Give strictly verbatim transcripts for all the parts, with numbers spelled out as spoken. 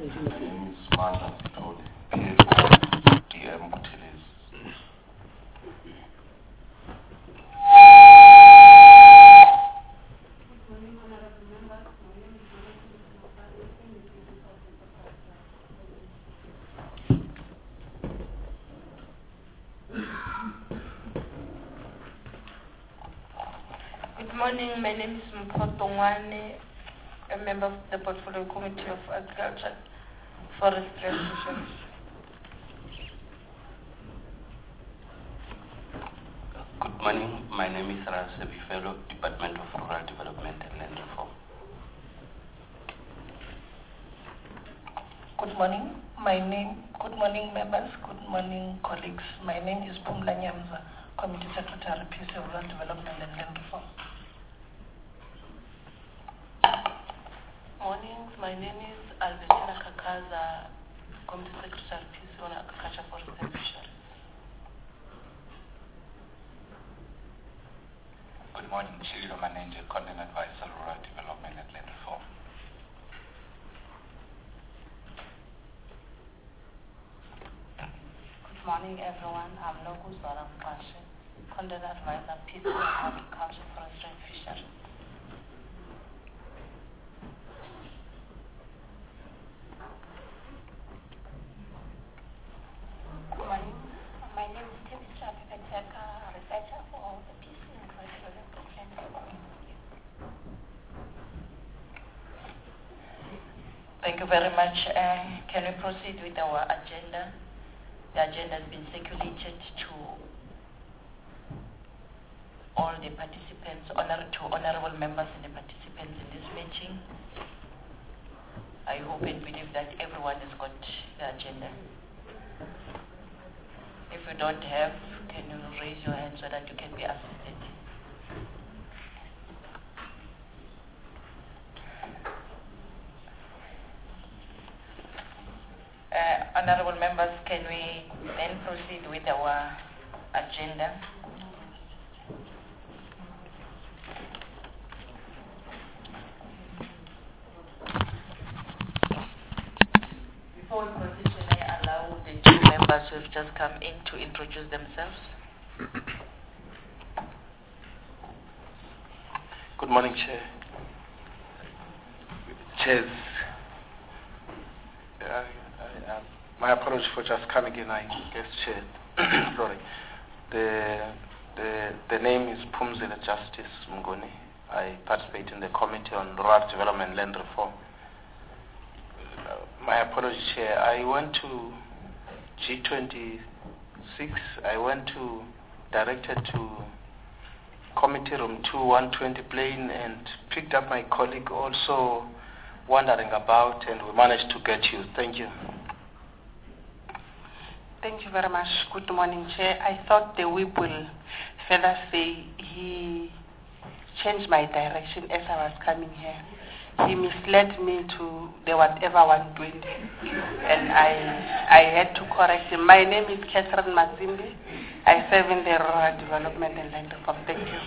My name is Manda Pitoli, P A O D M Buthelezi. Good morning, my name is Mphoto Ngwane, a member of the Portfolio Committee of Agriculture, Forestry and Fisheries. Good morning, my name is Rasebi Fellow, Department of Rural Development and Land Reform. Good morning, my name, good morning members, good morning colleagues. My name is Pumla Nyamza, Committee Secretary, P C Rural Development and Land Reform. Mornings, my name is Albertina Kakaza, Committee Secretary, P C on Agriculture, Forestry and Fisheries. Good morning, Shirilo Manenge, Content Advisor, Rural Development and Land Reform. Good morning, everyone. I'm Nogu Zara Mpashe, Content Advisor, P C on Agriculture, Forestry and Fisheries. Good morning. My name is Tevisha Pepeteka, researcher for the P C and Rural Development and Land Reform. Thank you very much. Uh, can we proceed with our agenda? The agenda has been circulated to all the participants, honor, to honorable members and the participants in this meeting. I hope and believe that everyone has got the agenda. If you don't have, can you raise your hand so that you can be assisted? Uh, honorable members, can we then proceed with our agenda? Before we proceed, can I allow the two members who have just come in to introduce themselves? Good morning, Chair. Chairs. Uh, I, uh, my apology for just coming in, I guess, Chair. Sorry. The, the, the name is Pumzile Justice Mngoni. I participate in the Committee on Rural Development and Land Reform. Uh, my apology, Chair. I went to G twenty-six. I went to, directed to Committee Room two one twenty plane and picked up my colleague also wandering about, and we managed to get you. Thank you. Thank you very much. Good morning, Chair. I thought the whip will further say he changed my direction as I was coming here. He misled me to the whatever one twenty, and I I had to correct him. My name is Catherine Mazimbi. I serve in the Rural Development and Land Reform. Thank you.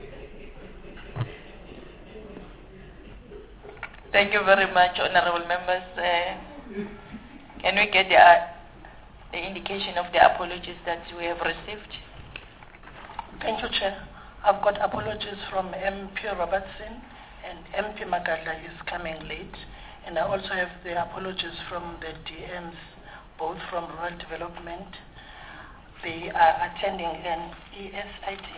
Thank you very much, honorable members. Uh, can we get the, uh, the indication of the apologies that we have received? Thank you, Chair. I've got apologies from M P Robertson, and M P Magalla is coming late. And I also have the apologies from the D Ms, both from Rural Development. They are attending an E S I D,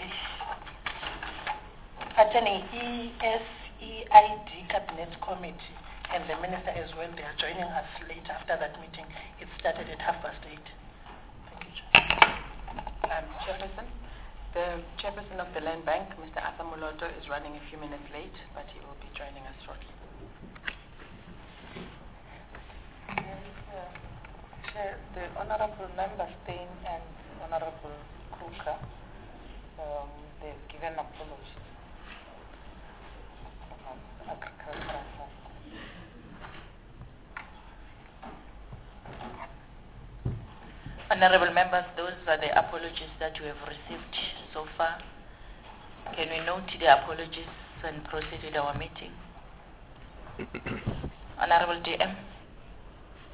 attending E S E I D Cabinet Committee, and the Minister as well. They are joining us late after that meeting. It started at half past eight. Thank you, Chair. Um, Chairperson, the Chairperson of the Land Bank, Mister Arthur Moloto, is running a few minutes late, but he will be joining us shortly. Chair, the Honorable Member Stein and Honorable Kruger, um, they've given apologies. Agricultural. Honorable members, those are the apologies that we have received so far. Can we note the apologies and proceed with our meeting? Honorable D M.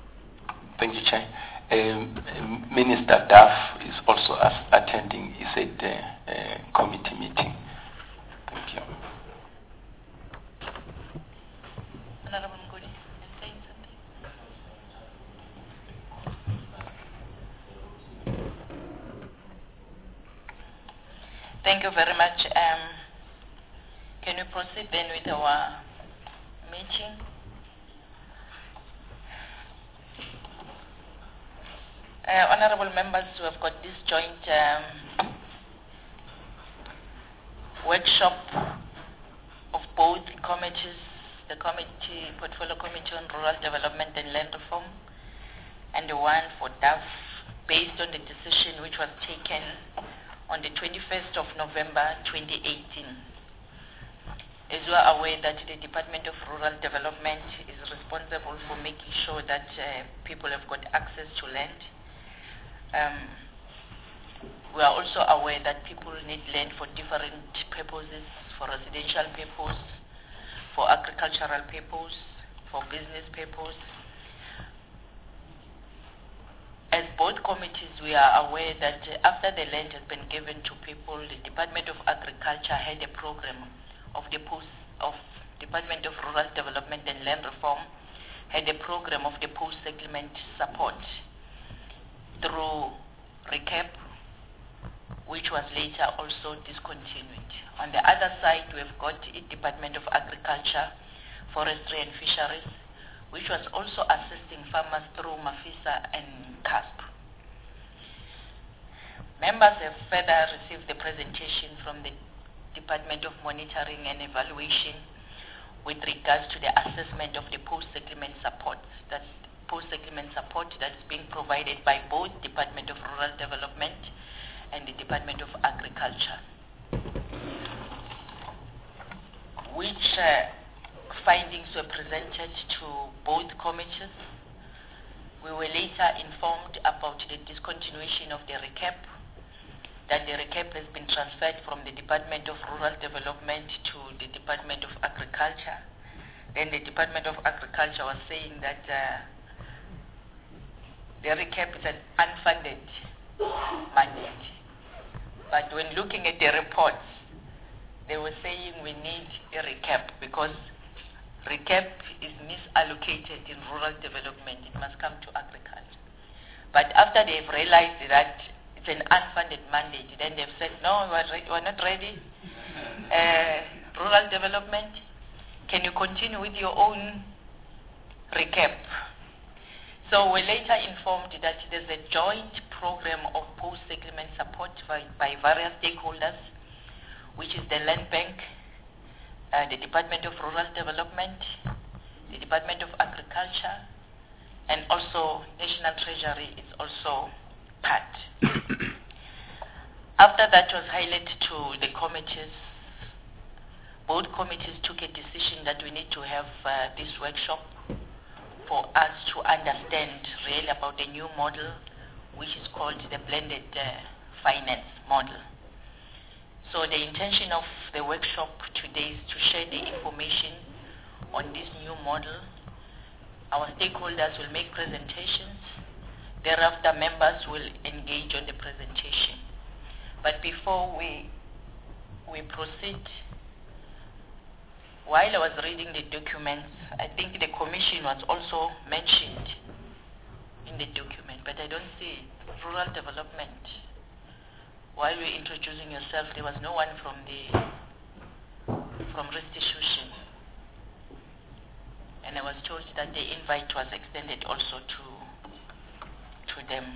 Thank you, Chair. Um, Minister Duff is also as attending. He said uh, uh, committee meeting. Thank you. Honorable Mnguni, you're saying something? Thank you very much. Um, can we proceed then with our meeting? Uh, honorable members, we have got this joint um, workshop of both committees, the committee, Portfolio Committee on Rural Development and Land Reform, and the one for D A F, based on the decision which was taken on the twenty-first of November twenty eighteen. As you are aware that the Department of Rural Development is responsible for making sure that uh, people have got access to land. Um, we are also aware that people need land for different purposes, for residential purpose, for agricultural purpose, for business purpose. As both committees, we are aware that uh, after the land has been given to people, the Department of Agriculture had a program of the post of Department of Rural Development and Land Reform had a program of the post-settlement support through RECAP, which was later also discontinued. On the other side, we have got the Department of Agriculture, Forestry and Fisheries, which was also assisting farmers through MAFISA and C A S P. Members have further received the presentation from the Department of Monitoring and Evaluation with regards to the assessment of the post-settlement support. That's post-settlement support that's being provided by both Department of Rural Development and the Department of Agriculture. Which uh, findings were presented to both committees. We were later informed about the discontinuation of the RECAP, that the RECAP has been transferred from the Department of Rural Development to the Department of Agriculture. Then the Department of Agriculture was saying that uh, the RECAP is an unfunded mandate. But when looking at the reports, they were saying we need a RECAP because RECAP is misallocated in rural development. It must come to agriculture. But after they've realized that it's an unfunded mandate, then they've said, no, we're, re- we're not ready. Uh, rural development, can you continue with your own RECAP? So we're later informed that there's a joint program of post-settlement support by, by various stakeholders, which is the Land Bank, uh, the Department of Rural Development, the Department of Agriculture, and also National Treasury is also part. After that was highlighted to the committees, both committees took a decision that we need to have uh, this workshop for us to understand really about the new model, which is called the blended uh, finance model. So the intention of the workshop today is to share the information on this new model. Our stakeholders will make presentations. Thereafter, members will engage on the presentation. But before we, we proceed, while I was reading the documents, I think the commission was also mentioned in the document, but I don't see rural development. While we were introducing yourself, there was no one from the from restitution, and I was told that the invite was extended also to to them.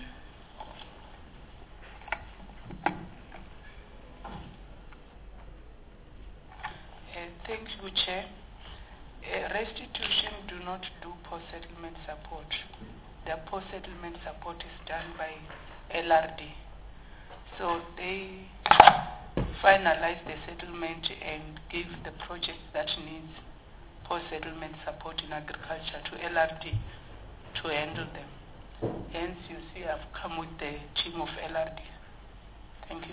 Uh, thank you, Chair. Uh, restitution do not do post-settlement support. The post-settlement support is done by L R D. So they finalize the settlement and give the project that needs post-settlement support in agriculture to L R D to handle them. Hence, you see I've come with the team of L R D. Thank you.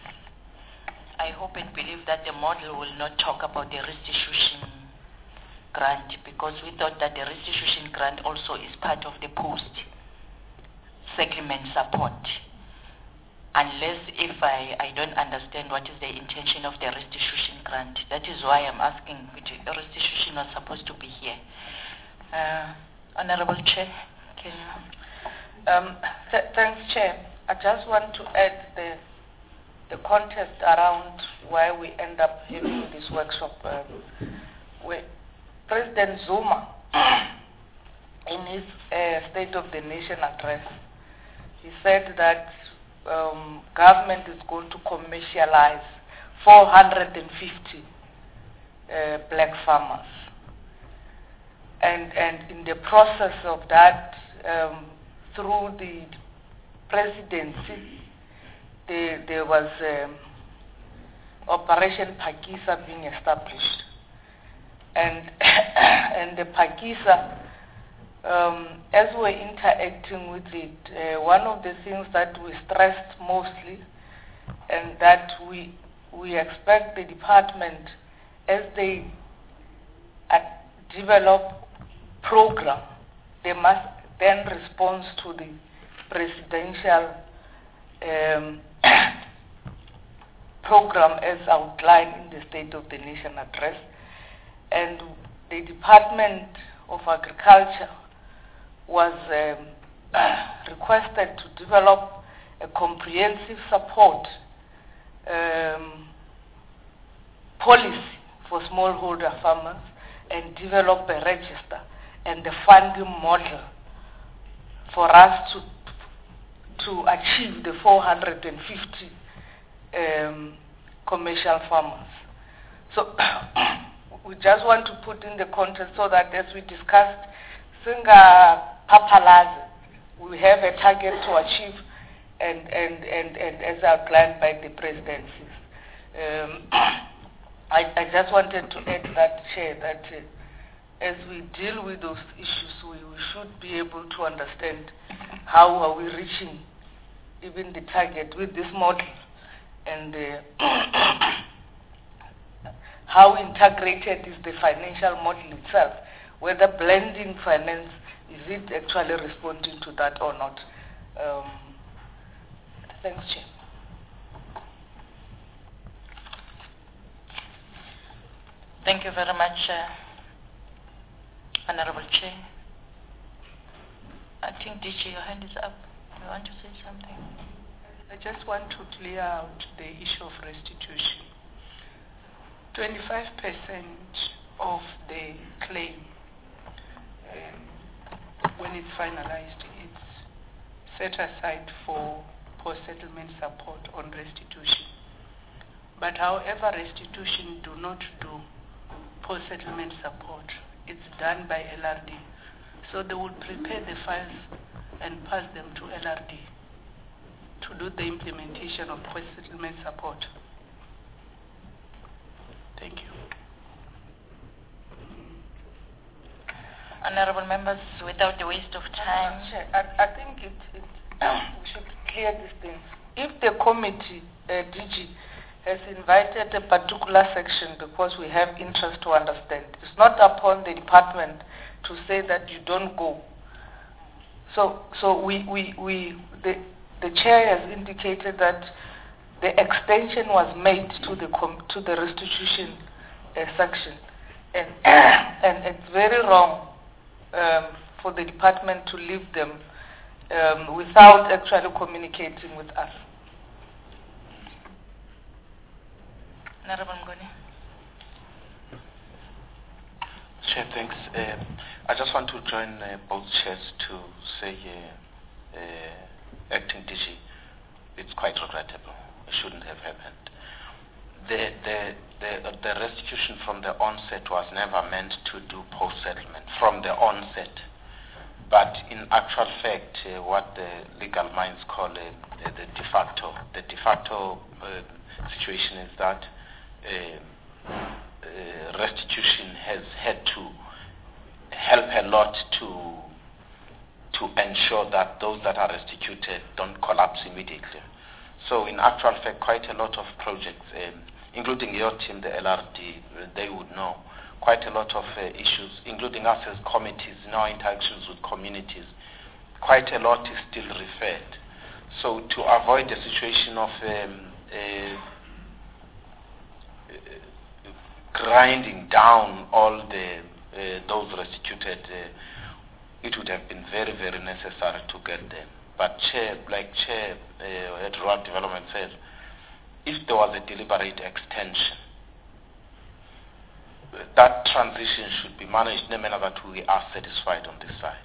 I hope and believe that the model will not talk about the restitution grant, because we thought that the restitution grant also is part of the post-settlement support. Unless if I, I don't understand what is the intention of the restitution grant. That is why I'm asking, which the restitution was supposed to be here. Uh, Honorable Chair, can you? Um, th thanks, Chair. I just want to add the the context around why we end up having this workshop. Um, where President Zuma, in his uh, State of the Nation address, he said that um, government is going to commercialize four hundred fifty uh, black farmers. And, and in the process of that, um, through the presidency, there, there was um, Operation Phakisa being established. And, and the Phakisa, um, as we're interacting with it, uh, one of the things that we stressed mostly, and that we, we expect the department, as they uh, develop program, they must then respond to the presidential um, program as outlined in the State of the Nation address. And the Department of Agriculture was um, requested to develop a comprehensive support um, policy for smallholder farmers and develop a register and the funding model for us to to achieve the four hundred fifty um, commercial farmers. So we just want to put in the context so that as we discussed, Singa Papalazi, we have a target to achieve and, and, and, and as outlined by the presidencies. Um, I, I just wanted to add that, Chair, that uh, as we deal with those issues, we, we should be able to understand how are we reaching even the target with this model, and uh, how integrated is the financial model itself, whether blending finance, is it actually responding to that or not. Um, thanks, Chair. Thank you very much, uh, Honorable Chair. I think, D G, your hand is up. You want to say something? I just want to clear out the issue of restitution. twenty-five percent of the claim, um, when it's finalized, it's set aside for post-settlement support on restitution. But however, restitution do not do post-settlement support. It's done by L R D. So they will prepare the files and pass them to L R D to do the implementation of post-settlement support. Thank you. Honorable members, without the waste of time. Sure. I, I think it, it, we should clear these things. If the committee, uh, D G, has invited a particular section because we have interest to understand, it's not upon the department to say that you don't go. So, so we, we, we the, the chair has indicated that the extension was made to the com to the restitution uh, section, and and it's very wrong um, for the department to leave them um, without actually communicating with us. Honorable Ngoni. Chair, thanks. Um, I just want to join uh, both chairs to say, uh, uh, acting D G, it's quite regrettable. It shouldn't have happened. The, the, the, the restitution from the onset was never meant to do post-settlement, from the onset. But in actual fact, uh, what the legal minds call uh, the de facto, the de facto uh, situation is that uh, uh, restitution has had to help a lot to to ensure that those that are restituted don't collapse immediately. So in actual fact, quite a lot of projects, um, including your team, the L R D, they would know, quite a lot of uh, issues, including us as committees in our interactions with communities. Quite a lot is still referred. So to avoid a situation of um, uh, grinding down all the uh, those restituted, uh, it would have been very, very necessary to get them. But Chair, like Chair uh, at Rural Development says, if there was a deliberate extension, that transition should be managed in a manner that we are satisfied on this side.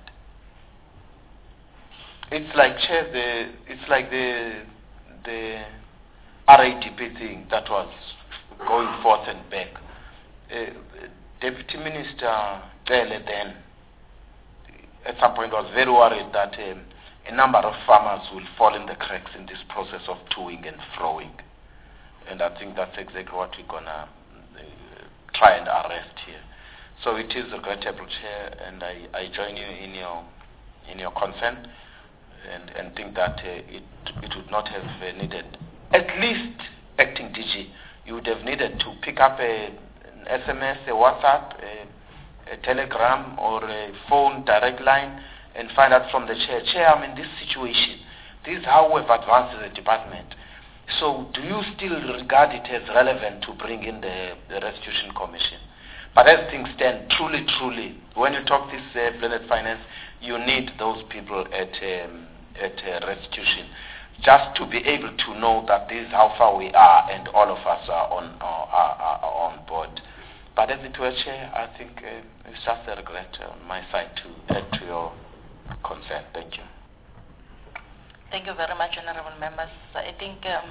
It's like Chair, the it's like the the R A D P thing that was going forth and back. Uh, Deputy Minister Dele then, at some point, was very worried that um, a number of farmers will fall in the cracks in this process of toing and froing. And I think that's exactly what we're going to uh, try and arrest here. So it is regrettable, Chair, and I, I join you in your in your concern and, and think that uh, it, it would not have uh, needed, at least acting D G, you would have needed to pick up a S M S, a WhatsApp, a, a telegram, or a phone direct line and find out from the Chair, Chair, I'm in this situation. This is how we've advanced as a department. So do you still regard it as relevant to bring in the, the Restitution Commission? But as things stand, truly, truly, when you talk this uh, blended finance, you need those people at, um, at uh, restitution, just to be able to know that this is how far we are and all of us are on, uh, are, are on board. But as it were, Chair, I think uh, it's just a regret on my side to add to your concern. Thank you. Thank you very much, honorable members. I think um,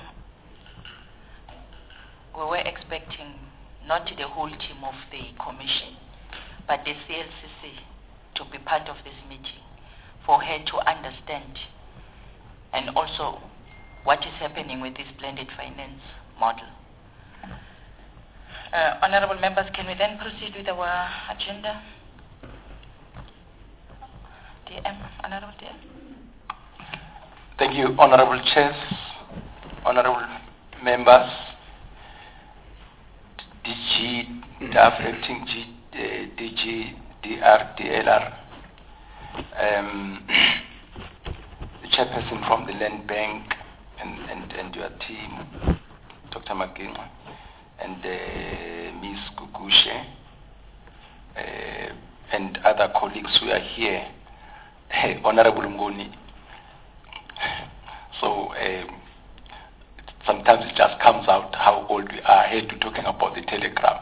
we were expecting not the whole team of the commission, but the C L C C to be part of this meeting, for her to understand and also what is happening with this blended finance model. Uh, honorable members, can we then proceed with our agenda? D M, Honorable D M. Thank you, Honorable Chairs, Honorable Members, D G, D A F, Acting G, uh, D G, D R, D L R, um, the Chairperson from the Land Bank, and, and, and your team, Doctor Maginga, and uh, Miz Gugushe, uh, and other colleagues who are here, Honorable Ngoni. So um, sometimes it just comes out how old we are here to talking about the telegram.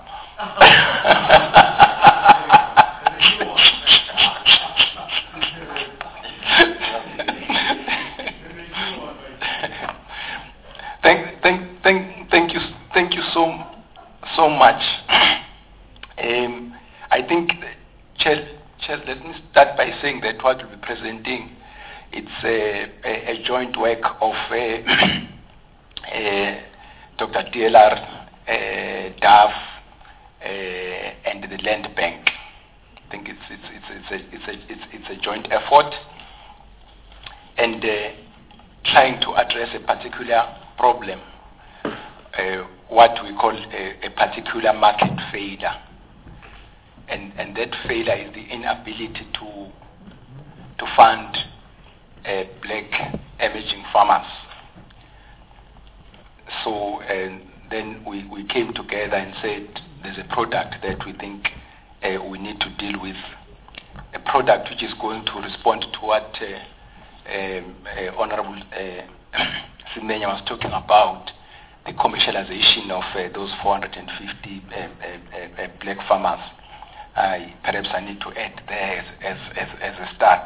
thank, thank, thank, thank you, thank you so, so much. um, I think, Chair, Chair, let me start by saying that what we'll be presenting, it's a, a, a joint work of uh, uh, Doctor D L R, uh, D A F, uh, and the Land Bank. I think it's it's it's it's a it's a it's, it's a joint effort, and uh, trying to address a particular problem, uh, what we call a, a particular market failure, and and that failure is the inability to to fund Uh, black emerging farmers. So and then we, we came together and said there's a product that we think uh, we need to deal with, a product which is going to respond to what uh, um, uh, Honorable uh, Simenya was talking about, the commercialization of uh, those four hundred fifty uh, uh, uh, black farmers. Uh, perhaps I need to add there as, as, as, as a start.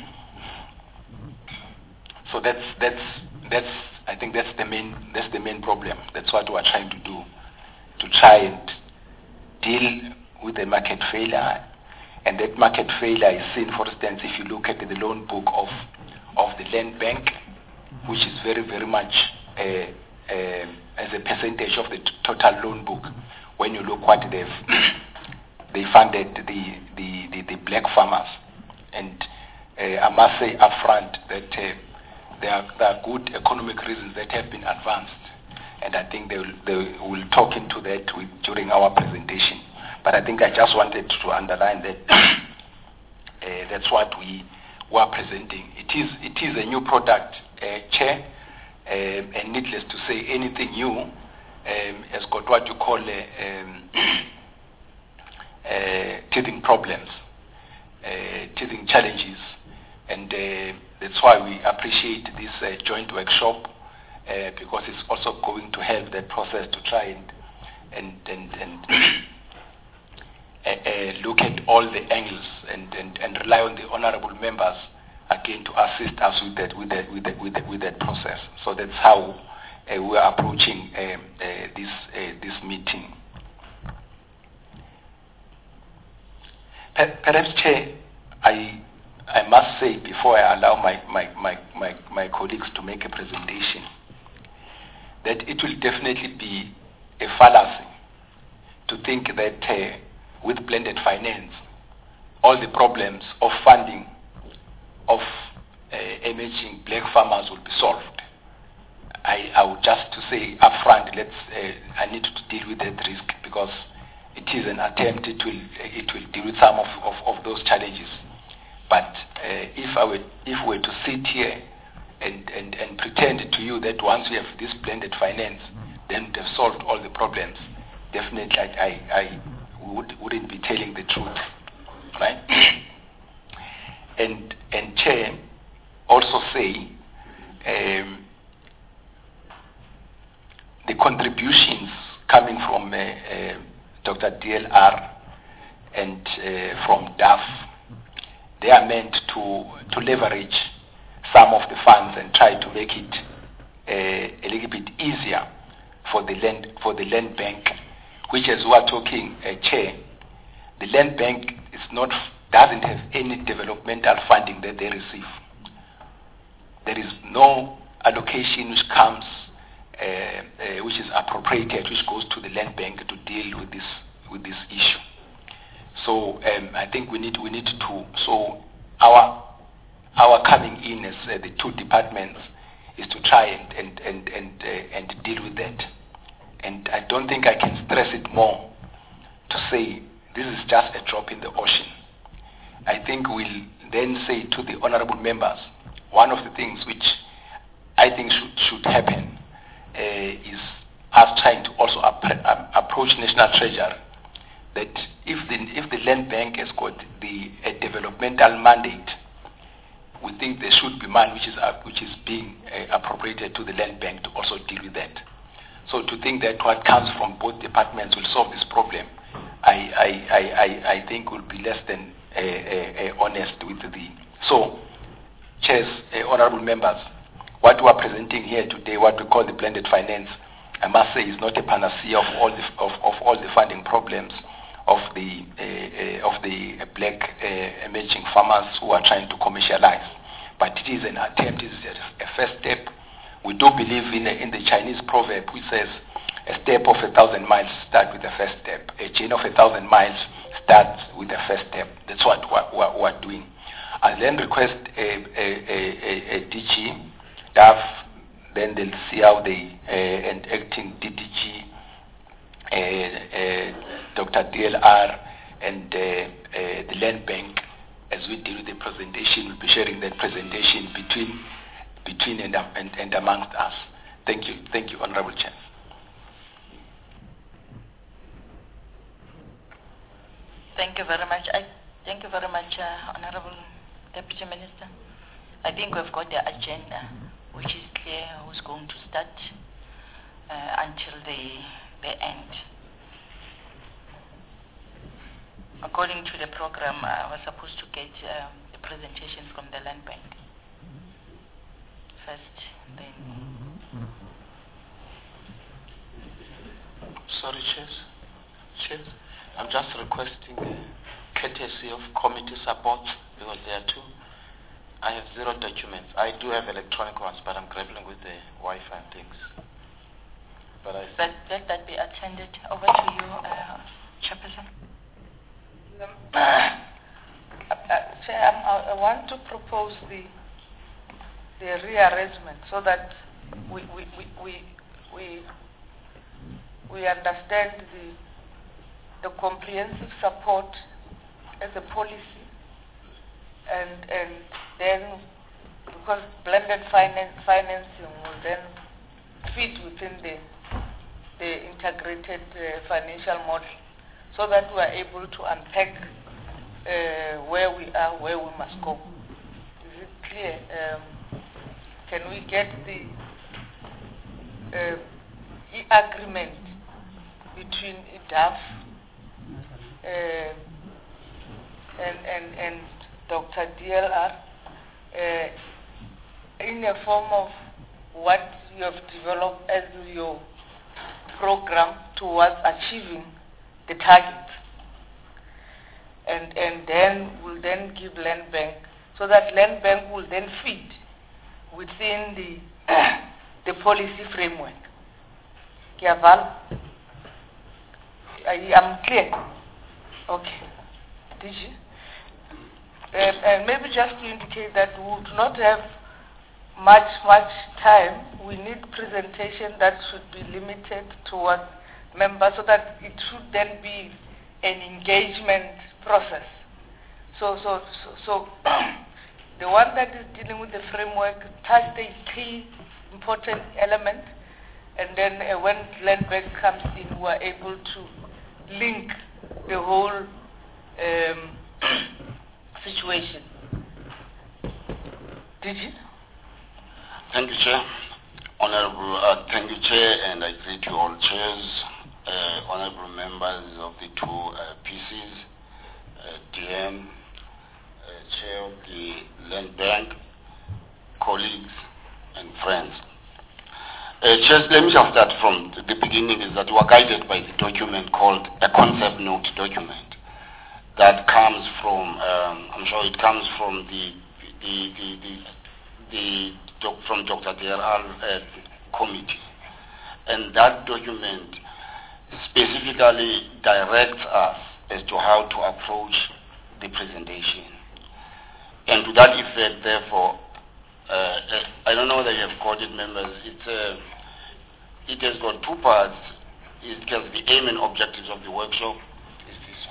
So that's that's that's I think that's the main that's the main problem. That's what we're trying to do, to try and deal with the market failure. And that market failure is seen, for instance, if you look at the loan book of of the Land Bank, which is very very much uh, uh, as a percentage of the t- total loan book. When you look what they've they funded the the, the, the black farmers, and uh, I must say upfront that. Uh, There are, there are good economic reasons that have been advanced, and I think they will, they will talk into that with, during our presentation. But I think I just wanted to underline that uh, that's what we were presenting. It is it is a new product, uh, Chair, um, and needless to say, anything new um, has got what you call uh, um, uh, teething problems, uh, teething challenges, and uh, that's why we appreciate this uh, joint workshop uh, because it's also going to help that process to try and and and, and uh, uh, look at all the angles and, and, and rely on the honourable members again to assist us with that with that with that with that, with that process. So that's how uh, we are approaching um, uh, this uh, this meeting. Perhaps, Chair, I I must say before I allow my, my, my, my, my colleagues to make a presentation that it will definitely be a fallacy to think that uh, with blended finance, all the problems of funding of uh, emerging black farmers will be solved. I, I would just to say upfront, let's uh, I need to deal with that risk because it is an attempt. It will it will deal with some of, of, of those challenges. But uh, if I were if we were to sit here and, and, and pretend to you that once we have this blended finance, then we'd have solved all the problems, definitely I, I, I would, wouldn't be telling the truth, right? and and Chair also say um, the contributions coming from uh, uh, Doctor D L R and uh, from D A F, they are meant to, to leverage some of the funds and try to make it uh, a little bit easier for the land for the land bank, which as we are talking, uh, Chair, the land bank is not doesn't have any developmental funding that they receive. There is no allocation which comes, uh, uh, which is appropriated, which goes to the land bank to deal with this with this issue. So um, I think we need we need to so our our coming in as uh, the two departments is to try and and and and, uh, and deal with that. And I don't think I can stress it more to say this is just a drop in the ocean. I think we'll then say to the honourable members, one of the things which I think should should happen uh, is us trying to also ap- approach National Treasury that if the if the land bank has got the a developmental mandate, we think there should be money which is uh, which is being uh, appropriated to the land bank to also deal with that. So to think that what comes from both departments will solve this problem, I I I, I, I think will be less than uh, uh, uh, honest with the. So, chairs, uh, honourable members, what we are presenting here today, what we call the blended finance, I must say is not a panacea of all the of, of all the funding problems of the uh, uh, of the uh, black uh, emerging farmers who are trying to commercialize, but it is an attempt. It is a, a first step. We do believe in a, in the Chinese proverb which says, "A step of a thousand miles starts with the first step. A chain of a thousand miles starts with the first step." That's what we're, we're, we're doing. I then request a, a, a, a D G, D A F, then they'll see how they uh, and acting D D G. Uh, uh, Doctor D L R and uh, uh, the land bank, as we deal with the presentation, we'll be sharing that presentation between between and, and, and amongst us. Thank you. Thank you, Honourable Chair. Thank you very much. I thank you very much, uh, Honourable Deputy Minister. I think we've got the agenda, which is clear who's going to start uh, until the the end. According to the program, I was supposed to get uh, the presentation from the land bank first, then. Sorry, Chairs. Chairs, I'm just requesting the courtesy of committee support because there are two. I have zero documents. I do have electronic ones, but I'm grappling with the Wi-Fi and things. But I Let, let that be attended. Over to you, uh, Chairperson. Uh, uh, Chair, I, I want to propose the the rearrangement so that we we we we we, we understand the the comprehensive support as a policy, and and then because blended finance, financing will then fit within the the integrated uh, financial model, so that we are able to unpack uh, where we are, where we must go. Is it clear? Um, can we get the uh, e-agreement between I D A F uh, and, and, and Doctor D L R uh, in a form of what you have developed as your program towards achieving the target, and and then we'll then give Land Bank, so that Land Bank will then fit within the the policy framework. Kiaval, I'm clear. Okay. Did you? And, and maybe just to indicate that we would not have much, much time. We need presentation that should be limited towards members, so that it should then be an engagement process. So, so, so, so the one that is dealing with the framework touched the key important element, and then uh, when Land Bank comes in, we are able to link the whole um, situation. Did you? Thank you, Chair. Honorable, uh, thank you, Chair, and I greet you all chairs, uh, honorable members of the two uh, P Cs, uh, D M, uh, Chair of the Land Bank, colleagues, and friends. Uh, Chair, let me just start from the beginning, is that we are guided by the document called a concept note document that comes from, um, I'm sure it comes from the, the, the, the, the doc, from Doctor D L R uh, committee. And that document specifically directs us as to how to approach the presentation. And to that effect, therefore, uh, I don't know whether you have quoted members, it's, uh, it has got two parts. It has the aim and objectives of the workshop. Is this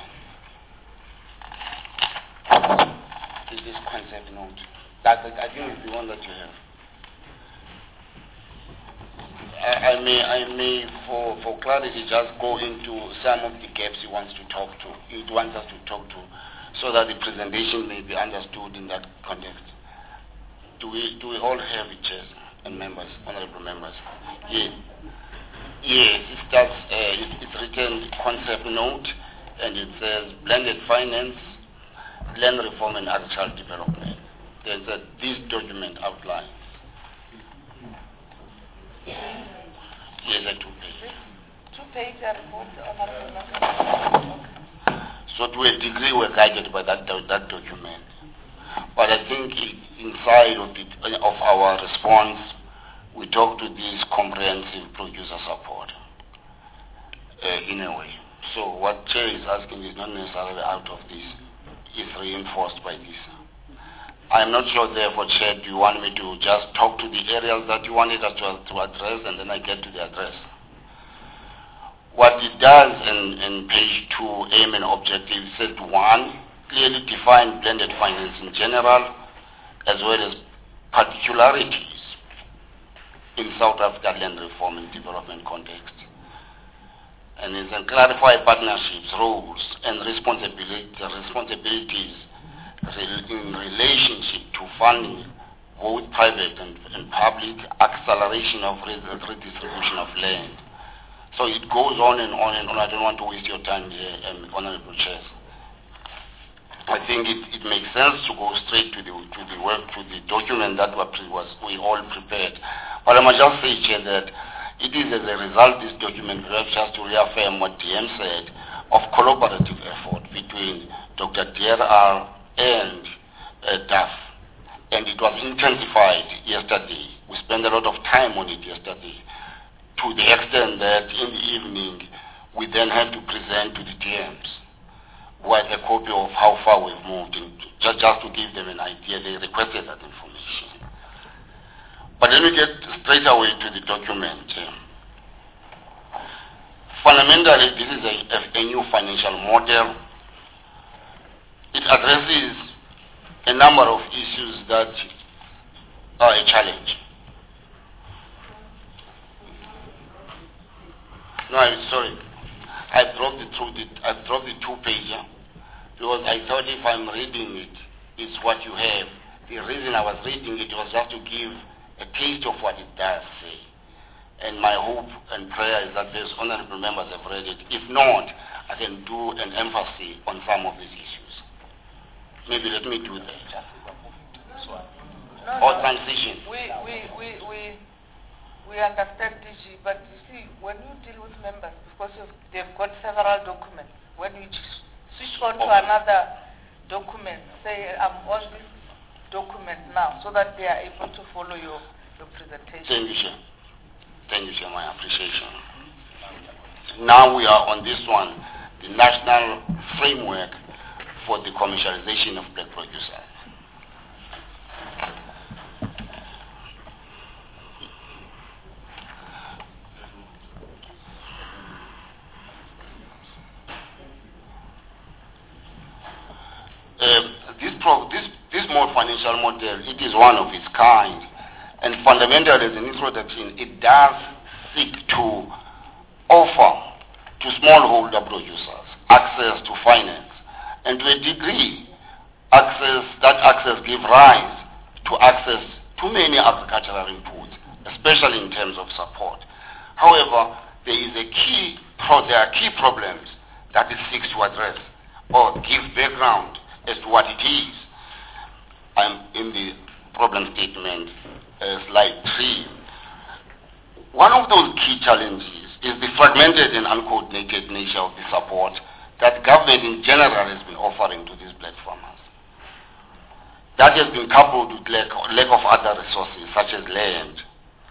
one? Is this concept note? That, I think it's the one that you have. I, I may, I may, for, for clarity, just go into some of the gaps he wants to talk to, he wants us to talk to, so that the presentation may be understood in that context. Do we, do we all have it, chairs and members, honorable members? Yeah. Yes, it starts, uh, it, it's written concept note, and it says blended finance, land reform and agricultural development. There's a, this document outlines. Yes, a two-page. Two-page report, honorable members. So to a degree, we're guided by that that document. But I think it, inside of, it, of our response, we talk to this comprehensive producer support uh, in a way. So what Chair is asking is not necessarily out of this, it's reinforced by this. I'm not sure, therefore, Chair, do you want me to just talk to the areas that you wanted us to, to address, and then I get to the address? What it does in, in page two, aim and objective, says one, clearly define blended finance in general, as well as particularities in South Africa land reform and development context. And it can clarify partnerships, roles, and responsibility, responsibilities in relationship to funding, both private and, and public, acceleration of redistribution of land. So it goes on and on and on. I don't want to waste your time here, um, Honorable Chairs. I think it, it makes sense to go straight to the to the work to the document that was we all prepared. But I must just say, Chair, that it is as a result this document perhaps just to reaffirm what D M said of collaborative effort between Doctor D L R and uh, D A F, and it was intensified yesterday. We spent a lot of time on it yesterday, to the extent that in the evening we then had to present to the D Ms with a copy of how far we've moved, in, just, just to give them an idea. They requested that information. But let me get straight away to the document. fundamentally, this is a, a, a new financial model. It addresses a number of issues that are a challenge. No, I'm sorry. I dropped the two, the, I dropped the two pager because I thought if I'm reading it, it's what you have. The reason I was reading it was just to give a taste of what it does say. And my hope and prayer is that those honorable members have read it. If not, I can do an emphasis on some of these issues. Maybe let me do that. No, or no. transition. We, we, we, we, we understand D G, but you see, when you deal with members, because of, they've got several documents, when you just switch on to Okay. another document, say I'm on this document now, so that they are able to follow your, your presentation. Thank you, sir. Thank you, sir. My appreciation. Now we are on this one, the national framework for the commercialization of black producers. Uh, this, pro this, this more financial model, it is one of its kind. And fundamentally, as an introduction, it does seek to offer to smallholder producers access to finance. And to a degree, access, that access gives rise to access to many agricultural inputs, especially in terms of support. However, there is a key pro there are key problems that it seeks to address or give background as to what it is. I'm in the problem statement, uh, slide three. One of those key challenges is the fragmented and uncoordinated nature of the support that government in general has been offering to these black farmers. That has been coupled with lack, lack of other resources such as land,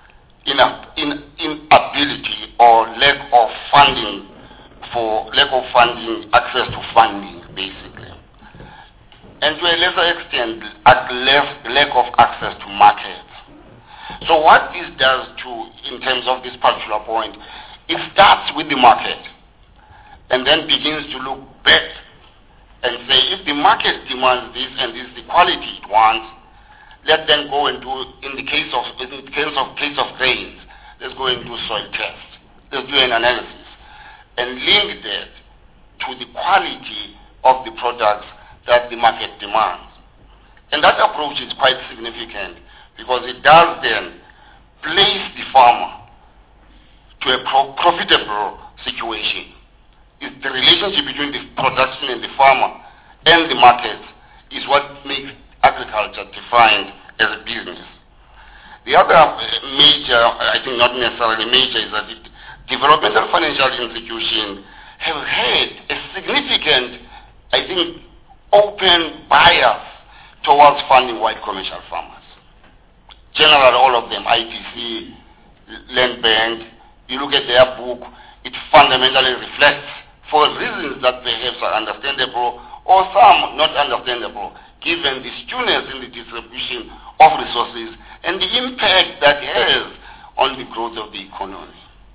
in, inability or lack of funding for lack of funding, access to funding basically. And to a lesser extent, at less, lack of access to markets. So what this does to, in terms of this particular point, it starts with the market and then begins to look back and say, if the market demands this and this is the quality it wants, let them go and do, in the case of, in the case of, case of grains, let's go and do soil tests. Let's do an analysis and link that to the quality of the products that the market demands. And that approach is quite significant because it does then place the farmer to a pro profitable situation. It's the relationship between the production and the farmer and the market is what makes agriculture defined as a business. The other major, I think not necessarily major, is that the developmental financial institutions have had a significant, I think, open bias towards funding white commercial farmers. Generally, all of them, I T C, Land Bank, you look at their book, it fundamentally reflects, for reasons that perhaps are understandable or some not understandable, given the skewness in the distribution of resources and the impact that has on the growth of the economy.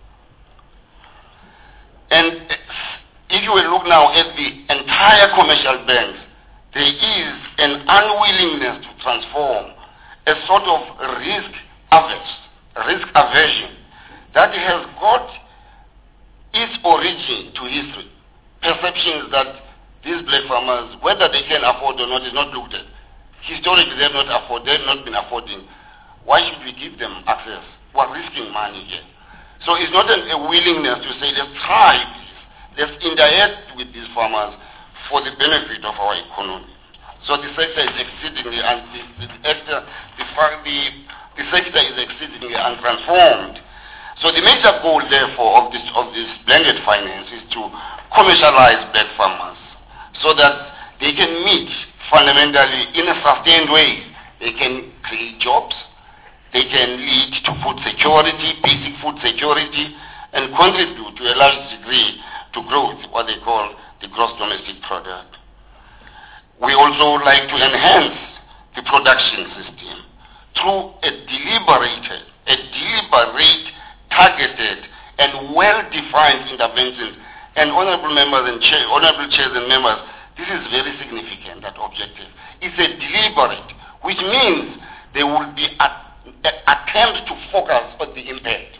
And if you will look now at the entire commercial banks, there is an unwillingness to transform, a sort of risk averse, risk aversion that has got its origin to history. Perceptions that these black farmers, whether they can afford or not, is not looked at. Historically, they have not afford, they have not been affording. Why should we give them access? We're risking money here. So it's not an, a willingness to say, let's try this, let's interact with these farmers for the benefit of our economy. So the sector is exceedingly, and the, the, the, the, the sector is exceedingly untransformed. So the major goal, therefore, of this of this blended finance is to commercialize black farmers, so that they can meet fundamentally in a sustained way. They can create jobs, they can lead to food security, basic food security, and contribute to a large degree to growth, what they call the gross domestic product. We also like to enhance the production system through a deliberated, a deliberate, targeted and well-defined interventions. And honorable members and chair, honorable chairs and members, this is very significant, that objective. It's a deliberate, which means there will be an attempt to focus on the impact.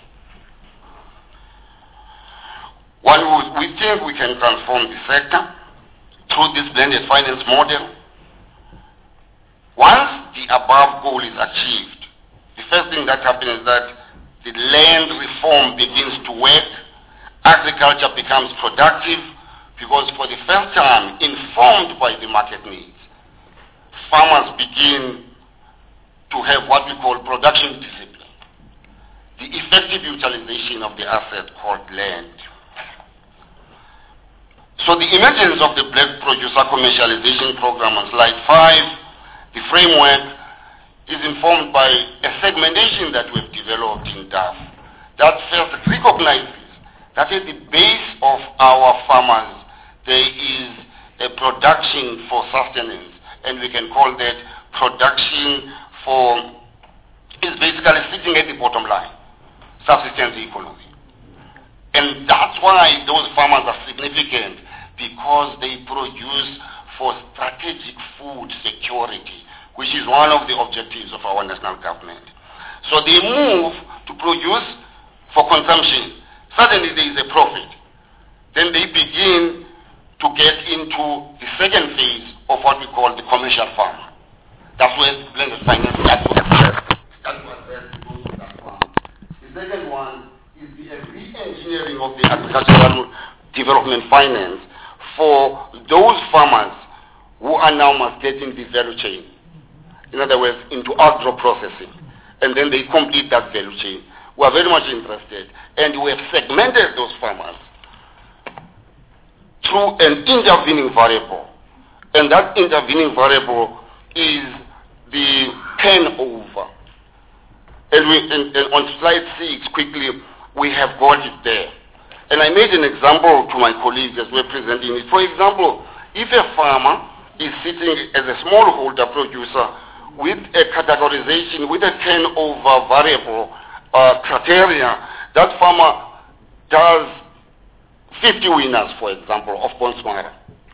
One would, we think we can transform the sector through this blended finance model. Once the above goal is achieved, the first thing that happens is that the land reform begins to work, agriculture becomes productive, because for the first time, informed by the market needs, farmers begin to have what we call production discipline, the effective utilization of the asset called land. So the emergence of the Black Producer Commercialization Program on slide five, the framework is informed by a segmentation that we've developed in D A F that first recognizes that at the base of our farmers there is a production for sustenance, and we can call that production for, is basically sitting at the bottom line, subsistence economy. And that's why those farmers are significant, because they produce for strategic food security, which is one of the objectives of our national government. So they move to produce for consumption. Suddenly there is a profit. Then they begin to get into the second phase of what we call the commercial farmer. That's where blended finance starts to address. That's what goes to that farm. The second one is the re-engineering of the agricultural development finance for those farmers who are now mastering the value chain. In other words, into agro-processing. And then they complete that value chain. We are very much interested. And we have segmented those farmers through an intervening variable. And that intervening variable is the turnover. And, we, and, and on slide six, quickly, we have got it there. And I made an example to my colleagues as we're presenting it. For example, if a farmer is sitting as a smallholder producer with a categorization, with a turnover variable uh, criteria, that farmer does fifty winners, for example, of Bonsmara.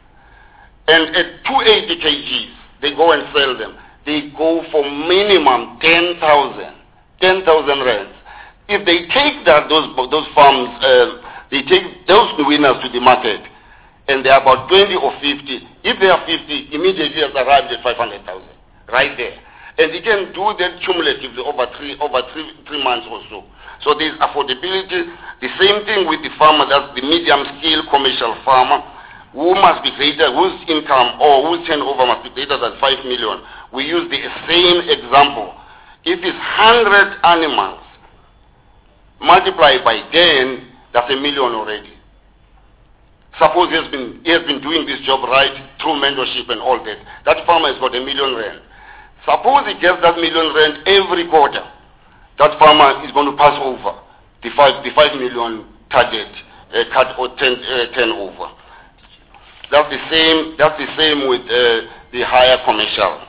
And at two hundred eighty kilograms, they go and sell them. They go for minimum ten thousand, ten thousand rands. If they take that, those, those farms, uh, they take those winners to the market, and they are about twenty or fifty. If they are fifty, immediately has arrived at five hundred thousand, right there. And you can do that cumulatively over three, over three, three months or so. So there is affordability. The same thing with the farmer, that's the medium-scale commercial farmer, who must be greater, whose income or whose turnover must be greater than five million. We use the same example. If it's one hundred animals, multiplied by ten, that's a million already. Suppose he has been, he has been doing this job right through mentorship and all that. That farmer has got a million rand. Suppose he gets that million rand every quarter. That farmer is going to pass over the five, the five million target, uh, cut or ten, uh, turnover. That's the same. That's the same with uh, the higher commercial.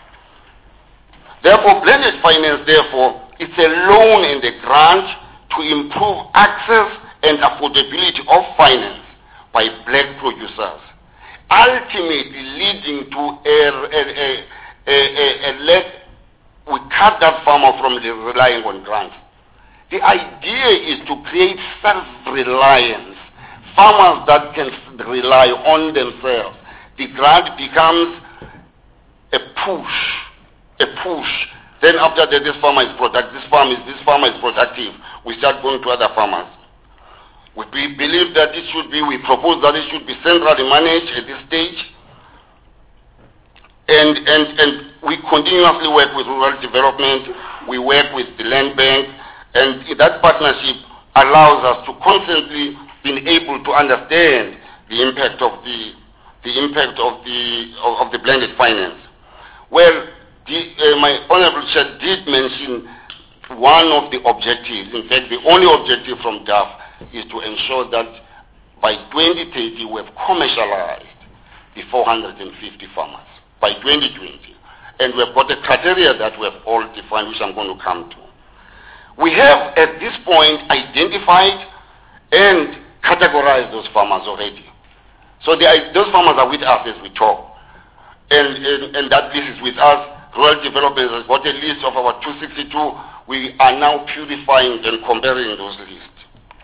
Therefore, blended finance, therefore, it's a loan and a grant to improve access and affordability of finance by black producers, ultimately leading to a, a, a, a, a, a let, we cut that farmer from relying on grants. The idea is to create self-reliance, farmers that can rely on themselves. The grant becomes a push, a push. Then after that, this farmer is productive, this farm is this farmer is productive. We start going to other farmers. We believe that it should be, we propose that it should be centrally managed at this stage. And, and, and we continuously work with rural development. We work with the land bank. And that partnership allows us to constantly be able to understand the impact of the, the impact of the, of, of the blended finance. Well, the, uh, my Honorable Chair did mention one of the objectives, in fact the only objective from D A F, is to ensure that by twenty thirty we have commercialized the four hundred fifty farmers, by twenty twenty. And we have got a criteria that we have all defined, which I'm going to come to. We have at this point identified and categorize those farmers already. So they are, those farmers are with us as we talk. And, and, and that list is with us. Rural Development has got a list of our two sixty-two. We are now purifying and comparing those lists.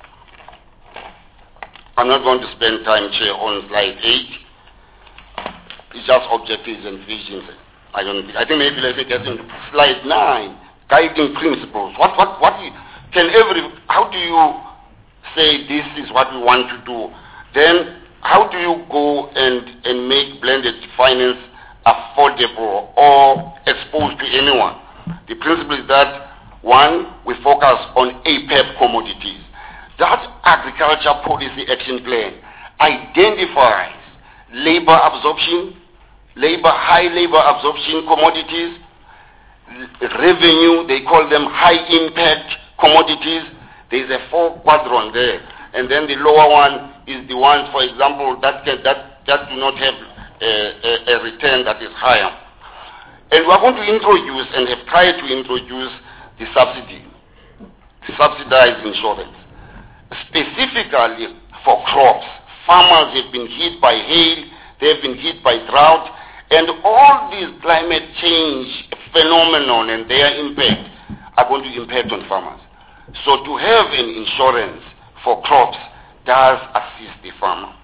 I'm not going to spend time, Chair, on slide eight. It's just objectives and visions. I don't. I think maybe let me get into slide nine, guiding principles. What, what, what can every? How do you say this is what we want to do? Then how do you go and and make blended finance affordable or exposed to anyone? The principle is that one, we focus on A P E P commodities. That agriculture policy action plan identifies labor absorption, labor, high labor absorption commodities, revenue, they call them high impact commodities. There is a four quadrant there. And then the lower one is the ones, for example, that can, that, that do not have a, a, a return that is higher. And we are going to introduce and have tried to introduce the subsidy, the subsidized insurance. Specifically for crops, farmers have been hit by hail, they have been hit by drought, and all these climate change phenomenon and their impact are going to impact on farmers. So to have an insurance for crops does assist the farmer.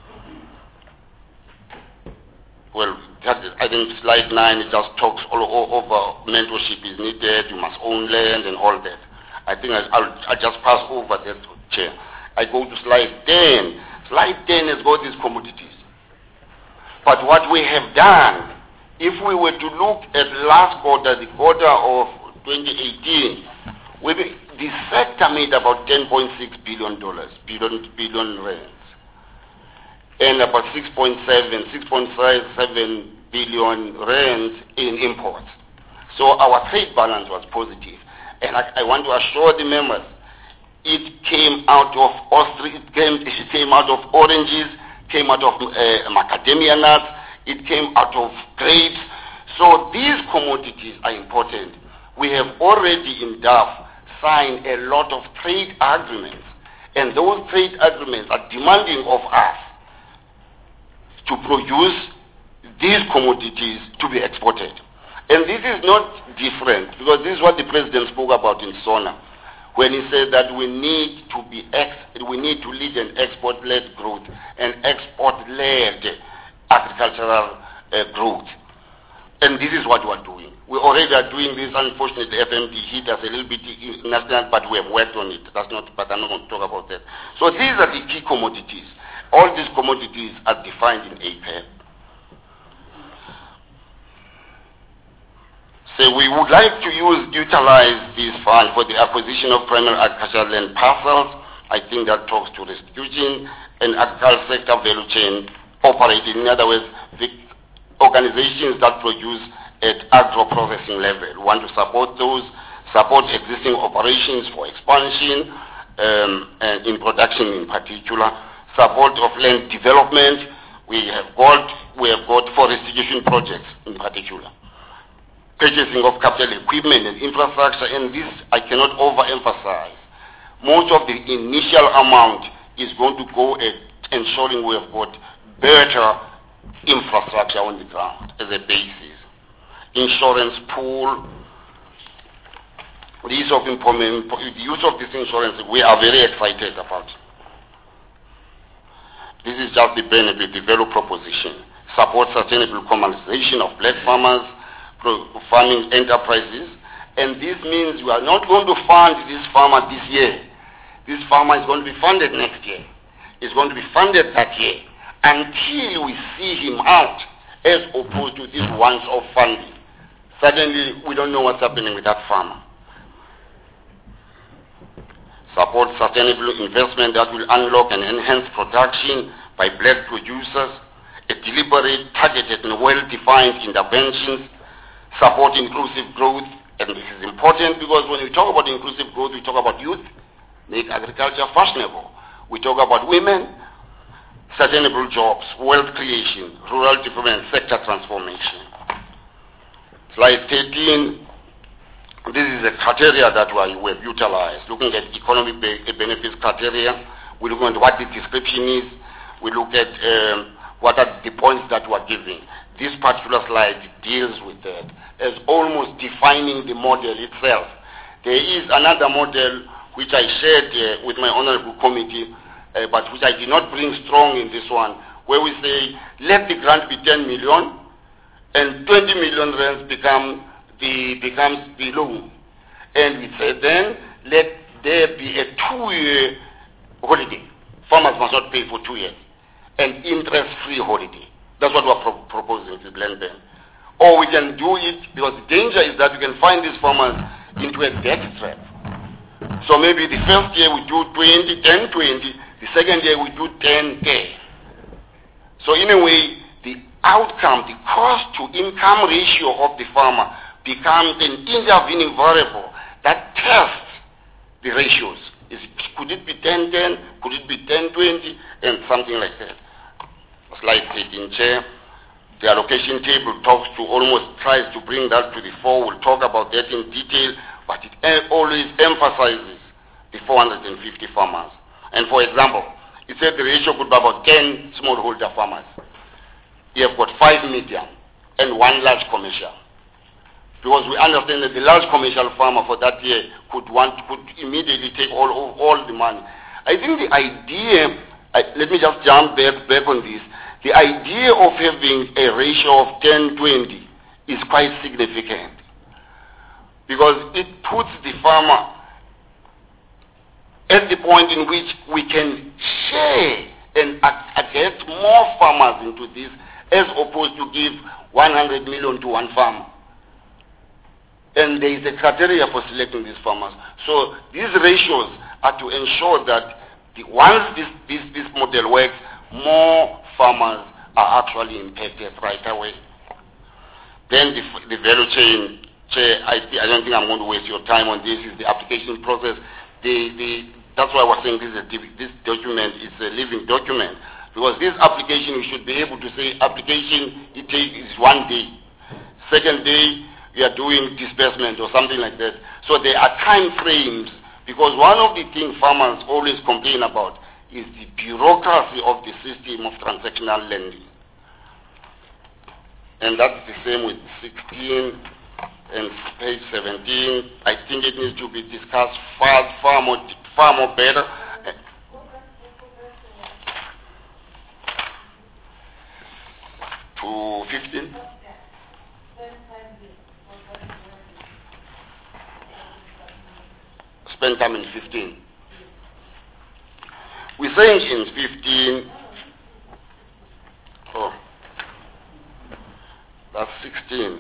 Well, that is, I think slide nine, it just talks all over mentorship is needed, you must own land and all that. I think I, I'll, I'll just pass over that, Chair. I go to slide ten. Slide ten has got these commodities. But what we have done, if we were to look at last quarter, the quarter of twenty eighteen, we, the sector made about ten point six billion dollars, billion, billion rands, and about six point seven, six point seven billion rands in imports. So our trade balance was positive. And I, I want to assure the members, it came out of ostrich, it came, it came out of oranges, came out of uh, macadamia nuts, it came out of grapes. So these commodities are important. We have already in D A F signed a lot of trade agreements, and those trade agreements are demanding of us to produce these commodities to be exported. And this is not different, because this is what the President spoke about in SONA, when he said that we need to be ex we need to lead an export-led growth, an export-led agricultural uh, growth. And this is what we are doing. We already are doing this. Unfortunately, F M D hit us a little bit national, but we have worked on it. That's not, but I'm not going to talk about that. So these are the key commodities. All these commodities are defined in A P E P. So we would like to use, utilize this fund for the acquisition of primary agricultural land parcels. I think that talks to restitution and agricultural sector value chain operating. In other words, the organizations that produce at agro-processing level. We want to support those, support existing operations for expansion, um, and in production in particular, support of land development. We have got, we have got for restitution projects in particular. Purchasing of capital equipment and infrastructure, and this I cannot overemphasize. Most of the initial amount is going to go at ensuring we have got better infrastructure on the ground as a basis. Insurance pool, the use of information, the use of this insurance, we are very excited about. This is just the benefit, the value proposition. Support sustainable commercialization of black farmers, farming enterprises, and this means we are not going to fund this farmer this year. This farmer is going to be funded next year. It's going to be funded that year until we see him out, as opposed to this once-off funding. Suddenly, we don't know what's happening with that farmer. Support sustainable investment that will unlock and enhance production by black producers, a deliberate, targeted, and well-defined interventions. Support inclusive growth, and this is important because when we talk about inclusive growth, we talk about youth, make agriculture fashionable. We talk about women, sustainable jobs, wealth creation, rural development, sector transformation. Slide thirteen, this is a criteria that we have utilized, looking at economic benefits criteria. We look at what the description is. We look at um, what are the points that we're giving. This particular slide deals with that as almost defining the model itself. There is another model which I shared uh, with my honorable committee, uh, but which I did not bring strong in this one, where we say, let the grant be ten million and twenty million rands become the, becomes the loan. And we say then, let there be a two-year holiday. Farmers must not pay for two years. An interest-free holiday. That's what we're pro proposing with land bank. Or we can do it, because the danger is that we can find these farmers into a debt trap. So maybe the first year we do twenty, ten, twenty. The second year we do ten, ten. So in a way, the outcome, the cost-to-income ratio of the farmer becomes an intervening variable that tests the ratios. Is, could it be ten, ten? Could it be ten, twenty? And something like that. Slide eighteen, Chair. The allocation table talks to, almost tries to bring that to the fore. We'll talk about that in detail, but it always emphasizes the four hundred fifty farmers. And for example, it said the ratio could be about ten smallholder farmers. You have got five medium and one large commercial. Because we understand that the large commercial farmer for that year could want could immediately take all all the money. I think the idea, I, let me just jump back back on this. The idea of having a ratio of ten twenty is quite significant, because it puts the farmer at the point in which we can share and uh, get more farmers into this, as opposed to give one hundred million to one farmer. And there is a criteria for selecting these farmers. So these ratios are to ensure that the, once this, this, this model works, more farmers are actually impacted right away. Then the, the value chain, Chair, I, I don't think I'm going to waste your time on this, is the application process. The, the, that's why I was saying this, is a, this document is a living document. Because this application, we should be able to say, application, it takes one day. Second day, we are doing disbursement or something like that. So there are time frames, because one of the things farmers always complain about is the bureaucracy of the system of transactional lending. And that's the same with sixteen and page seventeen. I think it needs to be discussed far, far more, far more better. To fifteen. Spend time in fifteen. We're saying in fifteen, oh, that's sixteen.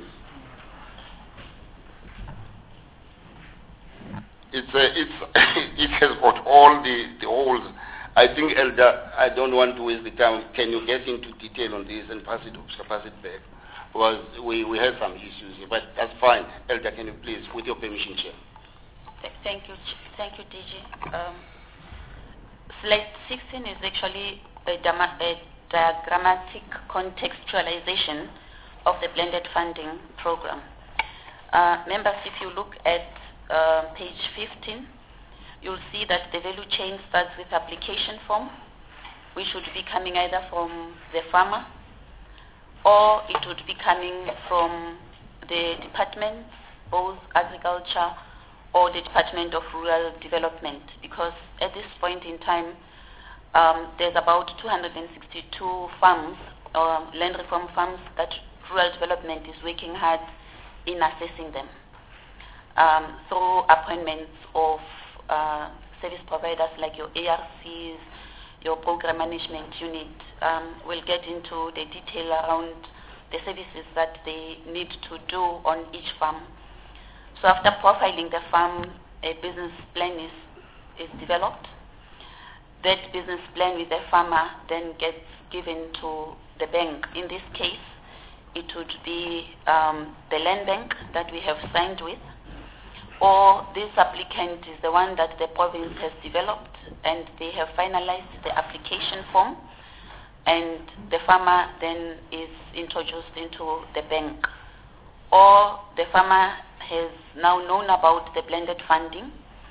It's a, it's it has got all the the holes. I think, Elder, I don't want to waste the time. Can you get into detail on this and pass it pass it back? Because we we have some issues here, but that's fine. Elder, can you please, with your permission, Chair? Thank you, thank you, D G. Um, slide sixteen is actually a, a diagrammatic contextualization of the blended funding program. Uh, members, if you look at uh, page fifteen, you'll see that the value chain starts with application form, which would be coming either from the farmer, or it would be coming from the departments, both agriculture or the Department of Rural Development, because at this point in time, um, there's about two hundred sixty-two farms, um, land reform farms, that rural development is working hard in assessing them. Um, through appointments of uh, service providers like your A R Cs, your program management unit, um, will get into the detail around the services that they need to do on each farm. So after profiling the farm, a business plan is, is developed. That business plan with the farmer then gets given to the bank. In this case, it would be um, the land bank that we have signed with, or this applicant is the one that the province has developed and they have finalized the application form, and the farmer then is introduced into the bank. Or the farmer has now known about the blended funding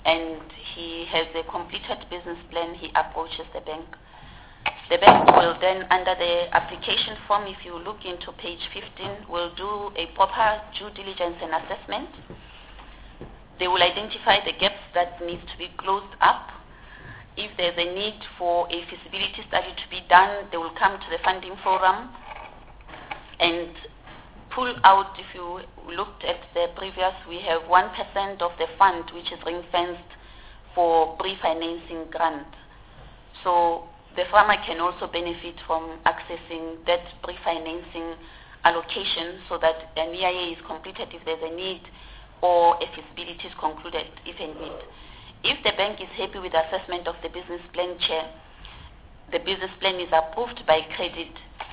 and he has a completed business plan, he approaches the bank. The bank will then, under the application form, if you look into page fifteen, will do a proper due diligence and assessment. They will identify the gaps that need to be closed up. If there's a need for a feasibility study to be done, they will come to the funding forum and pull out. If you looked at the previous, we have one percent of the fund which is ring-fenced for pre-financing grant. So the farmer can also benefit from accessing that pre-financing allocation so that an E I A is completed if there's a need or a feasibility is concluded if a need. If the bank is happy with the assessment of the business plan, Chair, the business plan is approved by credit.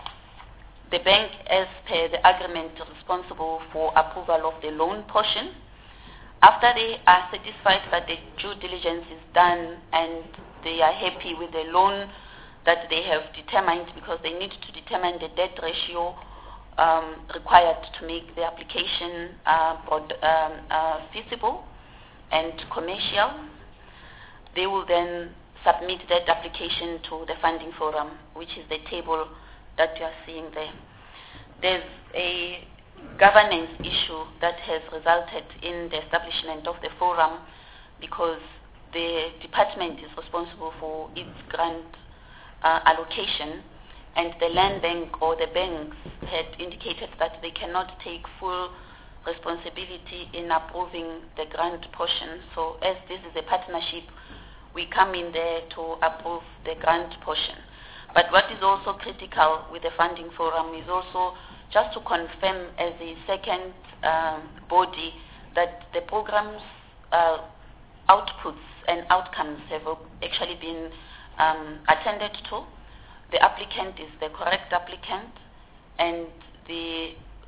The bank, as per the agreement, is responsible for approval of the loan portion. After they are satisfied that the due diligence is done and they are happy with the loan that they have determined, because they need to determine the debt ratio um, required to make the application uh, broad, um, uh, feasible and commercial, they will then submit that application to the funding forum, which is the table that you are seeing there. There's a governance issue that has resulted in the establishment of the forum because the department is responsible for its grant uh, allocation, and the land bank or the banks had indicated that they cannot take full responsibility in approving the grant portion. So as this is a partnership, we come in there to approve the grant portion. But what is also critical with the funding forum is also just to confirm as a second um, body that the program's uh, outputs and outcomes have actually been um, attended to. The applicant is the correct applicant, and the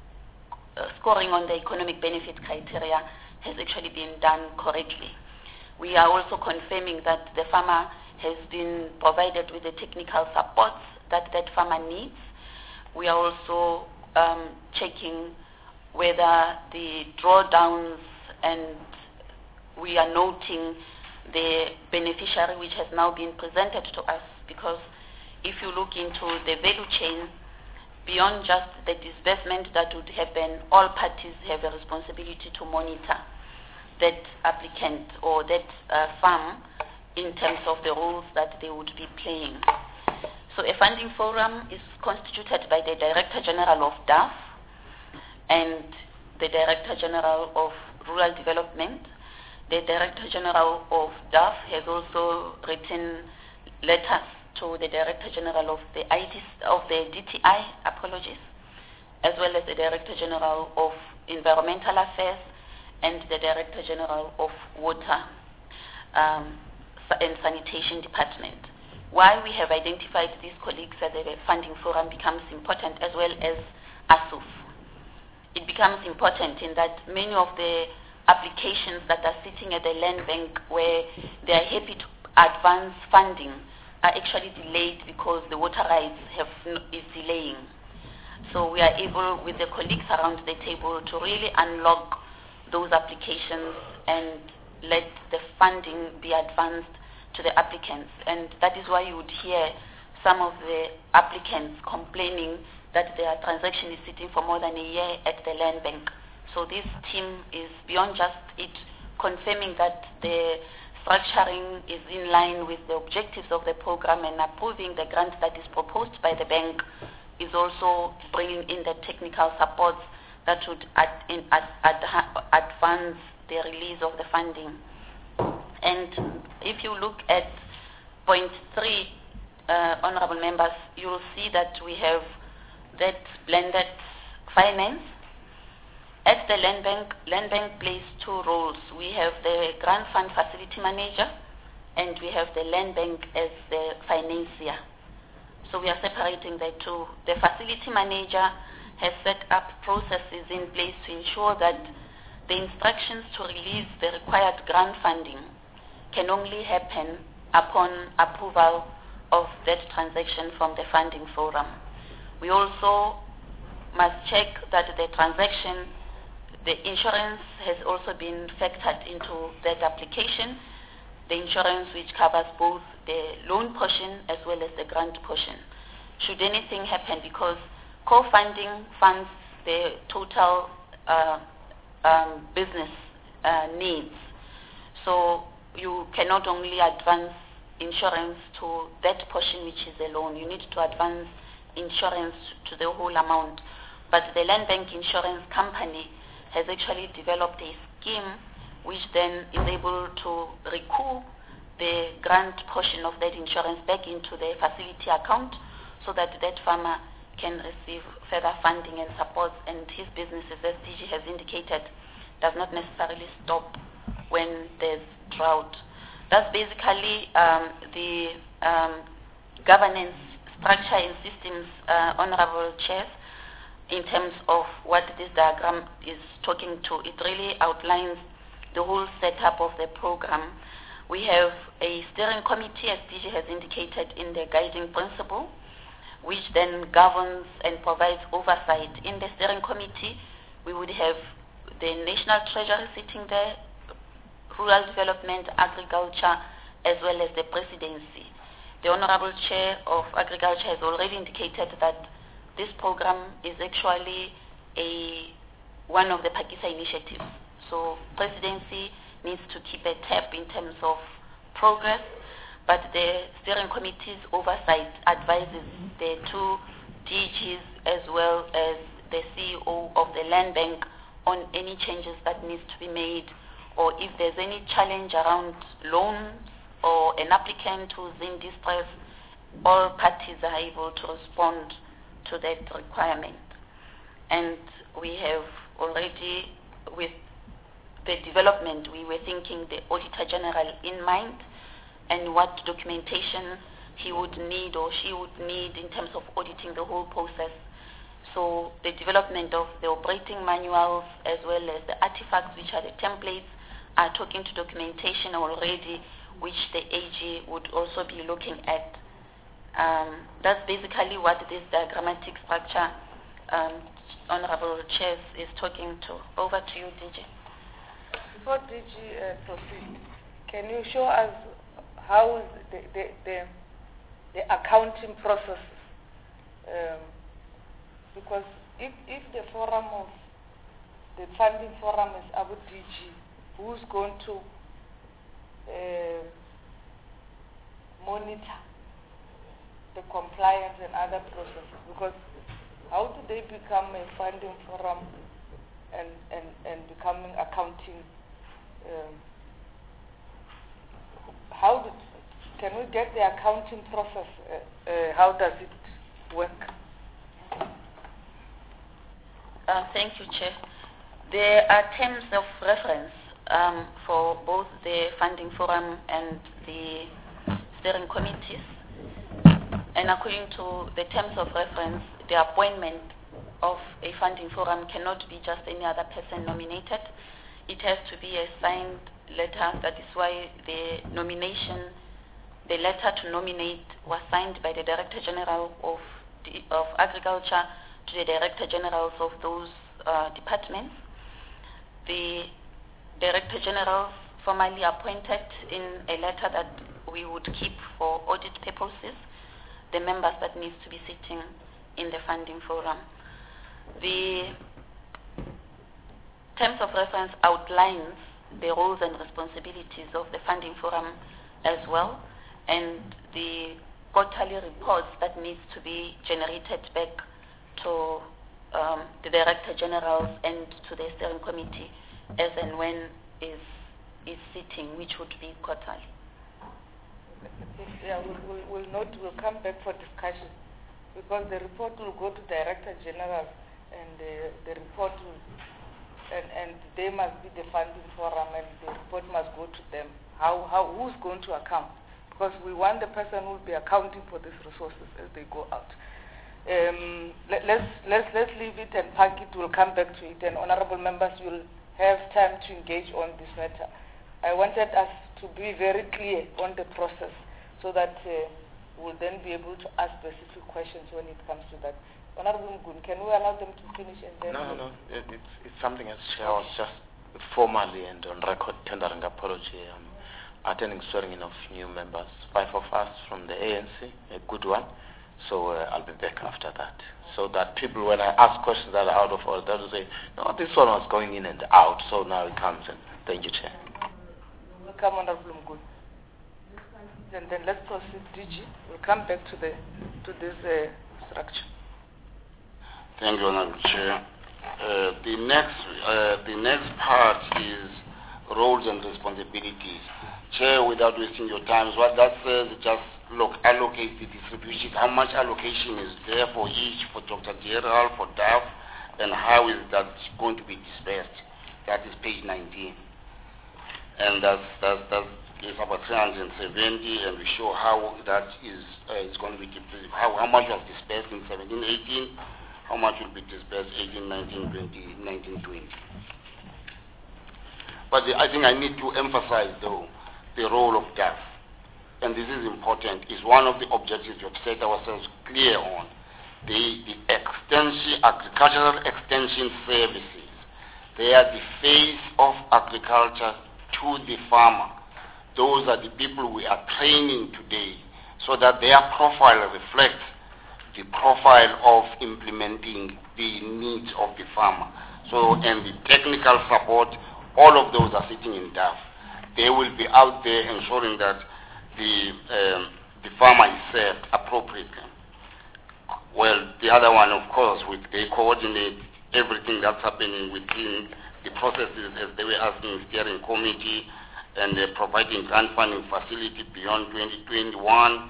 uh, scoring on the economic benefit criteria has actually been done correctly. We are also confirming that the farmer has been provided with the technical supports that that farmer needs. We are also um, checking whether the drawdowns, and we are noting the beneficiary which has now been presented to us, because if you look into the value chain, beyond just the disbursement that would happen, all parties have a responsibility to monitor that applicant or that uh, farm in terms of the roles that they would be playing. So a funding forum is constituted by the Director General of D A F and the Director General of Rural Development. The Director General of D A F has also written letters to the Director General of the I T, of the D T I, apologies, as well as the Director General of Environmental Affairs and the Director General of Water um, and Sanitation Department. Why we have identified these colleagues at the funding forum becomes important, as well as ASUF. It becomes important in that many of the applications that are sitting at the land bank where they are happy to advance funding are actually delayed because the water rights have n is delaying. So we are able, with the colleagues around the table, to really unlock those applications and let the funding be advanced to the applicants. And that is why you would hear some of the applicants complaining that their transaction is sitting for more than a year at the land bank. So this team is beyond just it confirming that the structuring is in line with the objectives of the program and approving the grant that is proposed by the bank, is also bringing in the technical supports that would ad, in, ad, ad, advance the release of the funding. And if you look at point three, uh, honorable members, you will see that we have that blended finance. At the land bank, land bank plays two roles. We have the grant fund facility manager, and we have the land bank as the financier. So we are separating the two. The facility manager has set up processes in place to ensure that the instructions to release the required grant funding can only happen upon approval of that transaction from the funding forum. We also must check that the transaction, the insurance has also been factored into that application, the insurance which covers both the loan portion as well as the grant portion. Should anything happen, because co-funding funds the total uh, um, business uh, needs. So you cannot only advance insurance to that portion which is a loan. You need to advance insurance to the whole amount. But the Land Bank Insurance Company has actually developed a scheme which then is able to recoup the grant portion of that insurance back into the facility account so that that farmer can receive further funding and support, and his business, as D G has indicated, does not necessarily stop when there's drought. That's basically um, the um, governance structure and systems, uh, Honorable Chairs, in terms of what this diagram is talking to. It really outlines the whole setup of the program. We have a steering committee, as D G has indicated in the guiding principle, which then governs and provides oversight. In the steering committee, we would have the National Treasury sitting there, Rural Development, Agriculture, as well as the Presidency. The Honorable Chair of Agriculture has already indicated that this program is actually a one of the Pakisa initiatives. So Presidency needs to keep a tab in terms of progress, but the steering committee's oversight advises the two D Gs as well as the C E O of the Land Bank on any changes that needs to be made, or if there's any challenge around loans or an applicant who's in distress, all parties are able to respond to that requirement. And we have already, with the development, we were thinking the Auditor General in mind and what documentation he would need or she would need in terms of auditing the whole process. So the development of the operating manuals as well as the artifacts, which are the templates, are talking to documentation already, which the A G would also be looking at. Um, that's basically what this diagrammatic structure, um, Honorable Chairs, is talking to. Over to you, D G. Before D G uh, proceed, can you show us how the, the, the, the accounting process, um, because if, if the forum of, the funding forum is Abu D G, who's going to uh, monitor the compliance and other processes? Because how do they become a funding forum and, and, and becoming accounting? Um, how do, can we get the accounting process? Uh, uh, how does it work? Uh, thank you, Chair. There are terms of reference um, for both the funding forum and the steering committees. And according to the terms of reference, the appointment of a funding forum cannot be just any other person nominated. It has to be a signed letter. That is why the nomination, the letter to nominate was signed by the Director General of, the, of Agriculture to the Director Generals of those uh, departments. The Director General formally appointed in a letter that we would keep for audit purposes the members that needs to be sitting in the funding forum. The terms of reference outlines the roles and responsibilities of the funding forum as well, and the quarterly reports that needs to be generated back to um, the Director Generals and to the steering committee as and when is is sitting, which would be quarterly. Yeah, we'll, we'll, we'll note, we'll come back for discussion, because the report will go to Director General and the, the report will, and, and they must be the funding forum and the report must go to them. How, how, who's going to account? Because we want the person who will be accounting for these resources as they go out. Um, let, let's, let's, let's leave it and park it, we'll come back to it, and honorable members will have time to engage on this matter. I wanted us to be very clear on the process so that uh, we'll then be able to ask specific questions when it comes to that. Honorable Mgun, can we allow them to finish and then... No, no, no. It, it's, it's something else. I was just formally and on record tendering apology. Um, attending swearing-in of new members. Five of us from the A N C, a good one. So uh, I'll be back after that. So that people, when I ask questions that are out of order, they'll say, no, this one was going in and out, so now it comes in. Thank you, Chair. Welcome, Honorable Mnguni. And then let's proceed, D G. We'll come back to the to this uh, structure. Thank you, Honorable Chair. Uh, the next uh, the next part is roles and responsibilities. Chair, without wasting your time, what that says is just look, allocate the distribution. How much allocation is there for each, for Doctor Gerald, for D A F, and how is that going to be dispersed? That is page nineteen. And that's, that's, that's it's about three hundred seventy, and we show how that is, uh, is going to be dispersed. How, how much was dispersed in seventeen eighteen, how much will be dispersed eighteen nineteen twenty, nineteen twenty. But the, I think I need to emphasize, though, the role of D A F. And this is important, is one of the objectives we have set ourselves clear on. The, the extension, agricultural extension services, they are the face of agriculture to the farmer. Those are the people we are training today, so that their profile reflects the profile of implementing the needs of the farmer. So, and the technical support, all of those are sitting in D A F. They will be out there ensuring that the um, the farmer is served appropriately. Well, the other one, of course, we, they coordinate everything that's happening within the processes, as they were asking steering committee, and uh, providing grant funding facility beyond twenty twenty-one.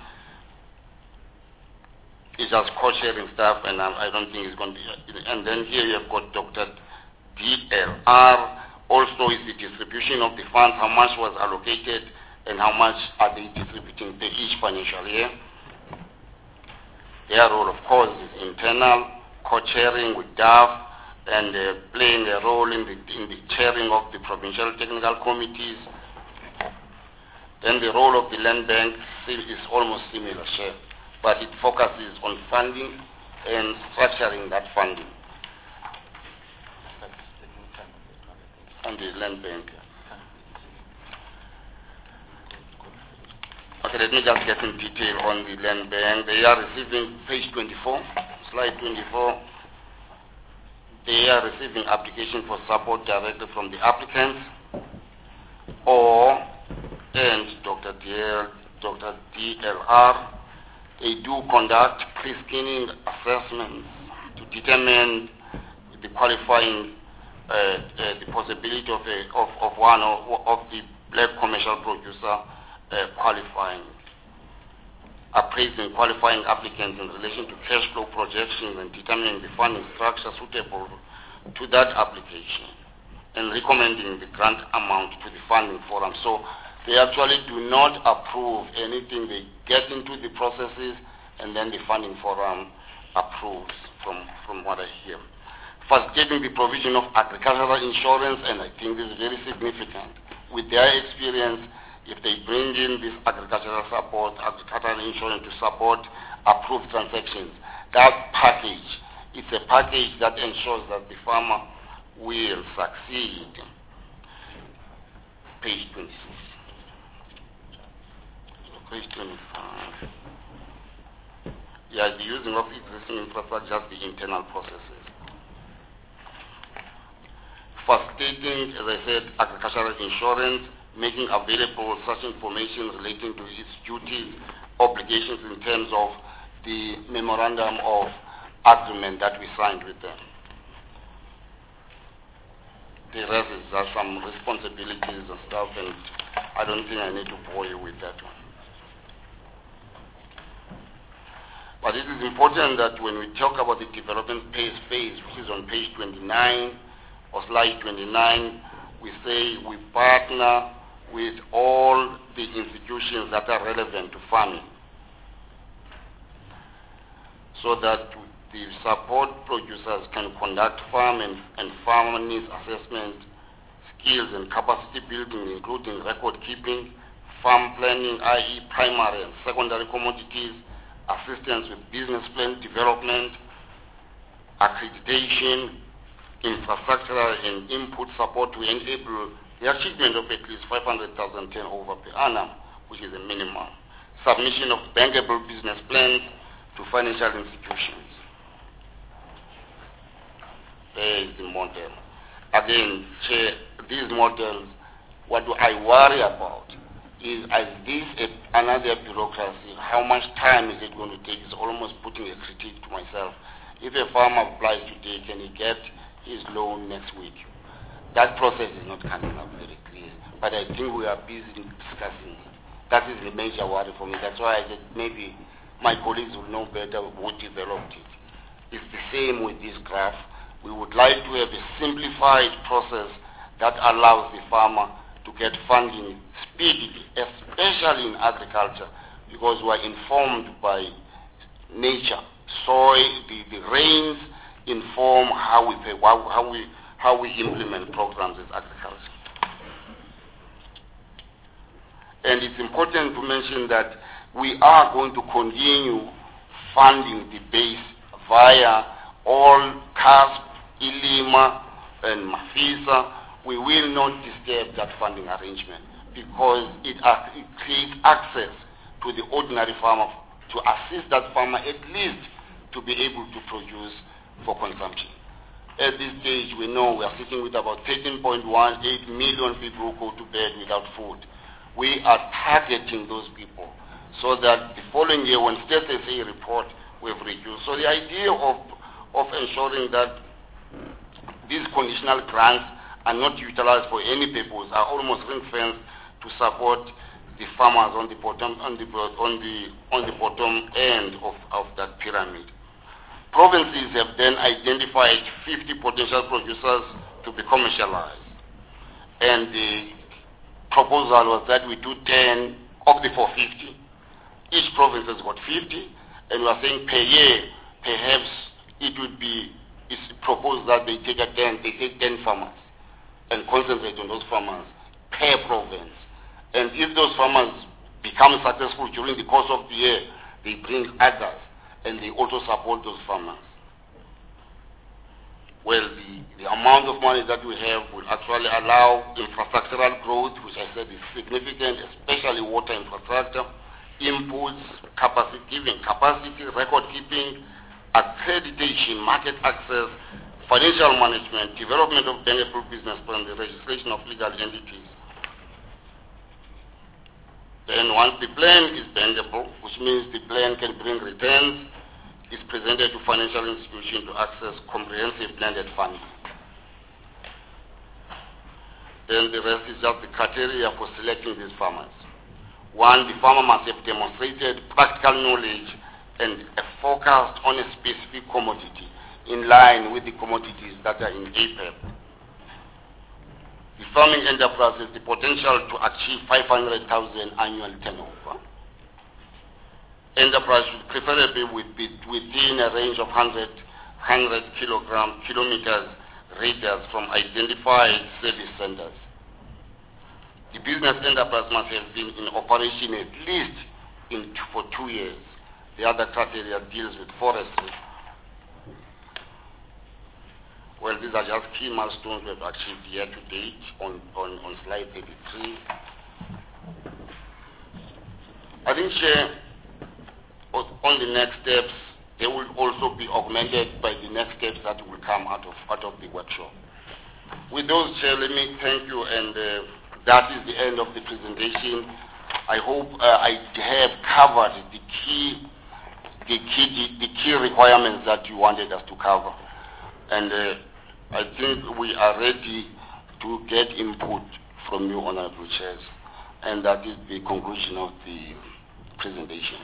It's just co-sharing stuff, and I, I don't think it's going to be. And then here you have got Doctor D L R. Also is the distribution of the funds, how much was allocated, and how much are they distributing to each financial year. Their role, of course, is internal, co-chairing with D A F, and uh, playing a role in the, in the chairing of the provincial technical committees. Then the role of the land bank is almost similar, Chair, but it focuses on funding and structuring that funding. And the land bank. Okay, let me just get in detail on the land bank. They are receiving, page twenty-four, slide twenty-four, they are receiving application for support directly from the applicants, or, and Doctor D L, Doctor D L R, they do conduct pre-screening assessments to determine the qualifying Uh, uh, the possibility of, a, of, of one of, of the black commercial producer uh, qualifying, appraising qualifying applicants in relation to cash flow projections and determining the funding structure suitable to that application, and recommending the grant amount to the funding forum. So they actually do not approve anything. They get into the processes, and then the funding forum approves, from, from what I hear. Facilitating the provision of agricultural insurance, and I think this is very significant. With their experience, if they bring in this agricultural support, agricultural insurance to support approved transactions, that package, it's a package that ensures that the farmer will succeed. Page twenty-six. Page twenty-five. Yeah, the using of existing infrastructure, the internal processes. Facilitating, as I said, agricultural insurance, making available such information relating to its duties, obligations in terms of the memorandum of agreement that we signed with them. The rest is just some responsibilities and stuff, and I don't think I need to bore you with that one. But it is important that when we talk about the development phase, phase which is on page twenty-nine, or slide twenty-nine, we say we partner with all the institutions that are relevant to farming, so that the support producers can conduct farm and, and farmer needs assessment, skills and capacity building, including record keeping, farm planning, that is primary and secondary commodities, assistance with business plan development, accreditation, infrastructural and input support to enable the achievement of at least five hundred thousand turnover per annum, which is a minimum, submission of bankable business plans to financial institutions. There is the model. Again, Chair, these models, what do I worry about is, as this a, another bureaucracy, how much time is it going to take? It's almost putting a critique to myself. If a farmer applies today, can he get his loan next week? That process is not coming up very clear. But I think we are busy discussing it. That is the major worry for me. That's why I said maybe my colleagues will know better who developed it. It's the same with this graph. We would like to have a simplified process that allows the farmer to get funding speedily, especially in agriculture, because we are informed by nature. Soil, the, the rains inform how we pay, how, how we how we implement programs as agriculture. And it's important to mention that we are going to continue funding the base via all C A S P, ILIMA, and MAFISA. We will not disturb that funding arrangement because it, uh, it creates access to the ordinary farmer to assist that farmer at least to be able to produce for consumption. At this stage, we know we are sitting with about thirteen point one eight million people who go to bed without food. We are targeting those people so that the following year, when State S A report, we've reduced. So the idea of, of ensuring that these conditional grants are not utilized for any purpose, are almost ring-fenced to support the farmers on the bottom, on the, on the, on the bottom end of, of that pyramid. Provinces have then identified fifty potential producers to be commercialized. And the proposal was that we do ten of the four hundred fifty. Each province has got fifty, and we are saying per year, perhaps it would be, it's proposed that they take a ten, they take ten farmers and concentrate on those farmers per province. And if those farmers become successful during the course of the year, they bring others and they also support those farmers. Well, the, the amount of money that we have will actually allow infrastructural growth, which I said is significant, especially water infrastructure, inputs, capacity giving, capacity, record keeping, accreditation, market access, financial management, development of bankable business plan, the registration of legal entities. Then once the plan is bankable, which means the plan can bring returns, is presented to financial institutions to access comprehensive blended funding. Then the rest is just the criteria for selecting these farmers. One, the farmer must have demonstrated practical knowledge and a focus on a specific commodity in line with the commodities that are in A P E P. The farming enterprise has the potential to achieve five hundred thousand annual turnover. Enterprise should preferably be within a range of one hundred kilogram, kilometers radius from identified service centers. The business enterprise must have been in operation at least in for two years. The other criteria deals with forestry. Well, these are just key milestones we have achieved year to date on, on, on slide thirty-three. I think, Chair, on the next steps, they will also be augmented by the next steps that will come out of, out of the workshop. With those, Chair, let me thank you, and uh, that is the end of the presentation. I hope uh, I have covered the key, the key, the, the key requirements that you wanted us to cover. And uh, I think we are ready to get input from you, Honorable Chairs. And that is the conclusion of the presentation.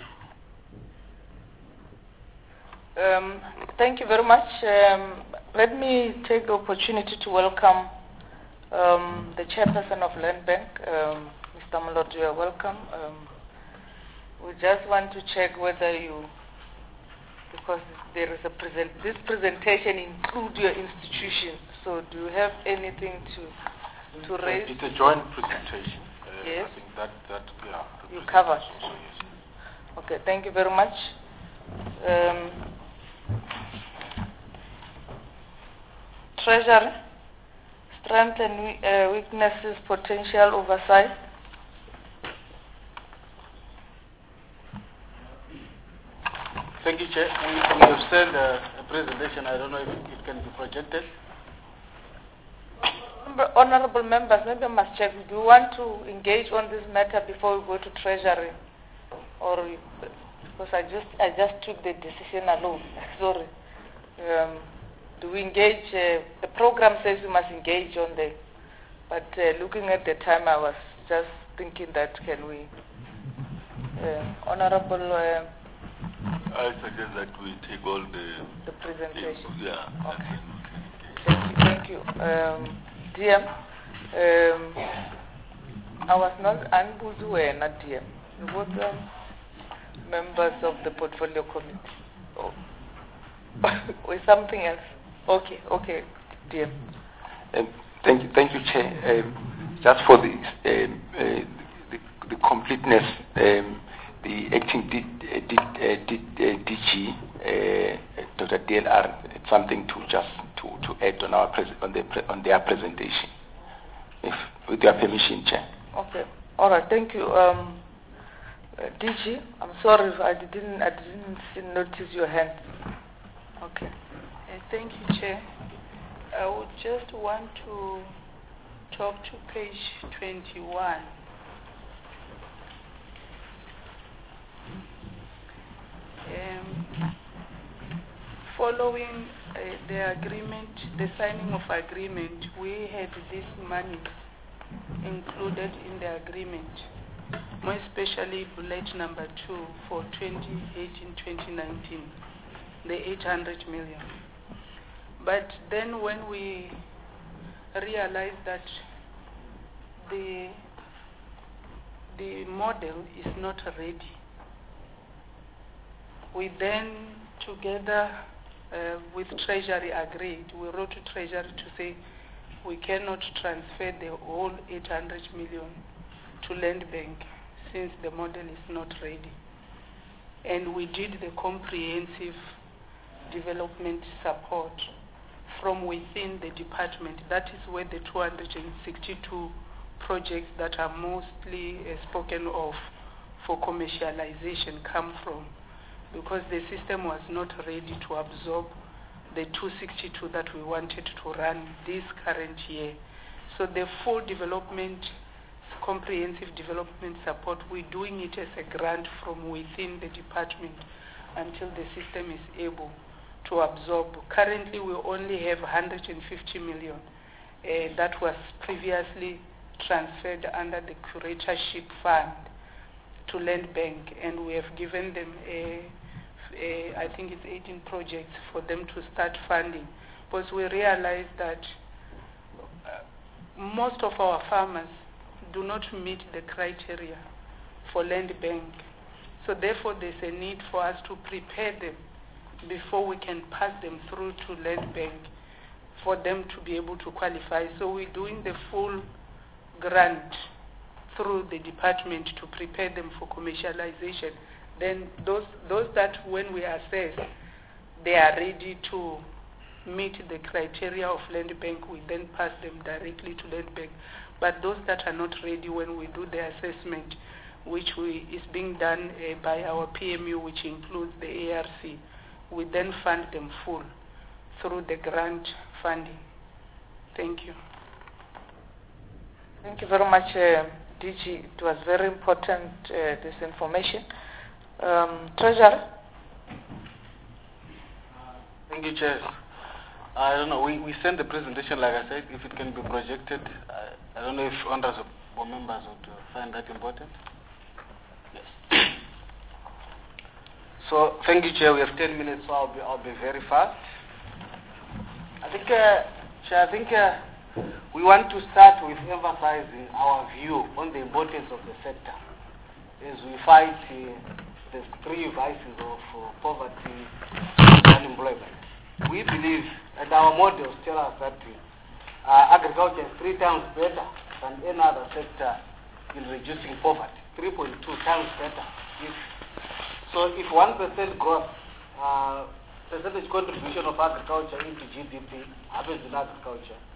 Um, thank you very much. Um, let me take the opportunity to welcome um, the chairperson of Land Bank, um, Mister Moloto. You are welcome. Um, we just want to check whether you, because there is a present, this presentation includes your institution. So, do you have anything to to raise? It's a joint presentation. Uh, yes. I think that that yeah. You covered. Also, yes. Okay. Thank you very much. Um, Treasury, strengths and we- uh, weaknesses, potential oversight. Thank you, Chair. We, we have sent uh, a presentation. I don't know if it can be projected. Honorable members, maybe I must check. Do you want to engage on this matter before we go to Treasury? Or because I just I just took the decision alone. Sorry. Um, do we engage? Uh, the program says we must engage on the. But uh, looking at the time, I was just thinking that can we, uh, Honorable. Uh, I suggest that we take all the the presentation. Yeah. Okay. Thank you. Thank you. Um, D M, um, I was not unable to wear not D M. Both um, members of the portfolio committee. Oh. Or something else. Okay, okay, D M. Um, thank you, thank you, Chair. Um, just for the, um, uh, the, the completeness, um, the acting D, uh, D, uh, D, uh, D G, uh, Doctor D L R, it's something to just to, to add on our pres on the pre on their presentation, if with your permission, Chair. Okay. All right. Thank you, um, uh, D G. I'm sorry if I didn't I didn't see, notice your hand. Okay. Uh, thank you, Chair. I would just want to talk to page twenty-one. Um, following uh, the agreement, the signing of agreement, we had this money included in the agreement, more especially bullet number two for twenty eighteen twenty nineteen, the eight hundred million. But then when we realized that the the model is not ready, we then together uh, with Treasury agreed, we wrote to Treasury to say we cannot transfer the whole eight hundred million to Land Bank since the model is not ready. And we did the comprehensive development support from within the department. That is where the two hundred sixty-two projects that are mostly uh, spoken of for commercialization come from, because the system was not ready to absorb the two hundred sixty-two that we wanted to run this current year. So the full development, comprehensive development support, we're doing it as a grant from within the department until the system is able to absorb. Currently we only have one hundred fifty million uh, that was previously transferred under the curatorship fund to Land Bank, and we have given them a Uh, I think it's eighteen projects for them to start funding, because we realize that uh, most of our farmers do not meet the criteria for Land Bank. So therefore there's a need for us to prepare them before we can pass them through to Land Bank for them to be able to qualify. So we're doing the full grant through the department to prepare them for commercialization. Then those those that when we assess they are ready to meet the criteria of Land Bank, we then pass them directly to Land Bank. But those that are not ready, when we do the assessment, which we, is being done uh, by our P M U, which includes the A R C, we then fund them full through the grant funding. Thank you. Thank you very much, uh, D G. It was very important, uh, this information. Um, Treasurer? Thank you, Chair. I don't know, we, we sent the presentation, like I said, if it can be projected. I, I don't know if honourable members would find that important. Yes. So, thank you, Chair. We have ten minutes, so I'll be, I'll be very fast. I think, uh, Chair, I think uh, we want to start with emphasizing our view on the importance of the sector as we fight uh, the three vices of uh, poverty and unemployment. We believe, and our models tell us that uh, agriculture is three times better than any other sector in reducing poverty, three point two times better. If, so if one percent growth, uh, percentage contribution of agriculture into G D P happens in agriculture,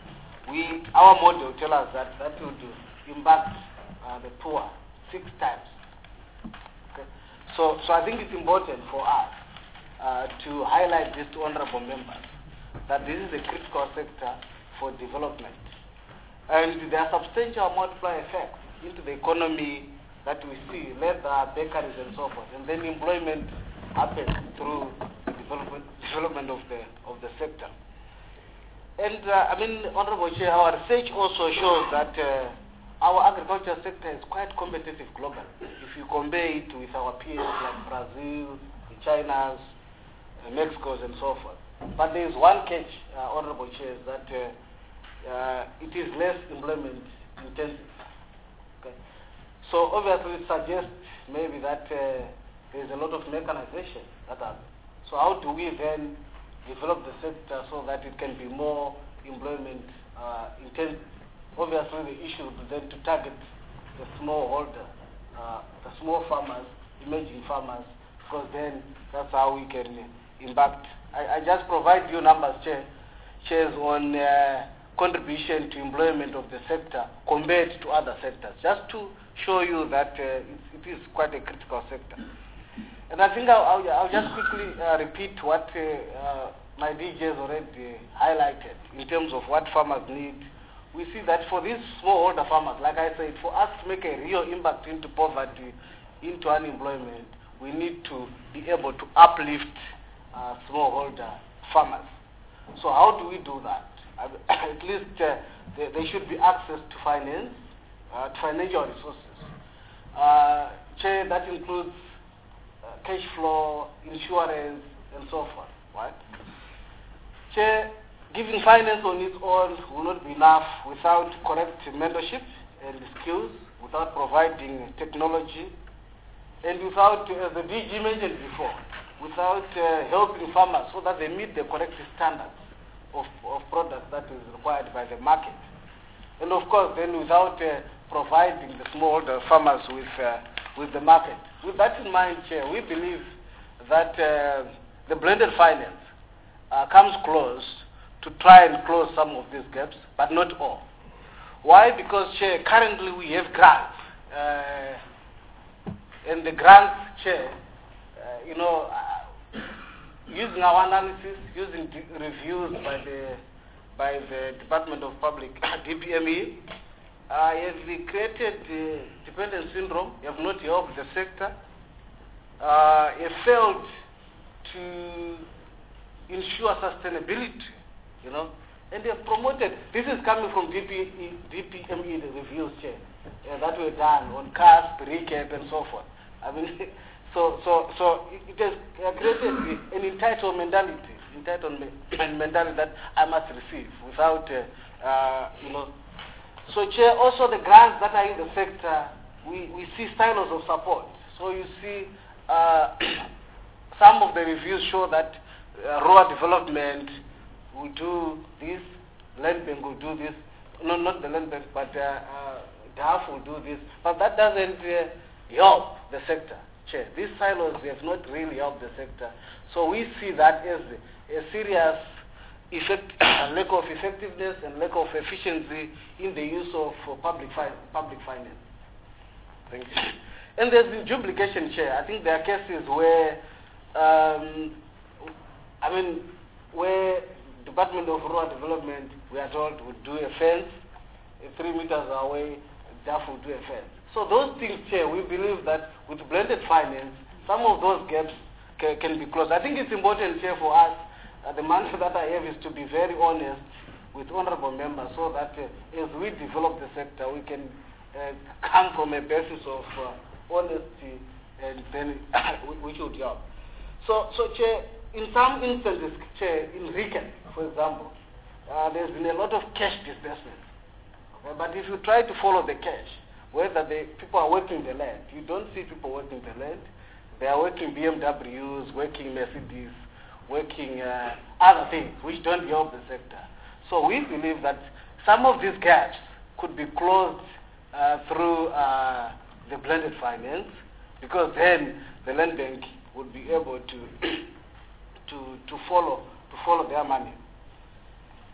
we, our model tells us that that would impact uh, the poor six times. Okay? So, so I think it's important for us uh, to highlight this to honorable members that this is a critical sector for development. And there are substantial multiplier effects into the economy that we see, leather, bakeries and so forth. And then employment happens through the development, development of the of the sector. And uh, I mean, Honorable Chair, our research also shows that uh, our agriculture sector is quite competitive globally. If you compare it with our peers like Brazil, the Chinas, uh, Mexico's and so forth. But there is one catch, uh, Honorable Chair, is that uh, uh, it is less employment intensive. Okay? So obviously it suggests maybe that uh, there is a lot of mechanization that happens. So how do we then develop the sector so that it can be more employment uh, intensive? Obviously the issue would be then to target the smallholder, uh, the small farmers, emerging farmers, because then that's how we can impact. I, I just provide you numbers, Chair, Chairs, on uh, contribution to employment of the sector compared to other sectors, just to show you that uh, it, it is quite a critical sector. And I think I'll, I'll, I'll just quickly uh, repeat what uh, uh, my D Js already highlighted in terms of what farmers need. We see that for these smallholder farmers, like I said, for us to make a real impact into poverty, into unemployment, we need to be able to uplift uh, smallholder farmers. So how do we do that? At least uh, there, there should be access to finance, uh, to financial resources. Uh, Chair, that includes uh, cash flow, insurance, and so forth, right? Chair, giving finance on its own will not be enough without correct mentorship and skills, without providing technology, and without, as the D G mentioned before, without uh, helping farmers so that they meet the correct standards of, of products that is required by the market. And of course, then without uh, providing the smallholder farmers with, uh, with the market. With that in mind, Chair, we believe that uh, the blended finance uh, comes close to try and close some of these gaps, but not all. Why? Because, Chair, currently we have grants. Uh, and the grants, Chair, uh, you know, uh, using our analysis, using reviews by the by the Department of Public, D P M E, uh, have created uh, dependent syndrome, have not helped the sector, uh, have failed to ensure sustainability, you know, and they have promoted, this is coming from D P M E, the reviews, Chair, uh, that were done on C A S P, recap, and so forth. I mean, so, so, so it has created an entitled mentality, entitlement mentality that I must receive without, uh, uh, you know. So, Chair, also the grants that are in the sector, we, we see silos of support. So you see, uh, some of the reviews show that uh, rural development will do this, land bank will do this, no, not the land bank, but uh, uh, D A F will do this, but that doesn't uh, help the sector. Chair, these silos have not really helped the sector. So we see that as a serious effect, lack of effectiveness and lack of efficiency in the use of uh, public, fi public finance. Thank you. And there's been duplication, Chair. I think there are cases where, um, I mean, where Department of Rural Development, we are told, would do a fence, uh, three meters away, D A F will do a fence. So those things, Chair, we believe that with blended finance, some of those gaps ca can be closed. I think it's important, Chair, for us, uh, the mantra that I have is to be very honest with honorable members so that uh, as we develop the sector, we can uh, come from a basis of uh, honesty and then we should help. So, so, Chair, in some instances, Chair, in recap, for example, uh, there's been a lot of cash disbursement. Okay? But if you try to follow the cash, whether the people are working the land, you don't see people working the land. They are working B M Ws, working Mercedes, working uh, other things which don't help the sector. So we believe that some of these gaps could be closed uh, through uh, the blended finance, because then the land bank would be able to to to follow to follow their money.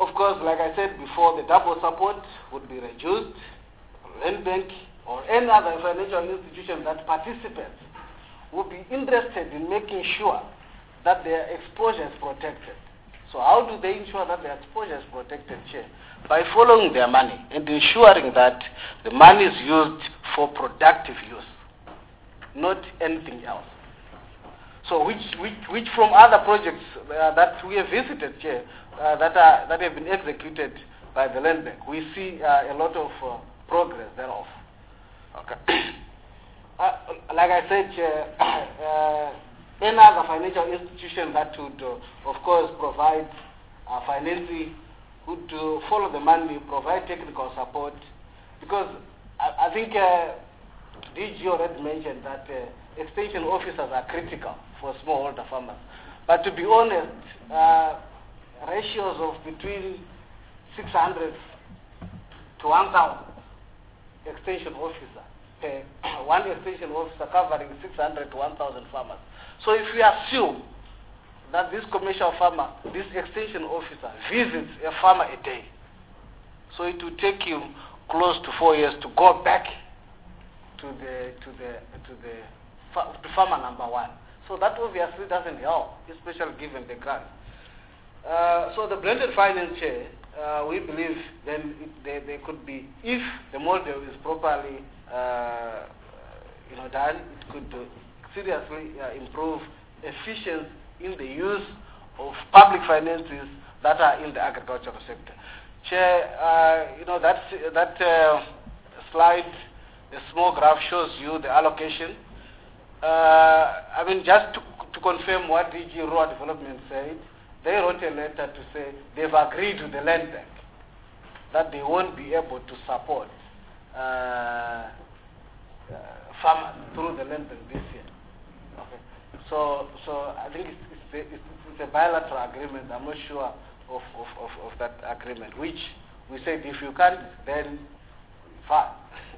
of course, like I said before, the double support would be reduced. Land Bank or any other financial institution that participates would be interested in making sure that their exposure is protected. So how do they ensure that their exposure is protected, Chair? By following their money and ensuring that the money is used for productive use, not anything else. So which, which, which from other projects uh, that we have visited, Chair, uh, that, are, that have been executed by the Land Bank, we see uh, a lot of uh, progress thereof. Okay. uh, like I said, Chair, uh, any other financial institution that would, uh, of course, provide uh, financing, would uh, follow the money, provide technical support, because I, I think uh, D G already mentioned that uh, extension officers are critical for smallholder farmers. But to be honest, uh, ratios of between six hundred to one thousand extension officer, per one extension officer covering six hundred to one thousand farmers. So if we assume that this commercial farmer, this extension officer visits a farmer a day, so it will take him close to four years to go back to the to the to the to farmer number one. So that obviously doesn't help, especially given the grant. Uh, so the blended finance, Chair, uh, we believe then it, there, there could be, if the model is properly uh, you know done, it could uh, seriously uh, improve efficiency in the use of public finances that are in the agricultural sector. Chair, uh, you know that that uh, slide, the small graph shows you the allocation. Uh, I mean, just to, to confirm what D G Rural Development said, they wrote a letter to say they've agreed with the Land Bank that they won't be able to support uh, uh, farmers through the Land Bank this year. Okay. So, so I think it's, it's, a, it's, it's a bilateral agreement. I'm not sure of, of, of, of that agreement, which we said if you can't, then fine.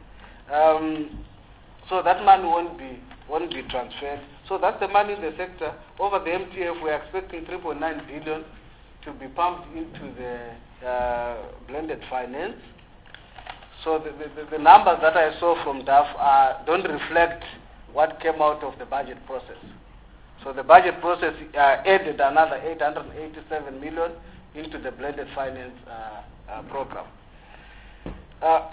um, so that money won't be won't be transferred. So that's the money in the sector. Over the M T F, we're expecting three point nine billion to be pumped into the uh, blended finance. So the, the, the numbers that I saw from D A F are, don't reflect what came out of the budget process. So the budget process uh, added another eight hundred eighty-seven million into the blended finance uh, uh, program. Uh,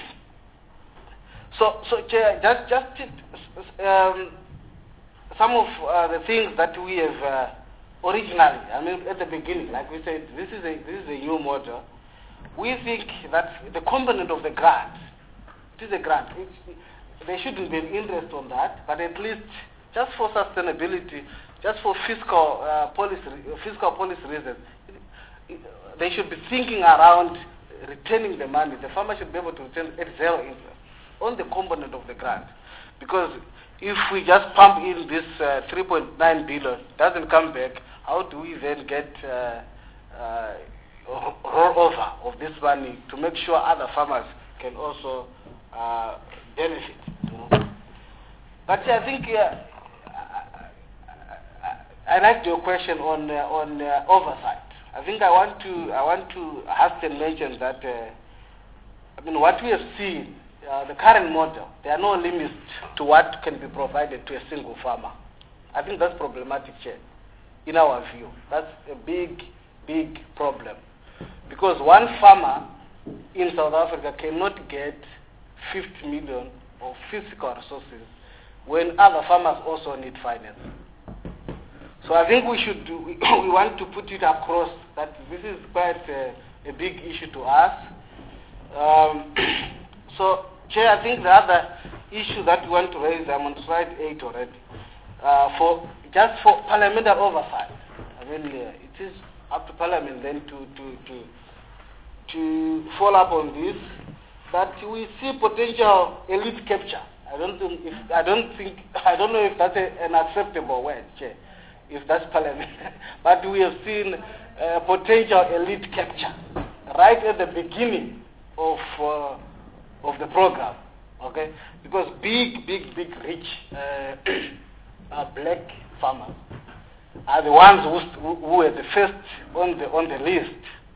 so, so Chair, just just um, some of uh, the things that we have uh, originally, I mean, at the beginning, like we said, this is a this is a new model. We think that the component of the grant, it is a grant. It's, there shouldn't be an interest on that, but at least just for sustainability, just for fiscal uh, policy, fiscal policy reasons, they should be thinking around returning the money. The farmer should be able to return at zero interest on the component of the grant, because if we just pump in this uh, three point nine billion, doesn't come back, how do we then get uh, uh, rollover of this money to make sure other farmers can also uh, benefit? You know? But I think uh, I, I liked your question on uh, on uh, oversight. I think I want to I want to hasten mention that uh, I mean what we have seen, uh, the current model, there are no limits to what can be provided to a single farmer. I think that's problematic, Chair. In our view, that's a big big problem, because one farmer in South Africa cannot get fifty million of physical resources when other farmers also need finance. So I think we should do, we, we want to put it across that this is quite a, a big issue to us. Um, so, Chair, I think the other issue that we want to raise, I'm on slide eight already, uh, for just for parliamentary oversight. I mean, uh, it is up to Parliament then to to to to follow up on this. But we see potential elite capture. I don't think if I don't think I don't know if that's a, an acceptable word, Chair, if that's Parliament. But we have seen uh, potential elite capture right at the beginning of uh, of the program, okay? Because big, big, big, rich uh, uh, black farmers are the ones who, who were the first on the on the list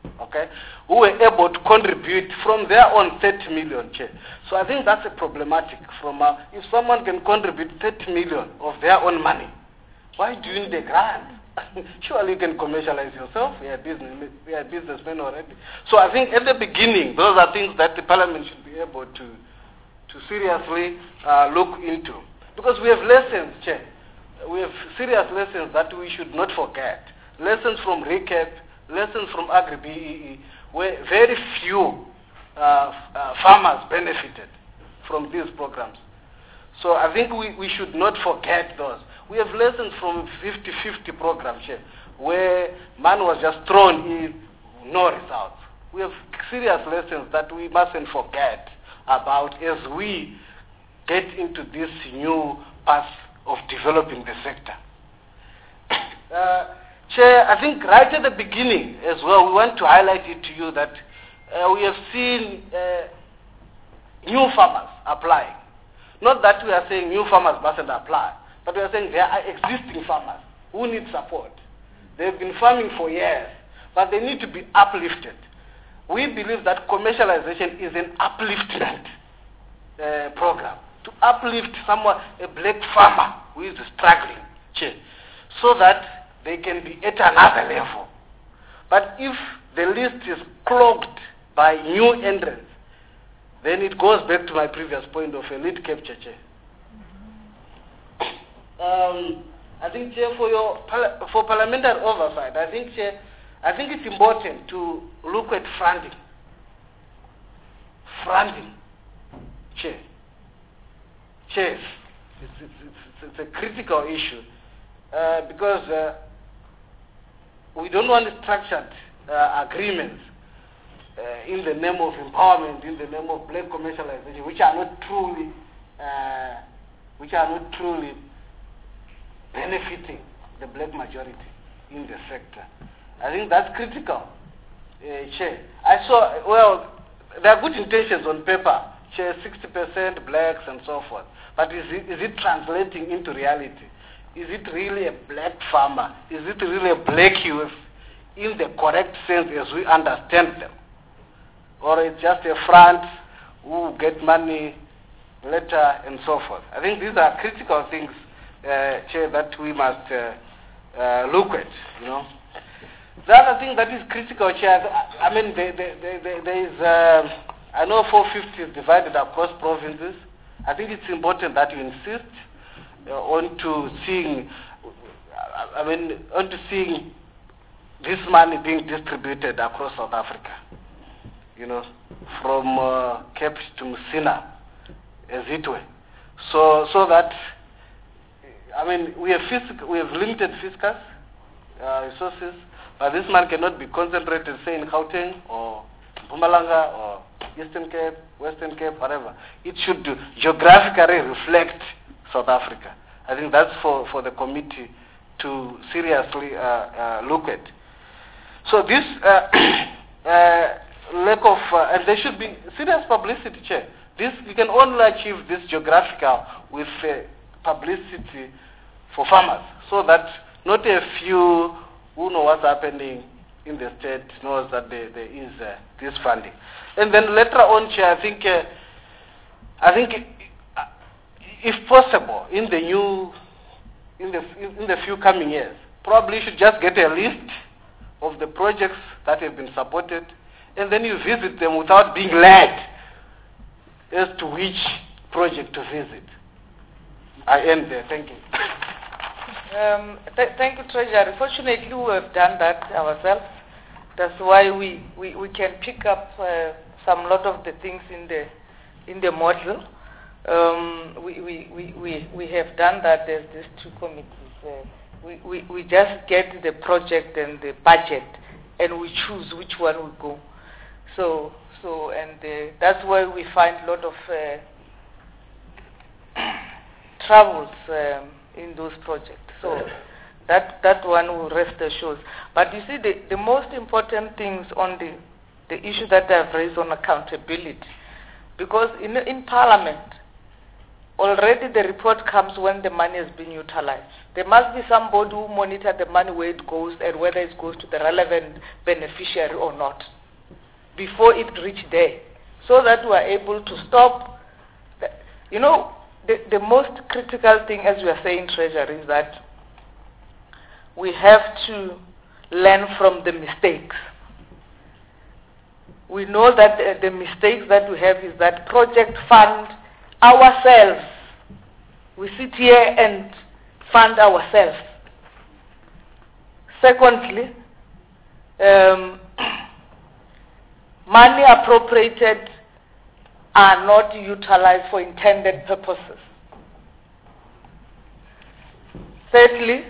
okay, who were able to contribute from their own thirty million, Chair. So I think that's a problematic. From uh, if someone can contribute thirty million of their own money, why do you need a grant? Surely you can commercialize yourself. We are business, we are businessmen already. So I think at the beginning, those are things that the Parliament should be able to to seriously uh, look into, because we have lessons, Chair. We have serious lessons that we should not forget. Lessons from RECAP, lessons from Agri-B E E, where very few uh, uh, farmers benefited from these programs. So I think we, we should not forget those. We have lessons from fifty fifty program, Chair, where man was just thrown in, no results. We have serious lessons that we mustn't forget about as we get into this new path of developing the sector. Uh, Chair, I think right at the beginning as well, we want to highlight it to you that uh, we have seen uh, new farmers applying. Not that we are saying new farmers mustn't apply, but we are saying there are existing farmers who need support. They've been farming for years, but they need to be uplifted. We believe that commercialization is an upliftment uh, program, to uplift someone, a black farmer who is struggling, Chair, so that they can be at another level. But if the list is clogged by new entrants, then it goes back to my previous point of elite capture, Chair. Um, I think, Chair, for your for parliamentary oversight, I think, Chair, I think it's important to look at funding. Funding, Chair. Chair, it's, it's, it's, it's a critical issue uh, because uh, we don't want structured uh, agreements uh, in the name of empowerment, in the name of black commercialization, which are not truly, uh, which are not truly benefiting the black majority in the sector. I think that's critical, uh, Chair. I saw, well, there are good intentions on paper, Chair, sixty percent blacks and so forth. But is it, is it translating into reality? Is it really a black farmer? Is it really a black youth in the correct sense as we understand them? Or it's just a front who get money later and so forth? I think these are critical things, uh, Chair, that we must uh, uh, look at, you know. The other thing that is critical, Chair, I mean, there, there, there, there is, uh, I know four fifty is divided across provinces. I think it's important that you insist uh, on to seeing, I mean, on to seeing this money being distributed across South Africa. You know, from uh, Cape to Messina, as it were. So, so that, I mean, we have fisc we have limited fiscal uh, resources, but this money cannot be concentrated, say, in Gauteng or Mpumalanga or Eastern Cape, Western Cape, whatever. It should do, geographically reflect South Africa. I think that's for, for the committee to seriously uh, uh, look at. So this uh, uh, lack of, uh, and there should be serious publicity, Chair. This, we can only achieve this geographical with uh, publicity for farmers, so that not a few who know what's happening in the state knows that there, there is uh, this funding. And then later on, Chair, I think, uh, I think, uh, if possible, in the new, in the in the few coming years, probably you should just get a list of the projects that have been supported, and then you visit them without being led as to which project to visit. I end there. Thank you. Um, th thank you, Treasury. Fortunately, we have done that ourselves. That's why we, we, we can pick up uh, some lot of the things in the in the model. Um, we, we, we, we, we have done that. There's these two committees. Uh, we, we, we just get the project and the budget, and we choose which one we go. So so and uh, that's why we find a lot of uh, troubles um, in those projects. So that that one will rest assured. But you see, the, the most important things on the, the issue that I've raised on accountability, because in, in Parliament, already the report comes when the money has been utilized. There must be somebody who monitor the money where it goes and whether it goes to the relevant beneficiary or not before it reaches there, so that we are able to stop. The, you know, the, the most critical thing, as we are saying, Treasury, is that we have to learn from the mistakes. We know that uh, the mistakes that we have is that project fund ourselves. We sit here and fund ourselves. Secondly, um, money appropriated are not utilized for intended purposes. Thirdly,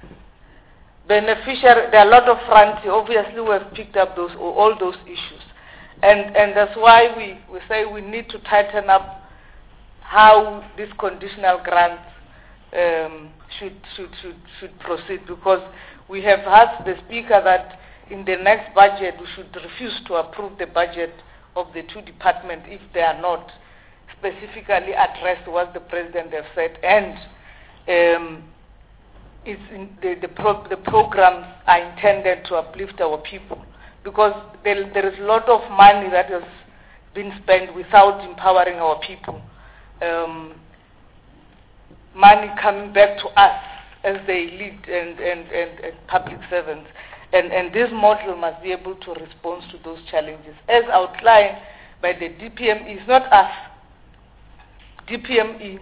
beneficiary, there are a lot of fronts. Obviously, we have picked up those all those issues, and and that's why we, we say we need to tighten up how these conditional grants um, should should should should proceed, because we have asked the Speaker that in the next budget we should refuse to approve the budget of the two departments if they are not specifically addressed what the President has said, and um, it's in the the, pro the programs are intended to uplift our people, because there, there is a lot of money that has been spent without empowering our people. Um, money coming back to us as they lead and, and, and, and public servants. And, and this model must be able to respond to those challenges. As outlined by the D P M E, it's not us. D P M E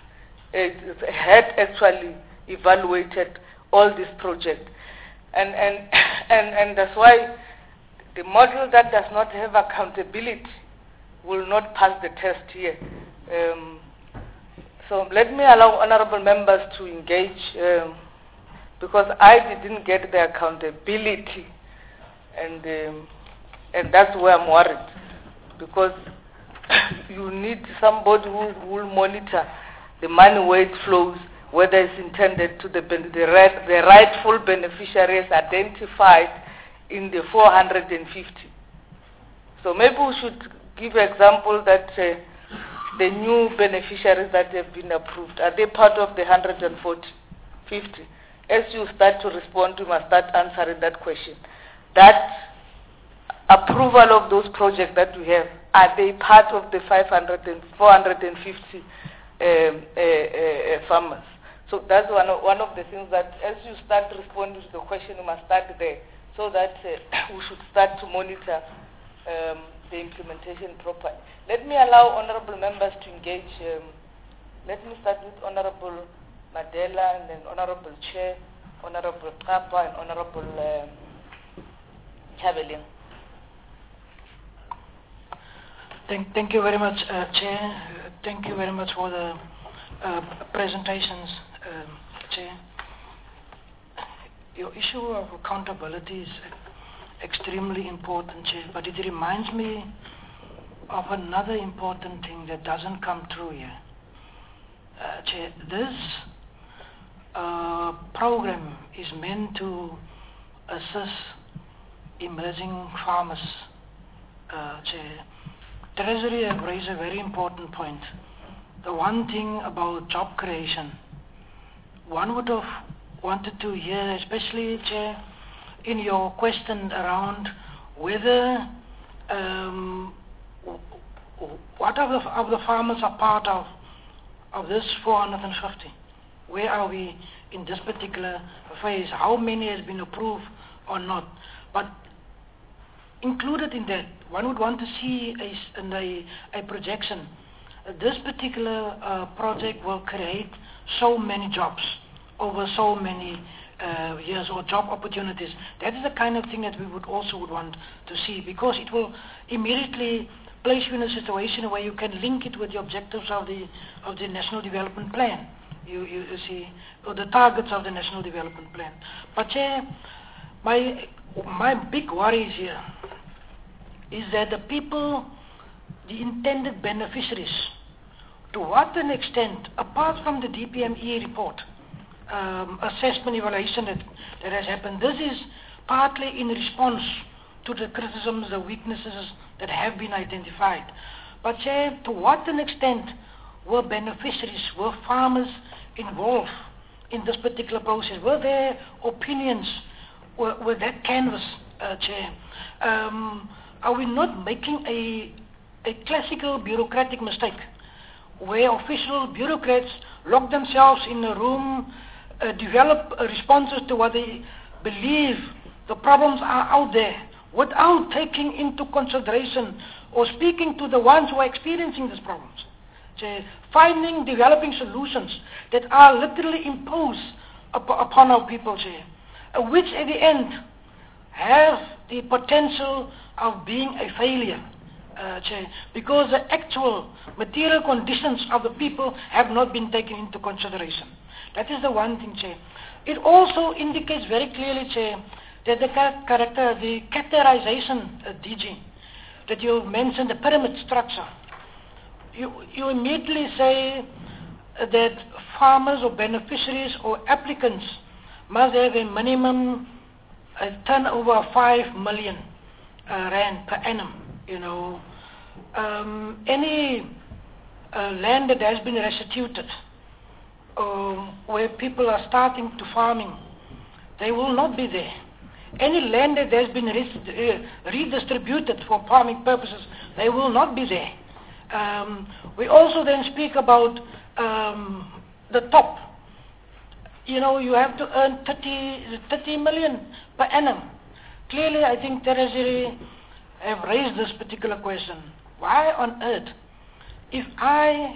uh, had actually evaluated all these projects. And, and, and, and that's why the model that does not have accountability will not pass the test here. Um, so let me allow honorable members to engage, um, because I didn't get the accountability, and um, and that's where I'm worried, because you need somebody who will monitor the money where it flows, whether it's intended to the the, right, the rightful beneficiaries identified in the four hundred fifty. So maybe we should give an example that uh, the new beneficiaries that have been approved, are they part of the one hundred forty, fifty? As you start to respond, you must start answering that question. That approval of those projects that we have, are they part of the five hundred and four hundred fifty um, uh, uh, farmers? So that's one of, one of the things that as you start responding to the question, you must start there, so that uh, we should start to monitor um, the implementation properly. Let me allow honorable members to engage. Um, let me start with Honorable Madela, and then Honorable Chair, Honorable Kapa, and Honorable um, Chabeling. Thank, thank you very much, uh, Chair. Uh, thank you very much for the uh, presentations, um, Chair. Your issue of accountability is extremely important, Chair, but it reminds me of another important thing that doesn't come through here. Uh, Chair, this uh, program is meant to assist emerging farmers, uh, Chair. Treasury have raised a very important point. The one thing about job creation, one would have wanted to hear, especially, Chair, in your question around whether um, what of the, of the farmers are part of of this four hundred fifty. Where are we in this particular phase? How many has been approved or not? But included in that, one would want to see a, a, a projection. Uh, this particular uh, project will create so many jobs over so many uh, years, or job opportunities. That is the kind of thing that we would also would want to see, because it will immediately place you in a situation where you can link it with the objectives of the of the National Development Plan. You, you, you see, or the targets of the National Development Plan. But Chair, my my big worry here is that the people, the intended beneficiaries, to what an extent, apart from the D P M E report, um, assessment evaluation that, that has happened, this is partly in response to the criticisms, the weaknesses that have been identified. But Chair, to what an extent were beneficiaries, were farmers involved in this particular process? Were their opinions, were, were that canvas, uh, Chair? Um, are we not making a, a classical bureaucratic mistake where official bureaucrats lock themselves in a room, uh, develop uh, responses to what they believe the problems are out there, without taking into consideration or speaking to the ones who are experiencing these problems? So finding, developing solutions that are literally imposed up, upon our people, uh, which at the end have the potential of being a failure, uh, because the actual material conditions of the people have not been taken into consideration. That is the one thing, Chair. It also indicates very clearly, Chair, that the character, the categorization, uh, D G, that you mentioned, the pyramid structure, you, you immediately say uh, that farmers or beneficiaries or applicants must have a minimum uh, turnover of five million uh, rand per annum. You know, um, any uh, land that has been restituted, um, where people are starting to farming, they will not be there. Any land that has been re uh, redistributed for farming purposes, they will not be there. Um, we also then speak about um, the top. You know, you have to earn thirty million per annum. Clearly, I think Treasury have raised this particular question. Why on earth, if I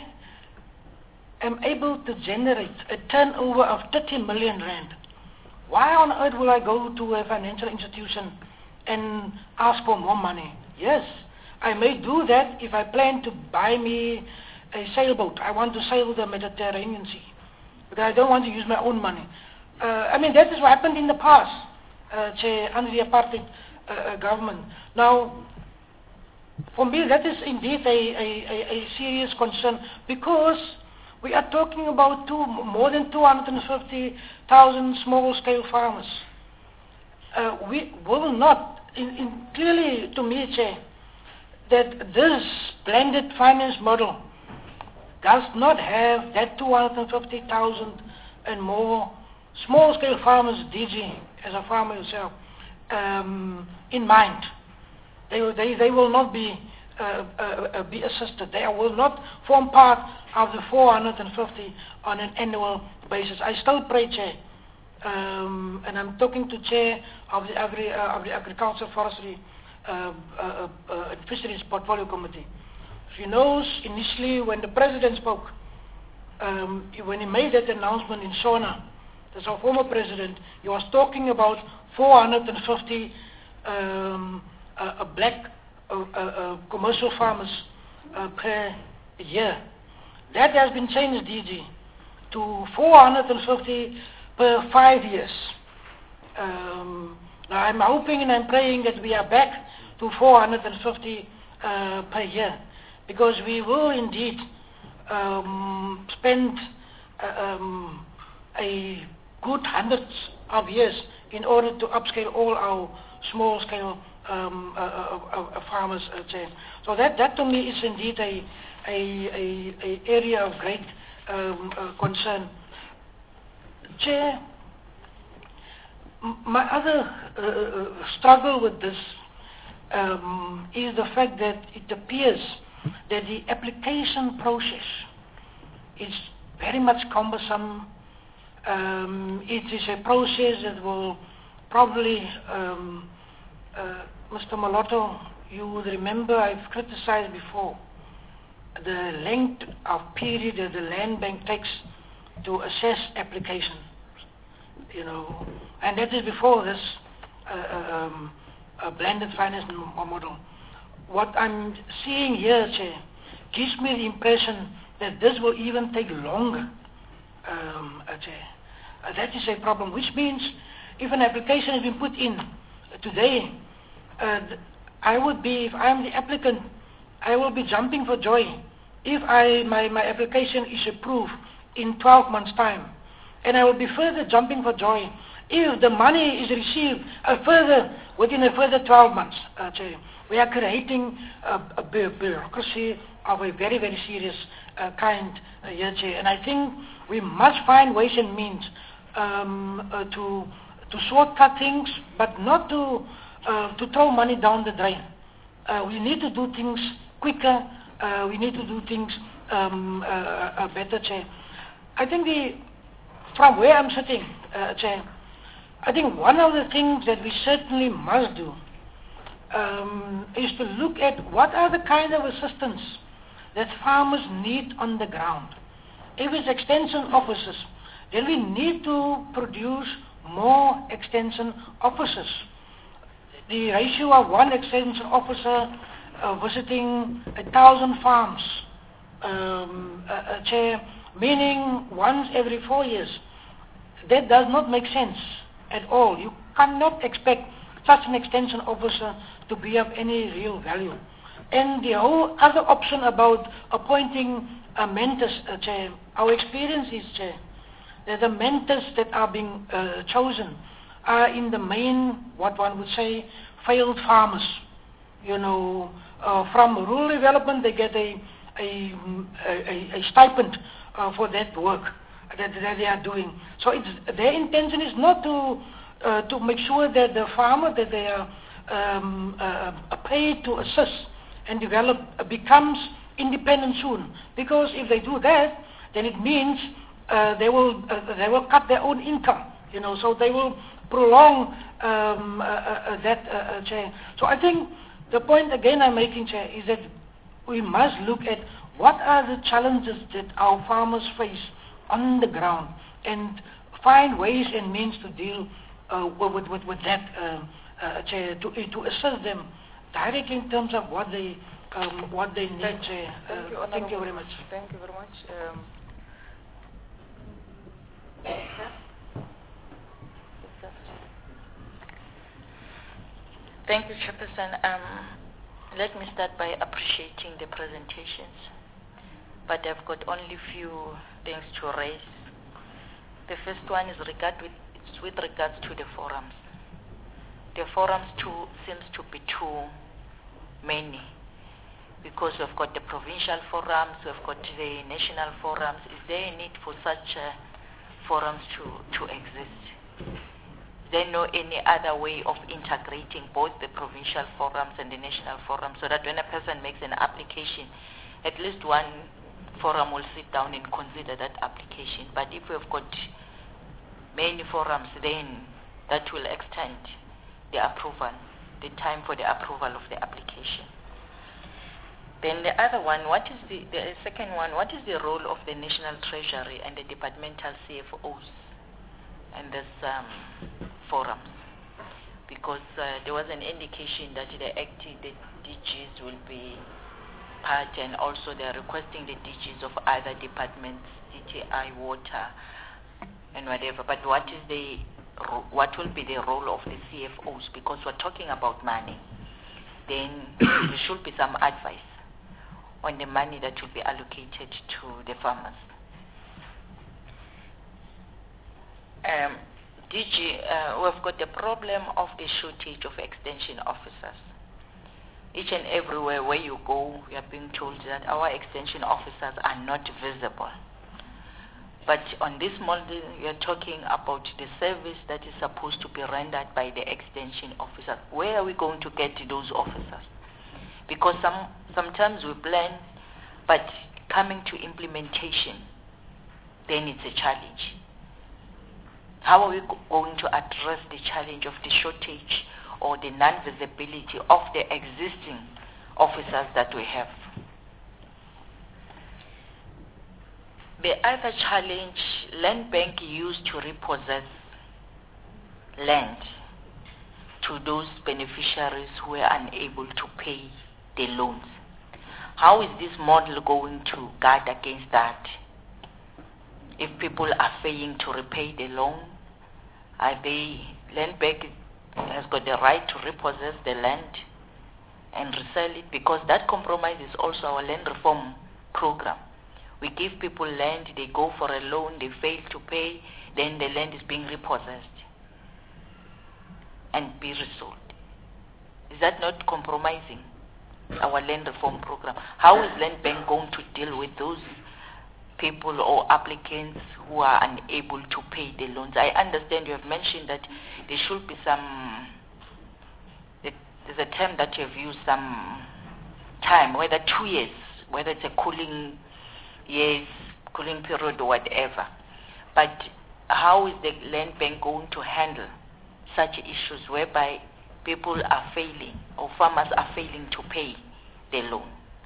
am able to generate a turnover of thirty million rand, why on earth will I go to a financial institution and ask for more money? Yes, I may do that if I plan to buy me a sailboat. I want to sail the Mediterranean Sea, because I don't want to use my own money. Uh, I mean, that is what happened in the past, uh, under the apartheid uh, government. Now, for me, that is indeed a, a, a, a serious concern, because we are talking about two, more than two hundred fifty thousand small-scale farmers. Uh, we will not, in, in clearly to me, Chair, that this blended finance model does not have that two hundred fifty thousand and more small-scale farmers, D G, as a farmer yourself, um, in mind. They, they, they will not be, uh, uh, uh, be assisted. They will not form part of the four hundred fifty on an annual basis. I still pray, Chair, um, and I'm talking to Chair of the, Agri, uh, of the Agriculture, Forestry, uh, uh, uh, and Fisheries Portfolio Committee. She knows initially when the President spoke, um, when he made that announcement in SONA, that's our former President, he was talking about four hundred fifty um, uh, uh, black uh, uh, uh, commercial farmers uh, per year. That has been changed, D G, to four hundred fifty per five years. Um, now I'm hoping and I'm praying that we are back to four hundred fifty uh, per year, because we will indeed um, spend uh, um, a good hundreds of years in order to upscale all our small-scale um, uh, uh, uh, farmers. Uh, so that, that to me is indeed a, a, a, a area of great um, uh, concern. Chair, my other uh, struggle with this um, is the fact that it appears that the application process is very much cumbersome. Um, it is a process that will probably, um, uh, Mister Moloto, you would remember I've criticized before the length of period that the Land Bank takes to assess application, you know, and that is before this uh, um, uh, blended finance model. What I'm seeing here, Chair, gives me the impression that this will even take longer, um, uh, Chair. Uh, that is a problem, which means if an application has been put in uh, today, uh, I would be, if I'm the applicant, I will be jumping for joy if I, my, my application is approved in twelve months' time. And I will be further jumping for joy if the money is received uh, further, within a further twelve months. Uh, we are creating a, a bureaucracy of a very, very serious uh, kind uh, here, Chair. And I think we must find ways and means um, uh, to to shortcut things, but not to uh, to throw money down the drain. Uh, we need to do things quicker. Uh, we need to do things um, uh, uh, better, Chair. I think the from where I'm sitting, uh, Chair, I think one of the things that we certainly must do um, is to look at what are the kind of assistance that farmers need on the ground. If it's extension officers, then we need to produce more extension officers. The ratio of one extension officer uh, visiting a thousand farms, um, uh, uh, Chair, meaning once every four years, that does not make sense at all. You cannot expect such an extension officer to be of any real value. And the whole other option about appointing a mentors, uh, Chair, our experience is, Chair, that the mentors that are being uh, chosen are in the main, what one would say, failed farmers. You know, uh, from rural development they get a, a, a, a stipend uh, for that work that, that they are doing. So it's, their intention is not to uh, to make sure that the farmer that they are um, uh, paid to assist and develop uh, becomes independent soon. Because if they do that, then it means uh, they will uh, they will cut their own income. You know, so they will prolong um, uh, uh, that uh, uh, chair. So I think the point again I'm making, Chair, is that we must look at what are the challenges that our farmers face on the ground and find ways and means to deal uh, with, with, with that, uh, uh, Chair, to, to assist them directly in terms of what they um, what they need, Thank, Chair. Uh, thank, you, thank you very much. Thank you very much. Um, Thank you, Chairperson. Um, let me start by appreciating the presentations, but I've got only few things to raise. The first one is regard with, it's with regards to the forums. The forums too seems to be too many, because we've got the provincial forums, we've got the national forums. Is there a need for such uh, forums to, to exist? Is there no any other way of integrating both the provincial forums and the national forums, so that when a person makes an application, at least one forum will sit down and consider that application? But if we've got many forums, then that will extend the approval, the time for the approval of the application. Then the other one, what is the, the second one, what is the role of the National Treasury and the departmental C F Os and this um, forums? Because uh, there was an indication that the acting, the D Gs will be part, and also they are requesting the D Gs of other departments, D T I, water, and whatever. But what is the, what will be the role of the C F Os? Because we're talking about money. Then there should be some advice on the money that will be allocated to the farmers. Um, D G, uh, we've got the problem of the shortage of extension officers. Each and everywhere where you go, you are being told that our extension officers are not visible. But on this model, we are talking about the service that is supposed to be rendered by the extension officers. Where are we going to get those officers? Because some, sometimes we plan, but coming to implementation, then it's a challenge. How are we go going to address the challenge of the shortage or the non-visibility of the existing officers that we have? The other challenge, Land Bank used to repossess land to those beneficiaries who were unable to pay the loans. How is this model going to guard against that? If people are failing to repay the loan, are they, Land Bank has got the right to repossess the land and resell it? Because that compromises also our land reform program. We give people land, they go for a loan, they fail to pay, then the land is being repossessed and be resold. Is that not compromising our land reform program. How is Land Bank going to deal with those people or applicants who are unable to pay the loans? I understand you have mentioned that there should be some, there's a term that you have used, some time, whether two years, whether it's a cooling years, cooling period or whatever. But how is the Land Bank going to handle such issues whereby people are failing or farmers are failing to pay their loan?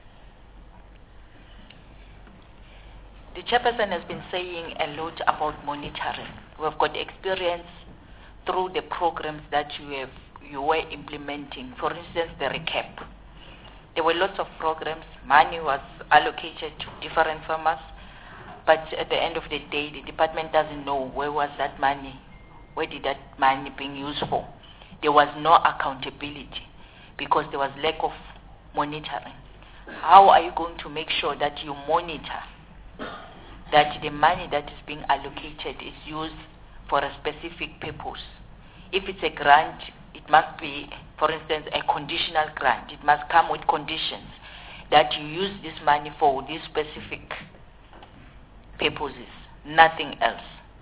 The chairperson has been saying a lot about monitoring. We've got experience through the programs that you have you were implementing. For instance, the recap. There were lots of programs. Money was allocated to different farmers, but at the end of the day, the department doesn't know where was that money, where did that money being used for. There was no accountability because there was lack of monitoring. How are you going to make sure that you monitor that the money that is being allocated is used for a specific purpose? If it's a grant, it must be, for instance, a conditional grant. It must come with conditions that you use this money for these specific purposes, nothing else.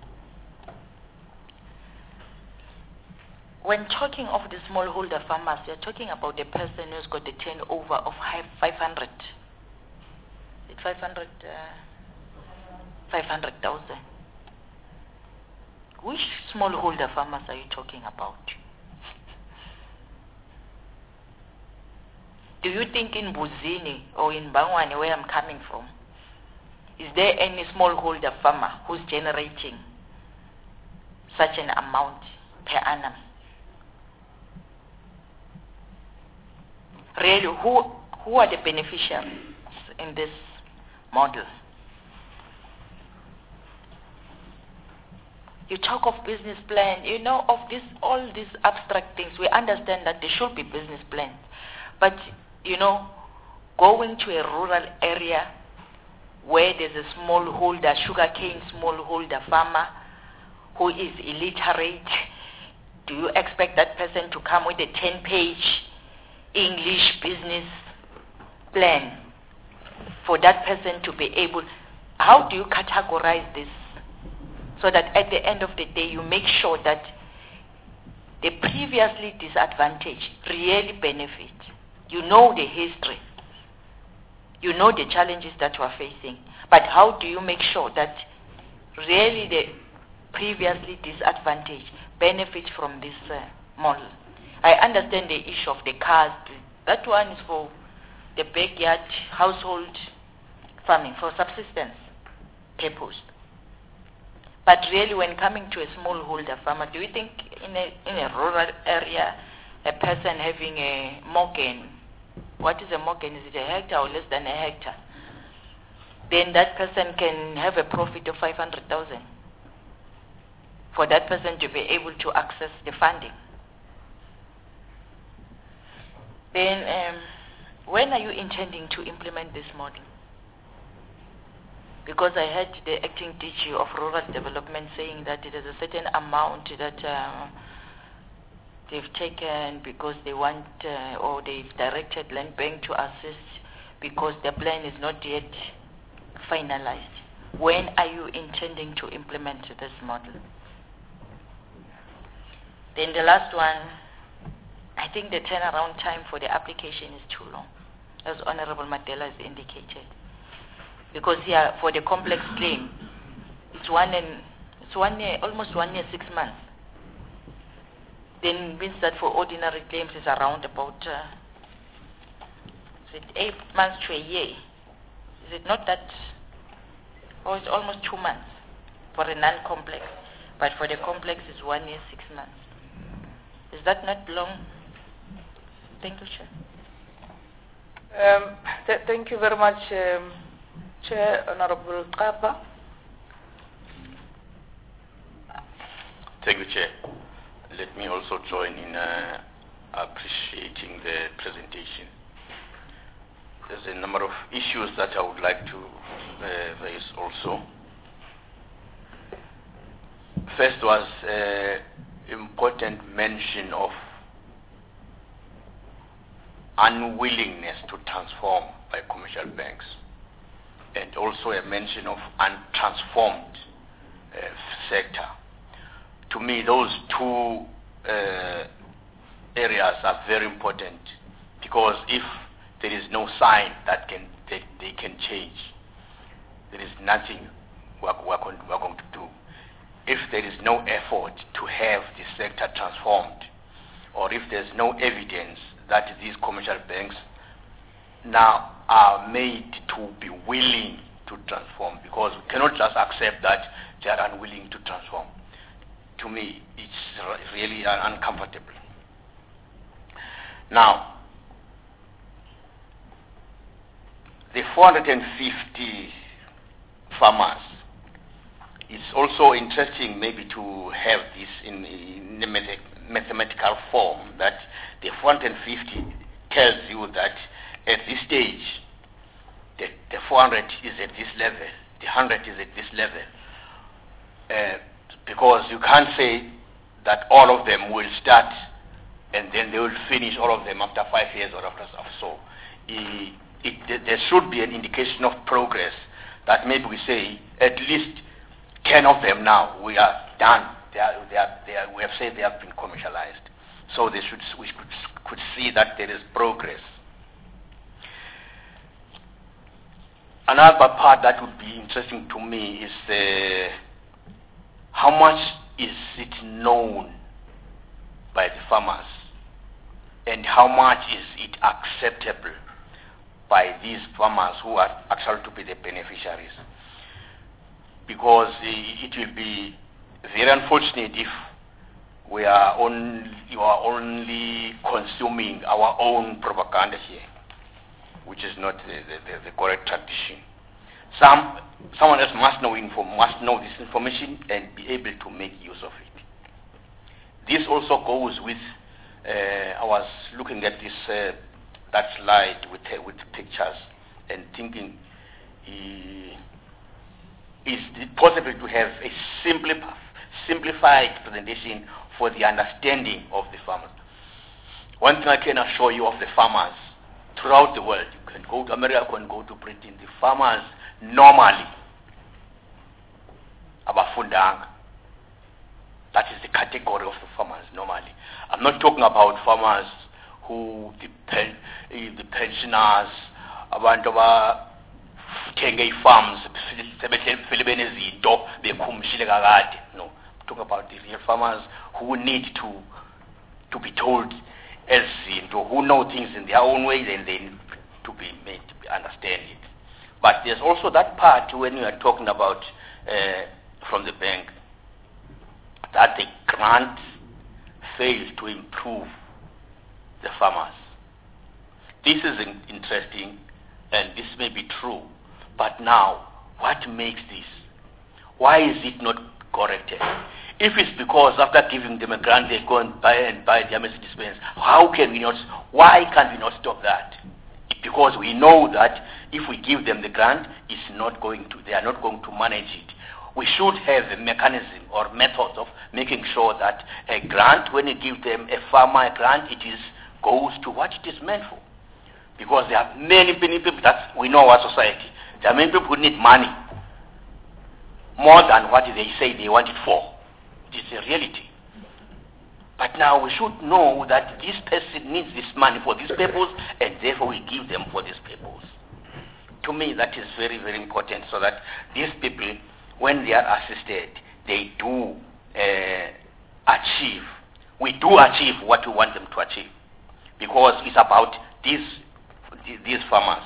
When talking of the smallholder farmers, you're talking about the person who's got a turnover of five hundred. It's five hundred, uh, five hundred thousand. Which smallholder farmers are you talking about? Do you think in Buzini or in Bangwane, where I'm coming from, is there any smallholder farmer who's generating such an amount per annum? Really, who, who are the beneficiaries in this model? You talk of business plan, you know, of this, all these abstract things. We understand that there should be business plans. But, you know, going to a rural area where there's a smallholder, sugarcane smallholder farmer who is illiterate, do you expect that person to come with a ten-page English business plan for that person to be able? How do you categorize this so that at the end of the day you make sure that the previously disadvantaged really benefit? You know the history. You know the challenges that you are facing. But how do you make sure that really the previously disadvantaged benefit from this uh, model? I understand the issue of the cars. That one is for the backyard household farming, for subsistence purpose. But really, when coming to a smallholder farmer, do you think in a, in a rural area, a person having a morgan, what is a morgan? Is it a hectare or less than a hectare? Then that person can have a profit of five hundred thousand for that person to be able to access the funding. Then, um, when are you intending to implement this model? Because I heard the acting D G of Rural Development saying that it is a certain amount that uh, they've taken because they want, uh, or they've directed Land Bank to assist because the plan is not yet finalized. When are you intending to implement this model? Then the last one, I think the turnaround time for the application is too long, as Honorable Mandela has indicated. Because here, for the complex claim, it's one and it's one year, almost one year, six months. Then means that for ordinary claims is around about uh, is it eight months to a year. Is it not that? Or it's almost two months for a non-complex, but for the complex it's one year, six months. Is that not long? Thank you, Chair. Um, th thank you very much, um, Chair, Honorable Kapa. Thank you, Chair. Let me also join in uh, appreciating the presentation. There's a number of issues that I would like to uh, raise also. First was uh, important mention of unwillingness to transform by commercial banks, and also a mention of untransformed uh, sector. To me, those two uh, areas are very important, because if there is no sign that can they, they can change, there is nothing we're, we're, going, we're going to do. If there is no effort to have the sector transformed, or if there's no evidence that these commercial banks now are made to be willing to transform, because we cannot just accept that they are unwilling to transform. To me, it's really uncomfortable. Now, the four hundred fifty farmers, it's also interesting maybe to have this in, in a mathematical form, that the four hundred fifty tells you that at this stage, the, the four hundred is at this level, the one hundred is at this level. Uh, because you can't say that all of them will start and then they will finish all of them after five years or after so. It, it, there should be an indication of progress, that maybe we say at least ten of them now, we are done. They are, they are, they are, we have said they have been commercialized. So they should, we could, could see that there is progress. Another part that would be interesting to me is uh, how much is it known by the farmers, and how much is it acceptable by these farmers who are actually to be the beneficiaries. Because it will be very unfortunate if we are only, you are only consuming our own propaganda here, which is not the, the, the correct tradition. Some, someone else must know, info, must know this information and be able to make use of it. This also goes with, uh, I was looking at this, uh, that slide with, uh, with pictures and thinking, uh, is it possible to have a simpli- simplified presentation for the understanding of the farmers? One thing I can assure you of the farmers throughout the world, you can go to America, you can go to Britain, the farmers normally, abafundanga. That is the category of the farmers normally. I'm not talking about farmers who, the, pen, the pensioners, abantu abathenge farms, no. I'm talking about the real farmers who need to to be told as who know things in their own way, and then to be made to understand it. But there's also that part when you are talking about uh, from the bank, that the grant fails to improve the farmers. This is in interesting, and this may be true, but now, what makes this? Why is it not corrected? If it's because after giving them a grant, they go and buy and buy the Mercedes Benz, how can we not, why can't we not stop that? Because we know that if we give them the grant, it's not going to, they are not going to manage it. We should have a mechanism or method of making sure that a grant, when you give them a farmer a grant, it is goes to what it is meant for. Because there are many, many people that we know our society. There are many people who need money more than what they say they want it for. It is a reality. But now we should know that this person needs this money for this purpose, and therefore we give them for this purpose. To me, that is very, very important, so that these people, when they are assisted, they do uh, achieve, we do achieve what we want them to achieve. Because it's about these, these farmers.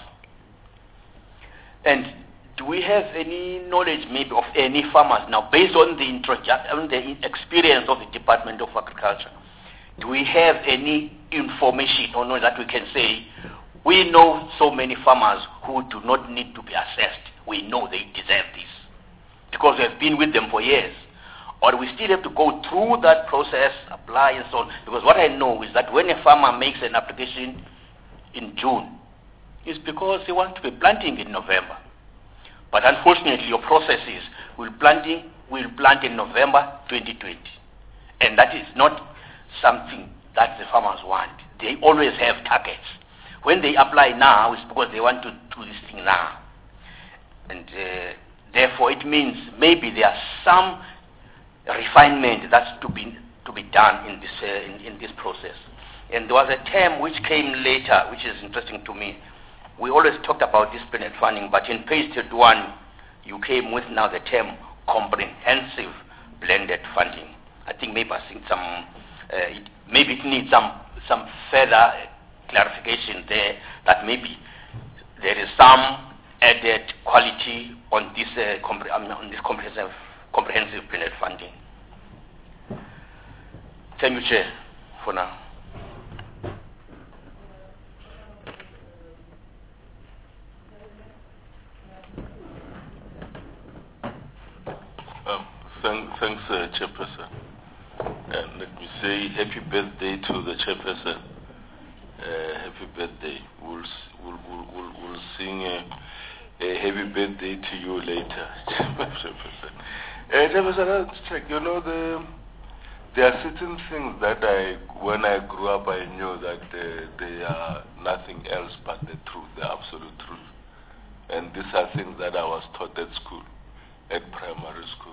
And do we have any knowledge maybe of any farmers now, based on the, introdu- on the experience of the Department of Agriculture? Do we have any information or know that we can say, we know so many farmers who do not need to be assessed. We know they deserve this because we have been with them for years. Or we still have to go through that process, apply and so on. Because what I know is that when a farmer makes an application in June, it's because he wants to be planting in November. But unfortunately, your process is we'll planting, we'll plant in November twenty twenty. And that is not something that the farmers want. They always have targets. when they apply now, it's because they want to do this thing now. And uh, therefore it means maybe there are some refinement that's to be to be done in this uh, in, in this process. And there was a term which came later, which is interesting to me. We always talked about this blended funding, but in page thirty-one, you came with now the term comprehensive blended funding. I think maybe I think some uh, it, maybe it needs some some further clarification there, that maybe there is some added quality on this uh, compre I mean, on this comprehensive comprehensive blended funding. Thank you, Chair, for now. Um, thank, thanks, uh, Chairperson. And let me say happy birthday to the Chairperson. Uh, happy birthday. We'll, we'll, we'll, we'll, we'll sing a, a happy birthday to you later, Chairperson. Uh, Chairperson, let's check. You know, the, there are certain things that I, when I grew up, I knew that uh, they are nothing else but the truth, the absolute truth. And these are things that I was taught at school, at primary school.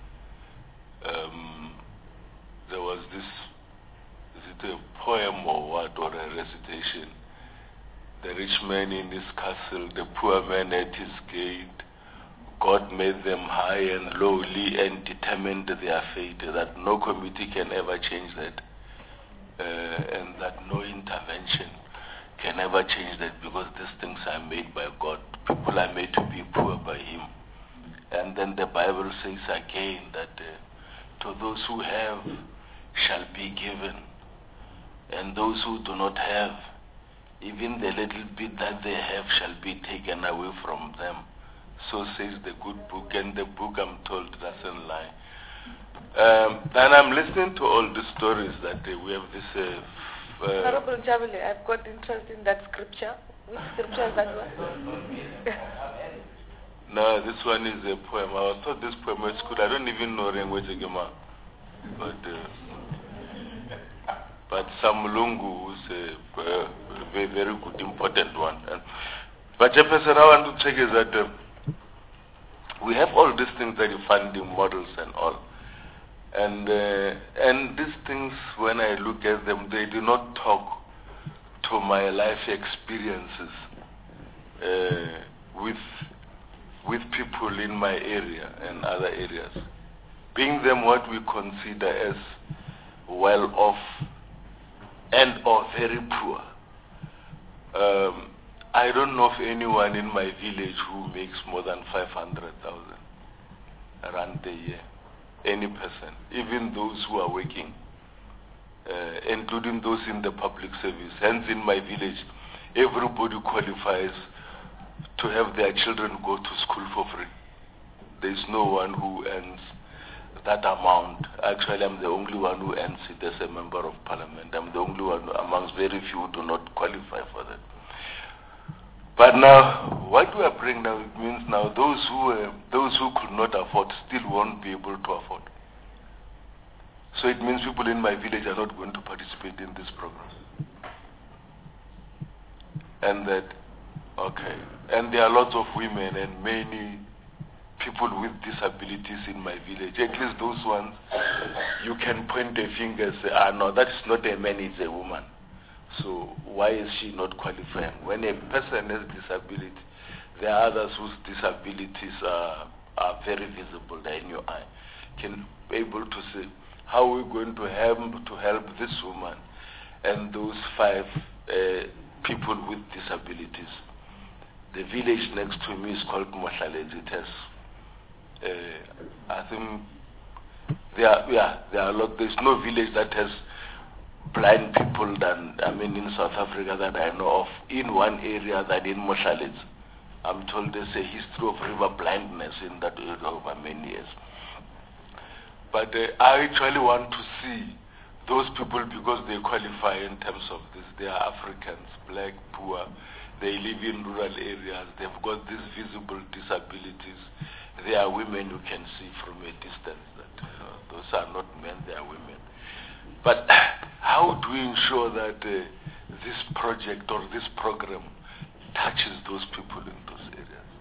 Um, there was this, is it a poem or what, or a recitation? The rich man in his castle, the poor man at his gate. God made them high and lowly and determined their fate, that no committee can ever change that, uh, and that no intervention can ever change that, because these things are made by God. People are made to be poor by Him. And then the Bible says again that uh, to those who have shall be given, and those who do not have, even the little bit that they have shall be taken away from them. So says the good book, and the book, I'm told, doesn't lie. Um, and I'm listening to all the stories that uh, we have this... Uh, uh, Honorable Njabile, I've got interest in that scripture. Which scripture is that one? No, this one is a poem. I was taught this poem at school. I don't even know language Gema. But, uh, but Sam Lungu is a uh, very, very good, important one. And, but Jefferson, I want to check is that uh, we have all these things that you funding models and all. And, uh, and these things, when I look at them, they do not talk to my life experiences uh, with with people in my area and other areas, being them what we consider as well-off and or very poor. Um, I don't know of anyone in my village who makes more than five hundred thousand rand a year, any person, even those who are working, uh, including those in the public service. Hence, in my village, everybody qualifies to have their children go to school for free. There is no one who earns that amount. Actually, I'm the only one who earns it as a member of parliament. I'm the only one amongst very few who do not qualify for that. But now, what we are bringing now, it means now those who uh, those who could not afford still won't be able to afford. So it means people in my village are not going to participate in this program. And that, okay. And there are lots of women and many people with disabilities in my village. At least those ones, you can point a finger and say, ah, no, that is not a man, it's a woman. So why is she not qualifying? When a person has disability, there are others whose disabilities are, are very visible there in your eye. Can be able to say, how are we going to help to help this woman and those five uh, people with disabilities? The village next to me is called Mohlalezi. It has, uh, I think, there are, yeah, there are a lot. There's no village that has blind people than, I mean, in South Africa that I know of, in one area than in Mohlalezi. I'm told there's a history of river blindness in that area over many years. But uh, I actually want to see those people because they qualify in terms of this. They are Africans, black, poor. They live in rural areas. They've got these visible disabilities. They are women you can see from a distance that uh, those are not men, they are women. But how do we ensure that uh, this project or this program touches those people in those areas.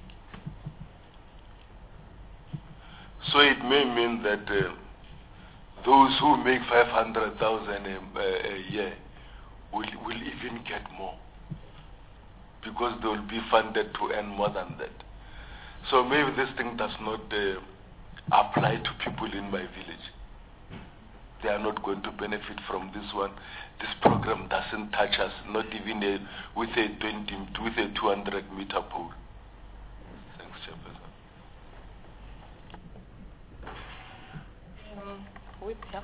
So it may mean that uh, those who make five hundred thousand a, a year will, will even get more, because they will be funded to earn more than that. So maybe this thing does not uh, apply to people in my village. They are not going to benefit from this one. This program doesn't touch us, not even a, with a twenty, with a two hundred meter pole. Thanks, Chairperson. Um, with, yeah.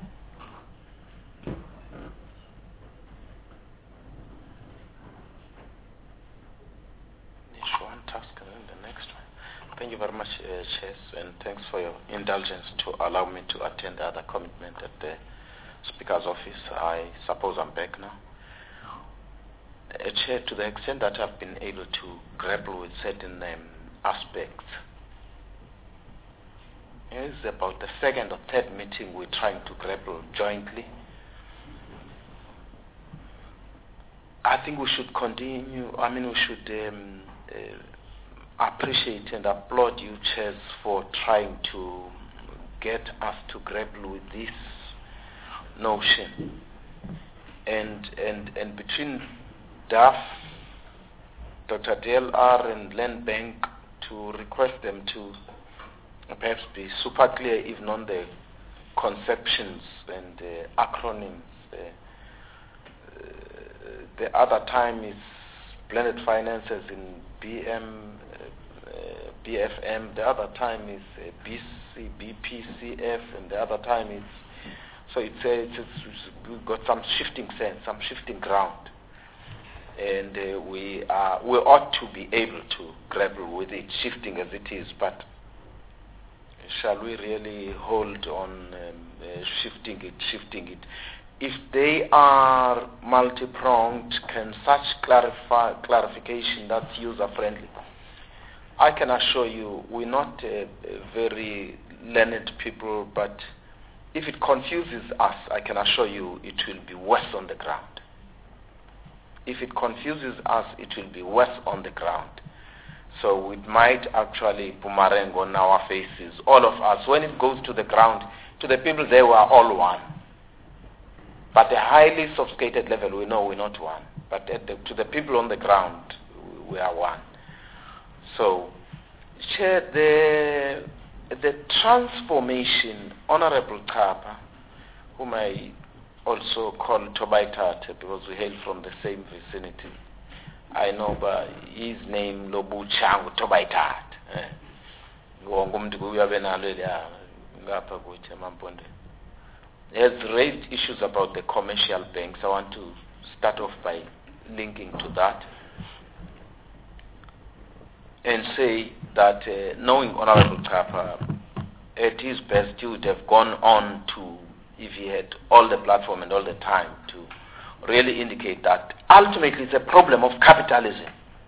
One task and then the next one. Thank you very much, uh, Chairs, and thanks for your indulgence to allow me to attend the other commitment at the Speaker's office. I suppose I'm back now. Uh, Chair, to the extent that I've been able to grapple with certain um, aspects, it's about the second or third meeting we're trying to grapple jointly. I think we should continue, I mean we should um, uh, appreciate and applaud you, Chairs, for trying to get us to grapple with this notion. And and and between D A F, Doctor D L R and Land Bank, to request them to perhaps be super clear even on the conceptions and uh, acronyms. Uh, uh, the other time is blended finances in B M, uh, uh, B F M. The other time is uh, B C, B P C F, and the other time is, so it's, uh, it's, it's we've got some shifting sense, some shifting ground, and uh, we are we ought to be able to grapple with it, shifting as it is. But shall we really hold on um, uh, shifting it, shifting it? If they are multi-pronged, can such clarify, clarification that's user-friendly? I can assure you, we're not uh, very learned people, but if it confuses us, I can assure you it will be worse on the ground. If it confuses us, it will be worse on the ground. So it might actually boomerang on our faces, all of us. When it goes to the ground, to the people, they were all one. But at a highly sophisticated level, we know we're not one. But at the, to the people on the ground, we are one. So, Chair, the, the transformation, Honorable Kapa, whom I also call Tobaitate because we hail from the same vicinity. I know by his name, Lobu Changu Tobaitate. Has raised issues about the commercial banks. I want to start off by linking to that and say that uh, knowing Honorable Kapa, at his best he would have gone on to, if he had all the platform and all the time, to really indicate that ultimately it's a problem of capitalism.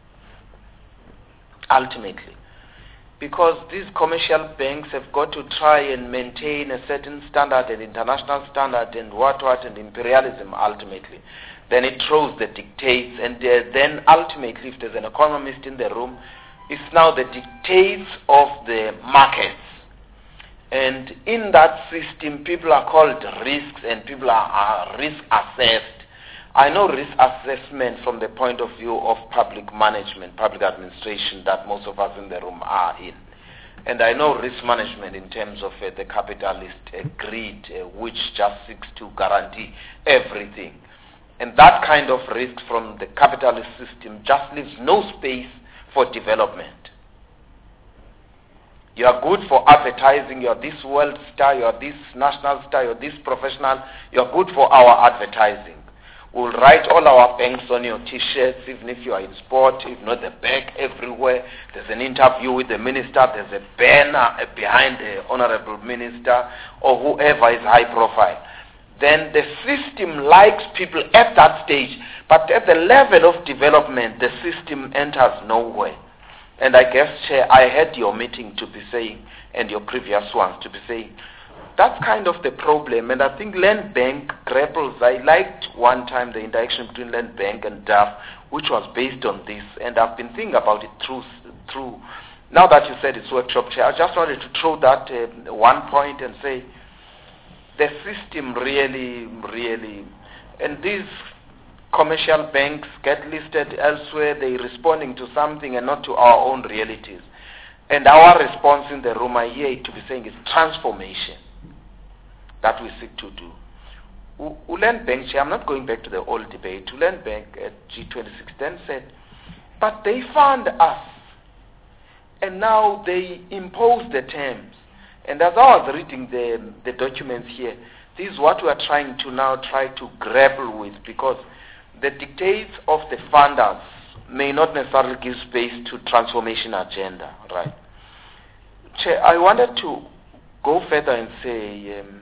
Ultimately. Because these commercial banks have got to try and maintain a certain standard, an international standard, and what what, and imperialism ultimately. Then it throws the dictates, and uh, then ultimately, if there's an economist in the room, it's now the dictates of the markets. And in that system, people are called risks, and people are, are risk assessed. I know risk assessment from the point of view of public management, public administration that most of us in the room are in. And I know risk management in terms of uh, the capitalist uh, greed, uh, which just seeks to guarantee everything. And that kind of risk from the capitalist system just leaves no space for development. You are good for advertising, you are this world star, you are this national star, you are this professional, you are good for our advertising. We'll write all our banks on your t-shirts, even if you are in sport, if not the back, everywhere. There's an interview with the minister, there's a banner behind the honorable minister, or whoever is high profile. Then the system likes people at that stage, but at the level of development, the system enters nowhere. And I guess, Chair, I had your meeting to be saying, and your previous ones to be saying, that's kind of the problem, and I think Land Bank grapples. I liked one time the interaction between Land Bank and D A F, which was based on this, and I've been thinking about it through, through now that you said it's workshop chair, I just wanted to throw that uh, one point and say, the system really, really, and these commercial banks get listed elsewhere, they're responding to something and not to our own realities. And our response in the room, I hear it to be saying, is transformation that we seek to do. Uland Bank, I'm not going back to the old debate, Uland Bank at G twenty-six then said, but they found us, and now they impose the terms. And as I was reading the, the documents here, this is what we are trying to now try to grapple with, because the dictates of the funders may not necessarily give space to transformation agenda, right? Chair, I wanted to go further and say um,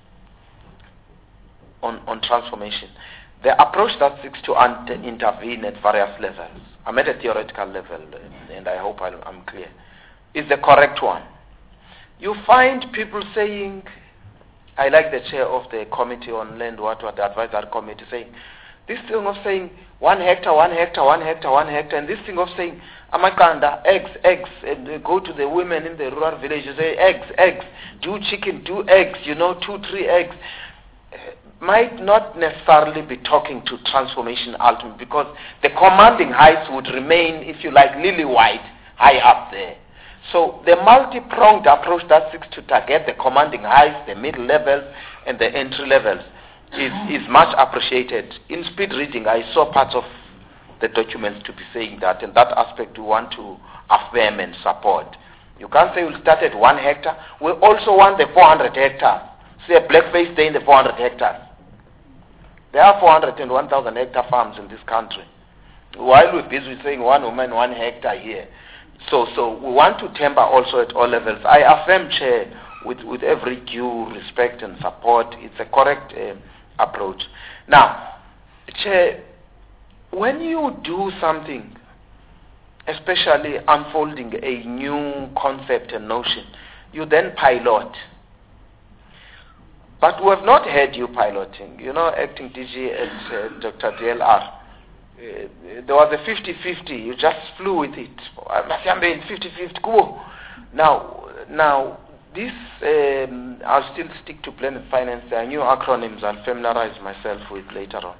on, on transformation, the approach that seeks to un- intervene at various levels, I'm at a theoretical level, and I hope I'm, I'm clear, is the correct one. You find people saying, I like the chair of the committee on land, what, what the advisory committee saying, this thing of saying one hectare, one hectare, one hectare, one hectare, and this thing of saying, Amakanda, eggs, eggs, and they go to the women in the rural villages, say eggs, eggs, do chicken, do eggs, you know, two, three eggs, uh, might not necessarily be talking to transformation ultimately, because the commanding heights would remain, if you like, lily white, high up there. So the multi-pronged approach that seeks to target the commanding heights, the middle levels, and the entry levels is, is much appreciated. In speed reading, I saw parts of the documents to be saying that, and that aspect we want to affirm and support. You can't say we'll start at one hectare. We also want the four hundred hectares. Say a blackface day in the four hundred hectares. There are four hundred and one thousand hectare farms in this country. While we're busy saying one woman, one hectare here. So, so we want to temper also at all levels. I affirm, Chair, with, with every due respect and support, it's a correct uh, approach. Now, Chair, when you do something, especially unfolding a new concept and notion, you then pilot. But we have not had you piloting. You know, acting D G and uh, Doctor D L R. Uh, there was a fifty-fifty, you just flew with it. fifty-fifty, go. Now, now this, um, I'll still stick to Planet Finance. There are new acronyms I'll familiarize myself with later on.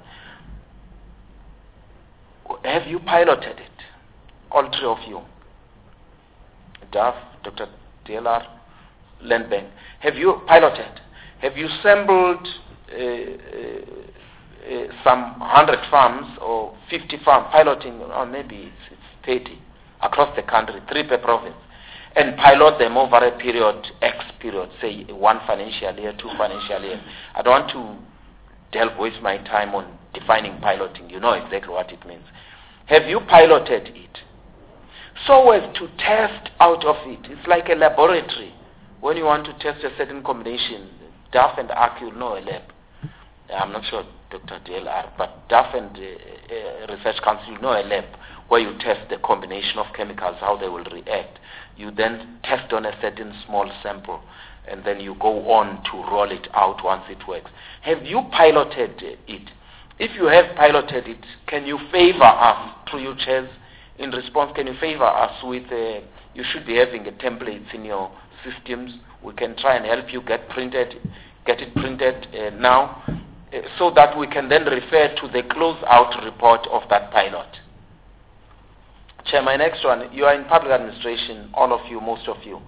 Have you piloted it? All three of you. D A F, Doctor D L R, Land Bank. Have you piloted? Have you assembled uh, uh, Uh, some hundred farms or fifty farms piloting, or maybe it's, it's thirty across the country, three per province, and pilot them over a period, X period, say one financial year, two financial years. I don't want to delve waste my time on defining piloting. You know exactly what it means. Have you piloted it so as to test out of it? It's like a laboratory. When you want to test a certain combination, D A F and A R C, you'll know a lab. I'm not sure Doctor D L R, but D A F and uh, uh, Research Council, you know a lab where you test the combination of chemicals, how they will react. You then test on a certain small sample, and then you go on to roll it out once it works. Have you piloted it? If you have piloted it, can you favor us, through your chairs, in response, can you favor us with, uh, you should be having a templates in your systems. We can try and help you get printed, get it printed uh, now, so that we can then refer to the close-out report of that pilot. Chair, my next one, you are in public administration, all of you, most of you.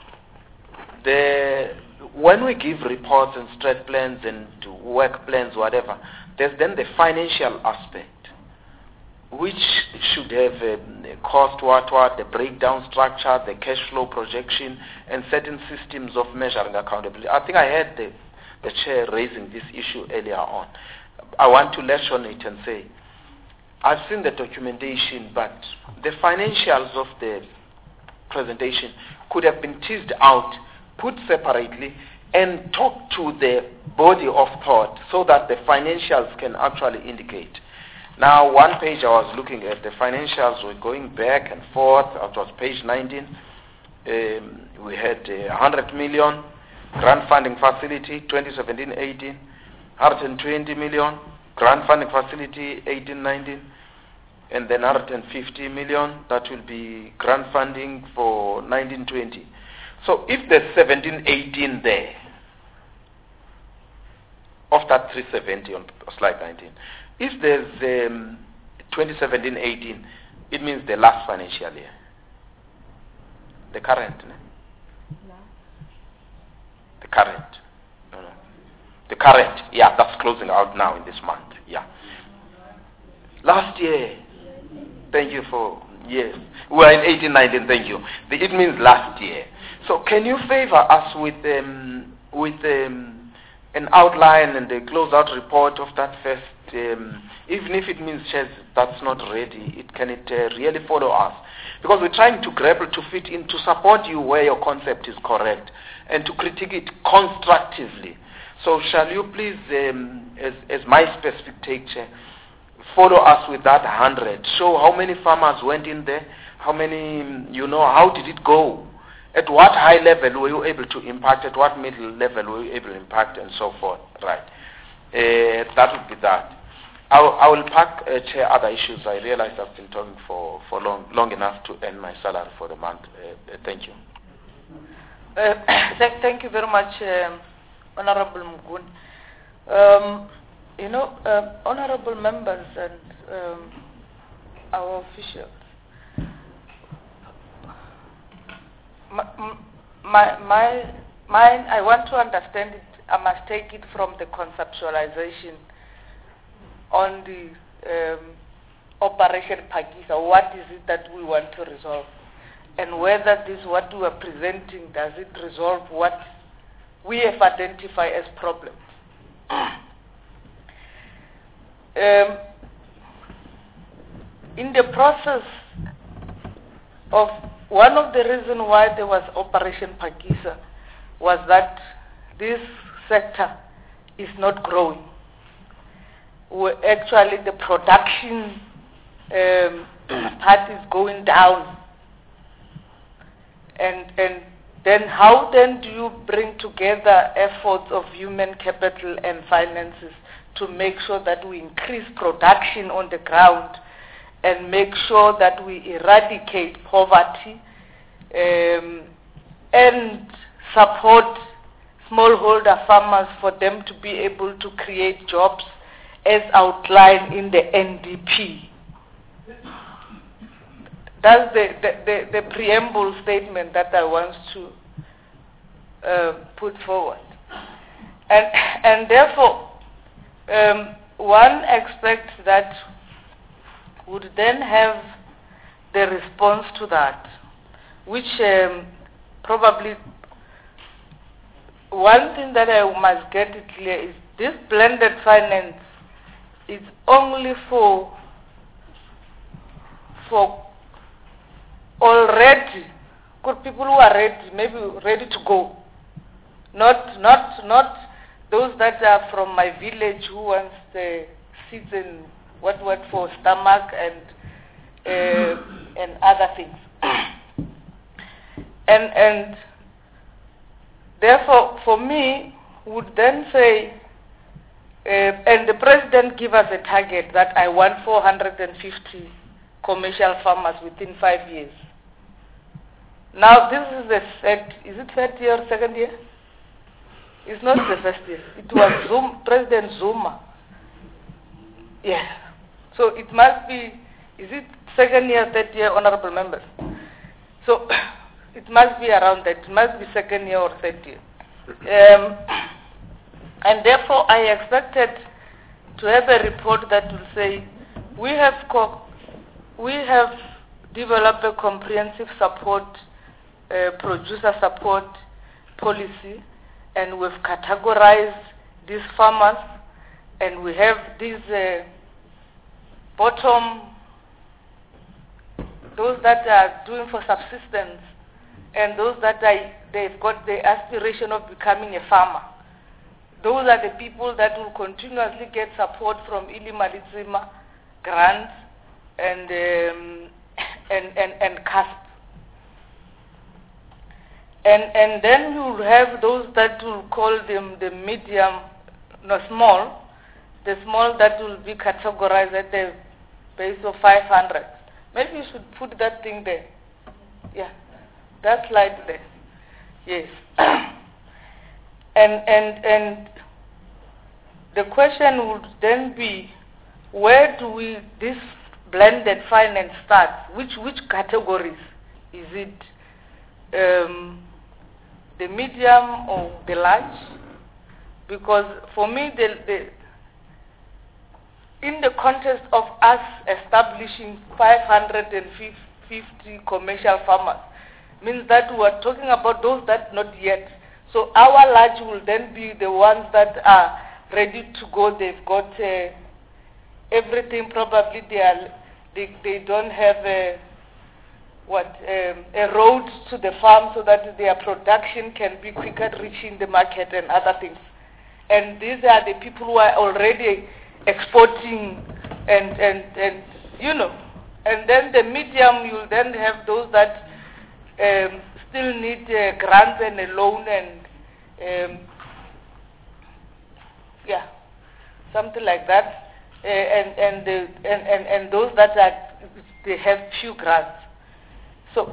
The, when we give reports and strat plans and work plans, whatever, there's then the financial aspect, which should have a cost, what, what, the breakdown structure, the cash flow projection, and certain systems of measuring accountability. I think I had the the chair raising this issue earlier on. I want to latch on it and say, I've seen the documentation, but the financials of the presentation could have been teased out, put separately, and talk to the body of thought so that the financials can actually indicate. Now, one page I was looking at, the financials were going back and forth. It was page nineteen. Um, we had uh, one hundred million. grant funding facility twenty seventeen eighteen, one hundred twenty million, grant funding facility eighteen nineteen, and then one hundred fifty million, that will be grant funding for nineteen twenty. So if there's seventeen eighteen there, of that three seventy on slide nineteen, if there's um, twenty seventeen eighteen, it means the last financial year. The current, no? No. The current. No, no. The current, yeah, that's closing out now in this month, yeah. Last year, thank you for, yes. We're in eighteen nineteen, thank you. The, it means last year. So can you favor us with, um, with um, an outline and a close-out report of that first, um, even if it means chairs that's not ready, it can it uh, really follow us? Because we're trying to grapple, to fit in, to support you where your concept is correct, and to critique it constructively. So shall you please, um, as, as my specific take, Chair, follow us with that hundred. Show how many farmers went in there, how many, you know, how did it go? At what high level were you able to impact? At what middle level were you able to impact, and so forth? Right. Uh, that would be that. I will, I will pack, uh, Chair, other issues. I realize I've been talking for, for long, long enough to earn my salary for the month. Uh, uh, thank you. Uh, th thank you very much, um, Honorable Mgun. Um, you know, uh, honorable members and um, our officials, my, my, my, mine, I want to understand it, I must take it from the conceptualization on the um, Operation Phakisa. What is it that we want to resolve? And whether this, what we are presenting, does it resolve what we have identified as problems? um, in the process of, one of the reasons why there was Operation Phakisa was that this sector is not growing. Where actually the production um, part is going down. And, and then how then do you bring together efforts of human capital and finances to make sure that we increase production on the ground and make sure that we eradicate poverty um, and support smallholder farmers for them to be able to create jobs as outlined in the N D P? That's the, the, the, the preamble statement that I want to uh, put forward. And, and therefore, um, one expects that would then have the response to that, which um, probably, one thing that I must get it clear is this blended finance is only for, for already good people who are ready, maybe ready to go. Not, not, not those that are from my village who wants the seeds and what, what for stomach and uh, and other things. and and therefore, for me, would then say, uh, and the president give us a target that I want four hundred fifty commercial farmers within five years. Now, this is the third, is it third year or second year? It's not the first year. It was Zuma, President Zuma. Yeah. So it must be, is it second year, third year, honorable members? So it must be around that. It must be second year or third year. Um, and therefore, I expected to have a report that will say, we have, co we have developed a comprehensive support Uh, producer support policy, and we've categorized these farmers, and we have these uh, bottom, those that are doing for subsistence, and those that are, they've got the aspiration of becoming a farmer. Those are the people that will continuously get support from Ilimali Zima grants and, um, and, and, and C A S P. And, and then you'll have those that will call them the medium, no, small, the small that will be categorized at the base of five hundred. Maybe you should put that thing there. Yeah, that slide there. Yes. and, and, and the question would then be, where do we, this blended finance start? Which, which categories? Is it um, the medium or the large? Because for me, the, the, in the context of us establishing five hundred fifty commercial farmers, means that we are talking about those that not yet. So our large will then be the ones that are ready to go. They've got uh, everything. Probably they are. They, they don't have a what um, a road to the farm so that their production can be quicker reaching the market and other things. And these are the people who are already exporting and and and you know. And then the medium, you then have those that um, still need uh, grants and a loan and um, yeah, something like that. Uh, and and, the, and and and those that are they have few grants. So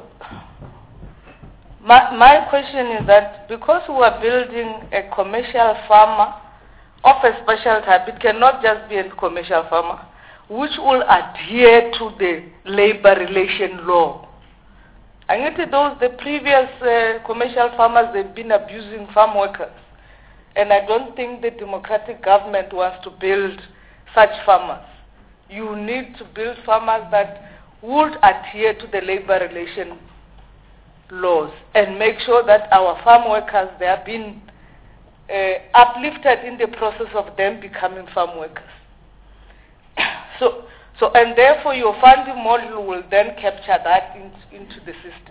my my question is that because we are building a commercial farmer of a special type, it cannot just be a commercial farmer which will adhere to the labor relation law. I get those the previous uh, commercial farmers, they've been abusing farm workers, and I don't think the democratic government wants to build such farmers. You need to build farmers that would adhere to the labor relation laws and make sure that our farm workers, they are being uh, uplifted in the process of them becoming farm workers. so, so, and therefore your funding model will then capture that in, into the system.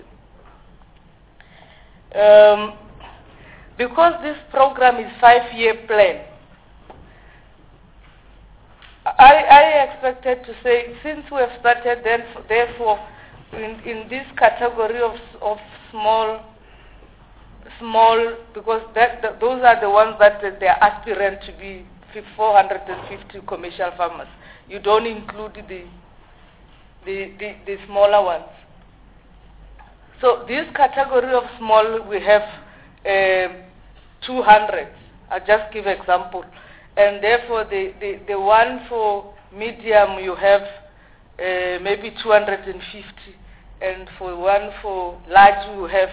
Um, because this program is five-year plan, I, I expected to say, since we have started, then therefore, in, in this category of, of small, small, because that, that, those are the ones that they are aspirant to be four hundred fifty commercial farmers. You don't include the, the, the, the smaller ones. So this category of small, we have uh, two hundred. I'll just give an example. And therefore, the, the, the one for medium, you have uh, maybe two hundred fifty. And for one for large, you have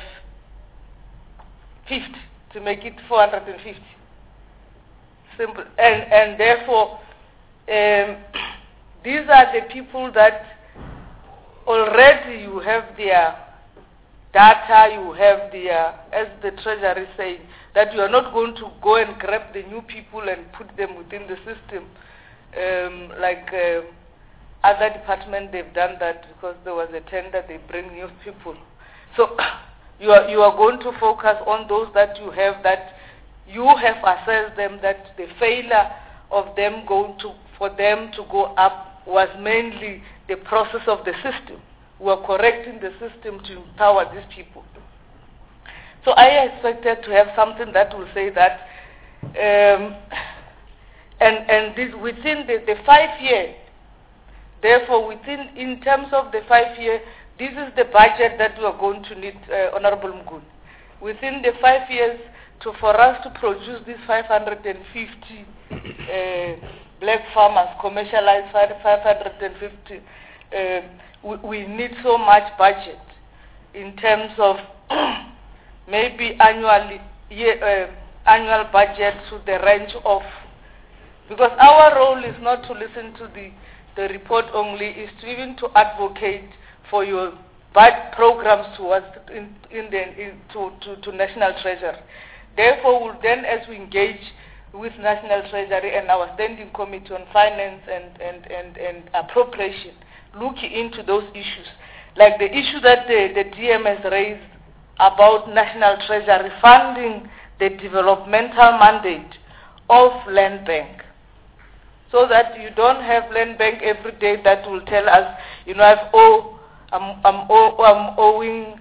fifty to make it four hundred fifty. Simple. And, and therefore, um, these are the people that already you have their data, you have their, as the treasury is saying, that you are not going to go and grab the new people and put them within the system. Um, like uh, other departments, they've done that because there was a tender, they bring new people. So you are, you are going to focus on those that you have, that you have assessed them, that the failure of them going to, for them to go up was mainly the process of the system. We are correcting the system to empower these people. So I expected to have something that will say that, um, and and this within the, the five year, therefore within, in terms of the five year, this is the budget that we are going to need, uh, Honorable Mgun. Within the five years, to, for us to produce these five hundred fifty uh, black farmers, commercialize five hundred fifty, uh, we, we need so much budget in terms of maybe annually, year, uh, annual budget to the range of, because our role is not to listen to the, the report only, is to even to advocate for your bad programs towards in, in the, in, to, to, to National Treasury. Therefore, we'll then, as we engage with National Treasury and our Standing Committee on Finance and, and, and, and Appropriation, look into those issues. Like the issue that the, the D M has raised about National Treasury funding the developmental mandate of Land Bank. So that you don't have Land Bank every day that will tell us, you know, I've owe, I'm, I'm, owe, I'm owing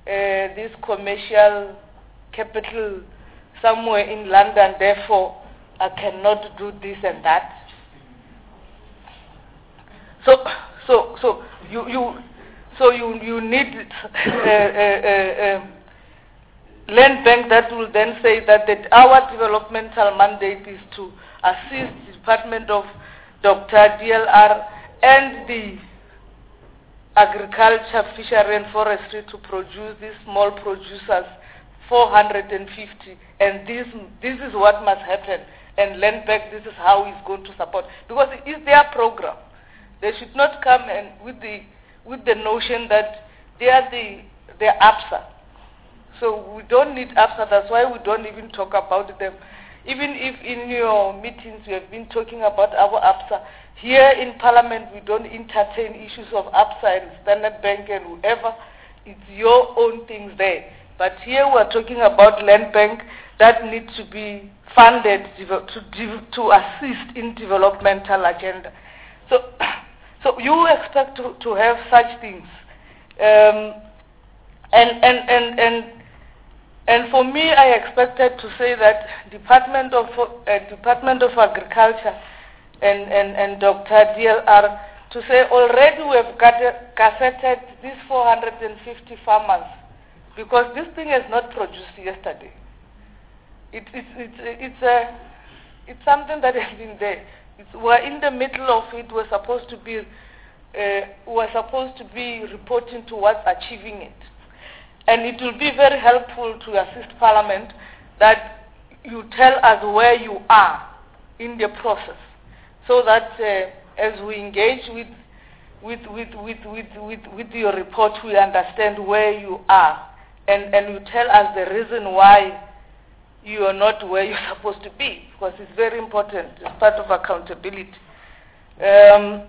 this commercial capital somewhere in London, therefore I cannot do this and that. So, so, so you, you, so you, you need uh, uh, uh, um, land bank that will then say that, that our developmental mandate is to assist the Department of Doctor D L R and the Agriculture, Fishery and Forestry to produce these small producers four hundred fifty, and this this is what must happen. And land bank, this is how it's going to support, because it is their program. They should not come and with the with the notion that they are the the ABSA. So we don't need ABSA. That's why we don't even talk about them. Even if in your meetings you have been talking about our ABSA, here in Parliament we don't entertain issues of ABSA and Standard Bank and whoever. It's your own things there. But here we are talking about land bank that needs to be funded to to assist in developmental agenda. So, so you expect to, to have such things, um, and and and and and for me, I expected to say that Department of uh, Department of Agriculture and and and Doctor D L R to say already we have gazetted these four hundred fifty farmers, because this thing has not produced yesterday. It, it, it, it's, a, it's something that has been there. It's, we're in the middle of it. We're supposed to be, uh, we're supposed to be reporting towards achieving it. And it will be very helpful to assist Parliament that you tell us where you are in the process, so that uh, as we engage with, with, with, with, with, with, with your report, we understand where you are, and, and you tell us the reason why you are not where you're supposed to be, because it's very important. It's part of accountability. Um,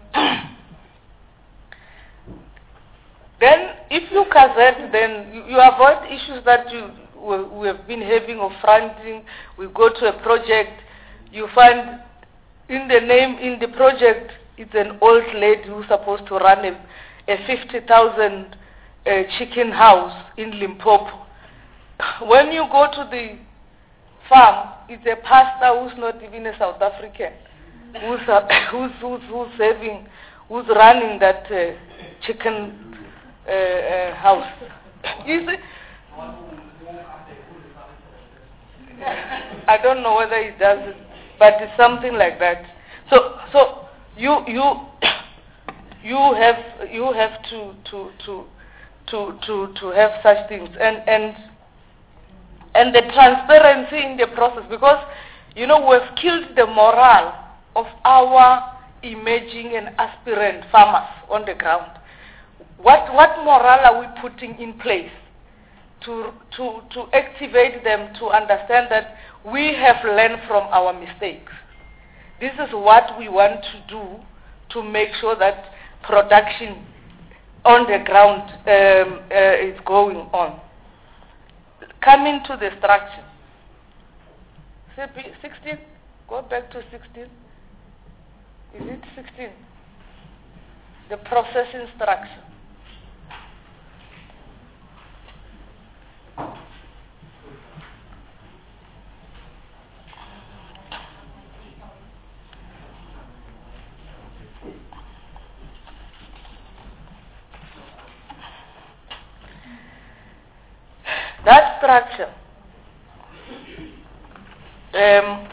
then, if you gazette, then you, you avoid issues that you we, we have been having of funding. We go to a project, you find in the name in the project it's an old lady who's supposed to run a, a fifty thousand uh, chicken house in Limpopo. When you go to the farm, it's a pastor who's not even a South African, who's uh, who's, who's who's saving, who's running that uh, chicken uh, uh, house. You see, I don't know whether he does it, but it's something like that. So so you you you have you have to to to to to to have such things, and and. And the transparency in the process, because, you know, we've killed the morale of our emerging and aspirant farmers on the ground. What, what morale are we putting in place to, to, to activate them to understand that we have learned from our mistakes? This is what we want to do to make sure that production on the ground um, uh, is going on. Coming to the structure. sixteen? Go back to sixteen. Is it sixteen? The processing structure. That structure, um,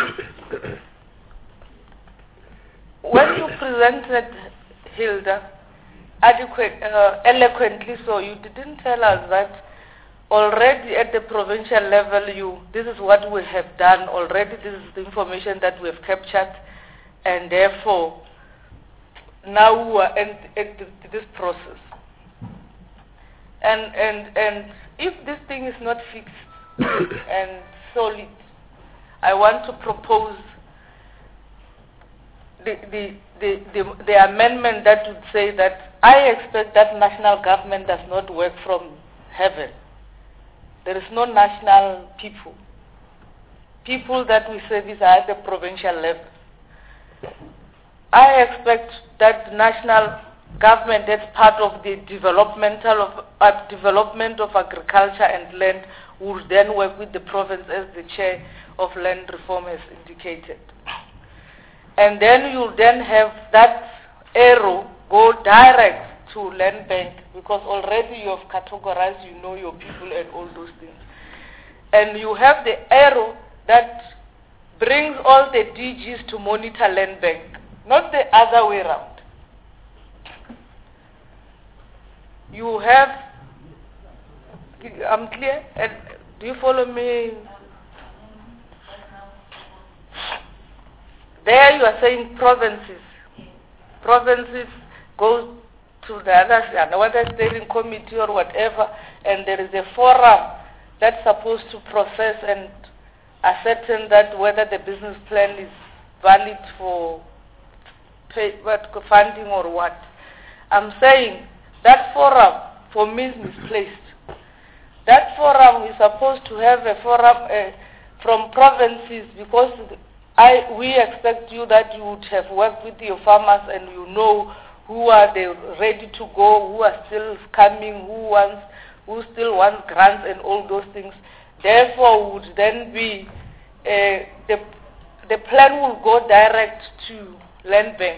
when you presented, Hilda, adequate, uh, eloquently so, you didn't tell us that already at the provincial level, you this is what we have done already, this is the information that we have captured, and therefore, now we are at, at this process. And, and, and if this thing is not fixed and solid, I want to propose the, the, the, the, the amendment that would say that I expect that national government does not work from heaven. There is no national people. People that we service are at the provincial level. I expect that national government that's part of the developmental of uh, development of agriculture and land would then work with the province as the chair of land reform has indicated. And then you then have that arrow go direct to land bank because already you have categorized, you know your people and all those things. And you have the arrow that brings all the D Gs to monitor land bank, not the other way around. You have, I'm clear, and do you follow me? There you are saying provinces. Provinces go to the other, whether steering committee or whatever, and there is a forum that's supposed to process and ascertain that whether the business plan is valid for pay, what, funding or what. I'm saying that forum for me is misplaced. That forum is supposed to have a forum uh, from provinces because I we expect you that you would have worked with your farmers and you know who are they ready to go, who are still coming, who wants, who still wants grants and all those things. Therefore, would then be uh, the the plan will go direct to land bank,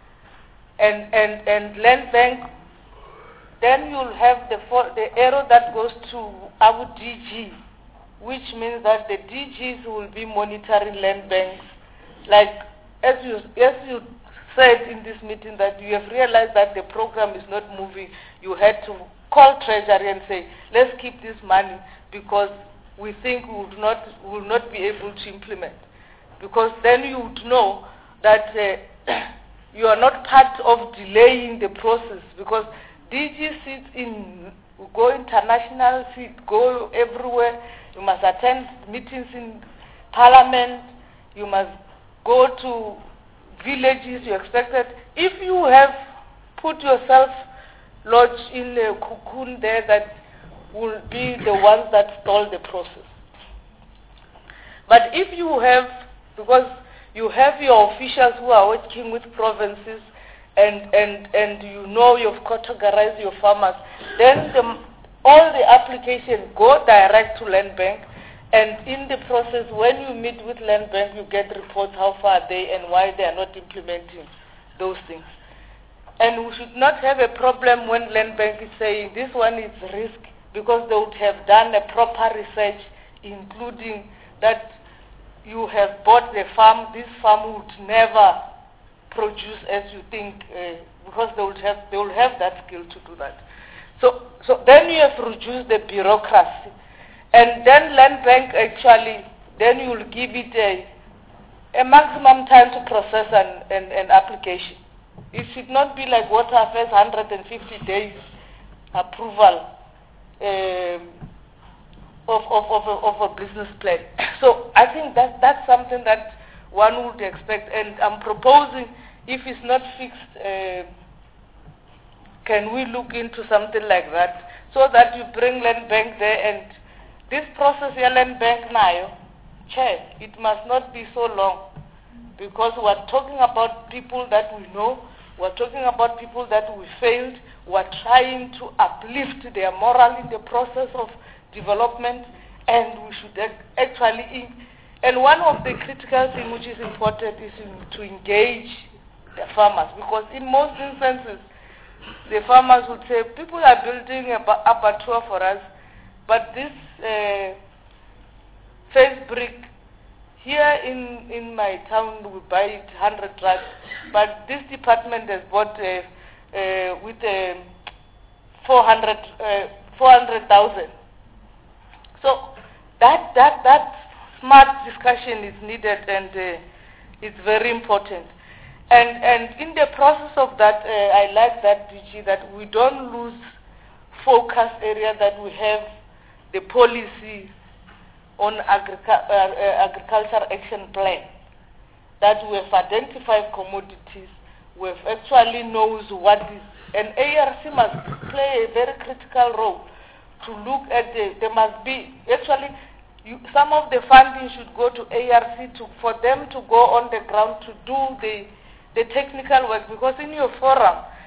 and and and land bank. Then you'll have the for, the arrow that goes to our D G, which means that the D Gs will be monitoring land banks. Like as you as you said in this meeting that you have realized that the program is not moving, you had to call Treasury and say, let's keep this money because we think we would not will not be able to implement. Because then you would know that uh, you are not part of delaying the process because D G sits in, go international, sit, go everywhere. You must attend meetings in parliament. You must go to villages. You expected. If you have put yourself lodged in a cocoon there, that will be the ones that stall the process. But if you have, because you have your officials who are working with provinces, and and and you know you've categorized your farmers, then the, all the applications go direct to land bank, and in the process when you meet with land bank you get reports how far they and why they are not implementing those things. And we should not have a problem when land bank is saying this one is risk, because they would have done a proper research including that you have bought the farm, this farm would never produce as you think, uh, because they will have they will have that skill to do that. So so then you have reduced the bureaucracy, and then land bank actually then you will give it a a maximum time to process an an, an application. It should not be like water affairs one hundred fifty days approval um, of of of a, of a business plan. So I think that that's something that one would expect, and I'm proposing, if it's not fixed, uh, can we look into something like that, so that you bring land bank there, and this process here land bank now, chair, it must not be so long, because we're talking about people that we know, we're talking about people that we failed, we're trying to uplift their morale in the process of development, and we should actually. And one of the critical things which is important is in, to engage the farmers, because in most instances, the farmers would say, people are building a abattoir for us, but this uh, face brick, here in, in my town we buy it one hundred trucks, but this department has bought uh, uh, with uh, four hundred thousand. So that, that, that smart discussion is needed, and uh, it's very important. And and in the process of that, uh, I like that, D G, that we don't lose focus area, that we have the policy on agricu uh, uh, agriculture action plan, that we have identified commodities, we have actually knows what is, and A R C must play a very critical role to look at the, there must be, actually, You, some of the funding should go to A R C to, for them to go on the ground to do the, the technical work, because in your forum,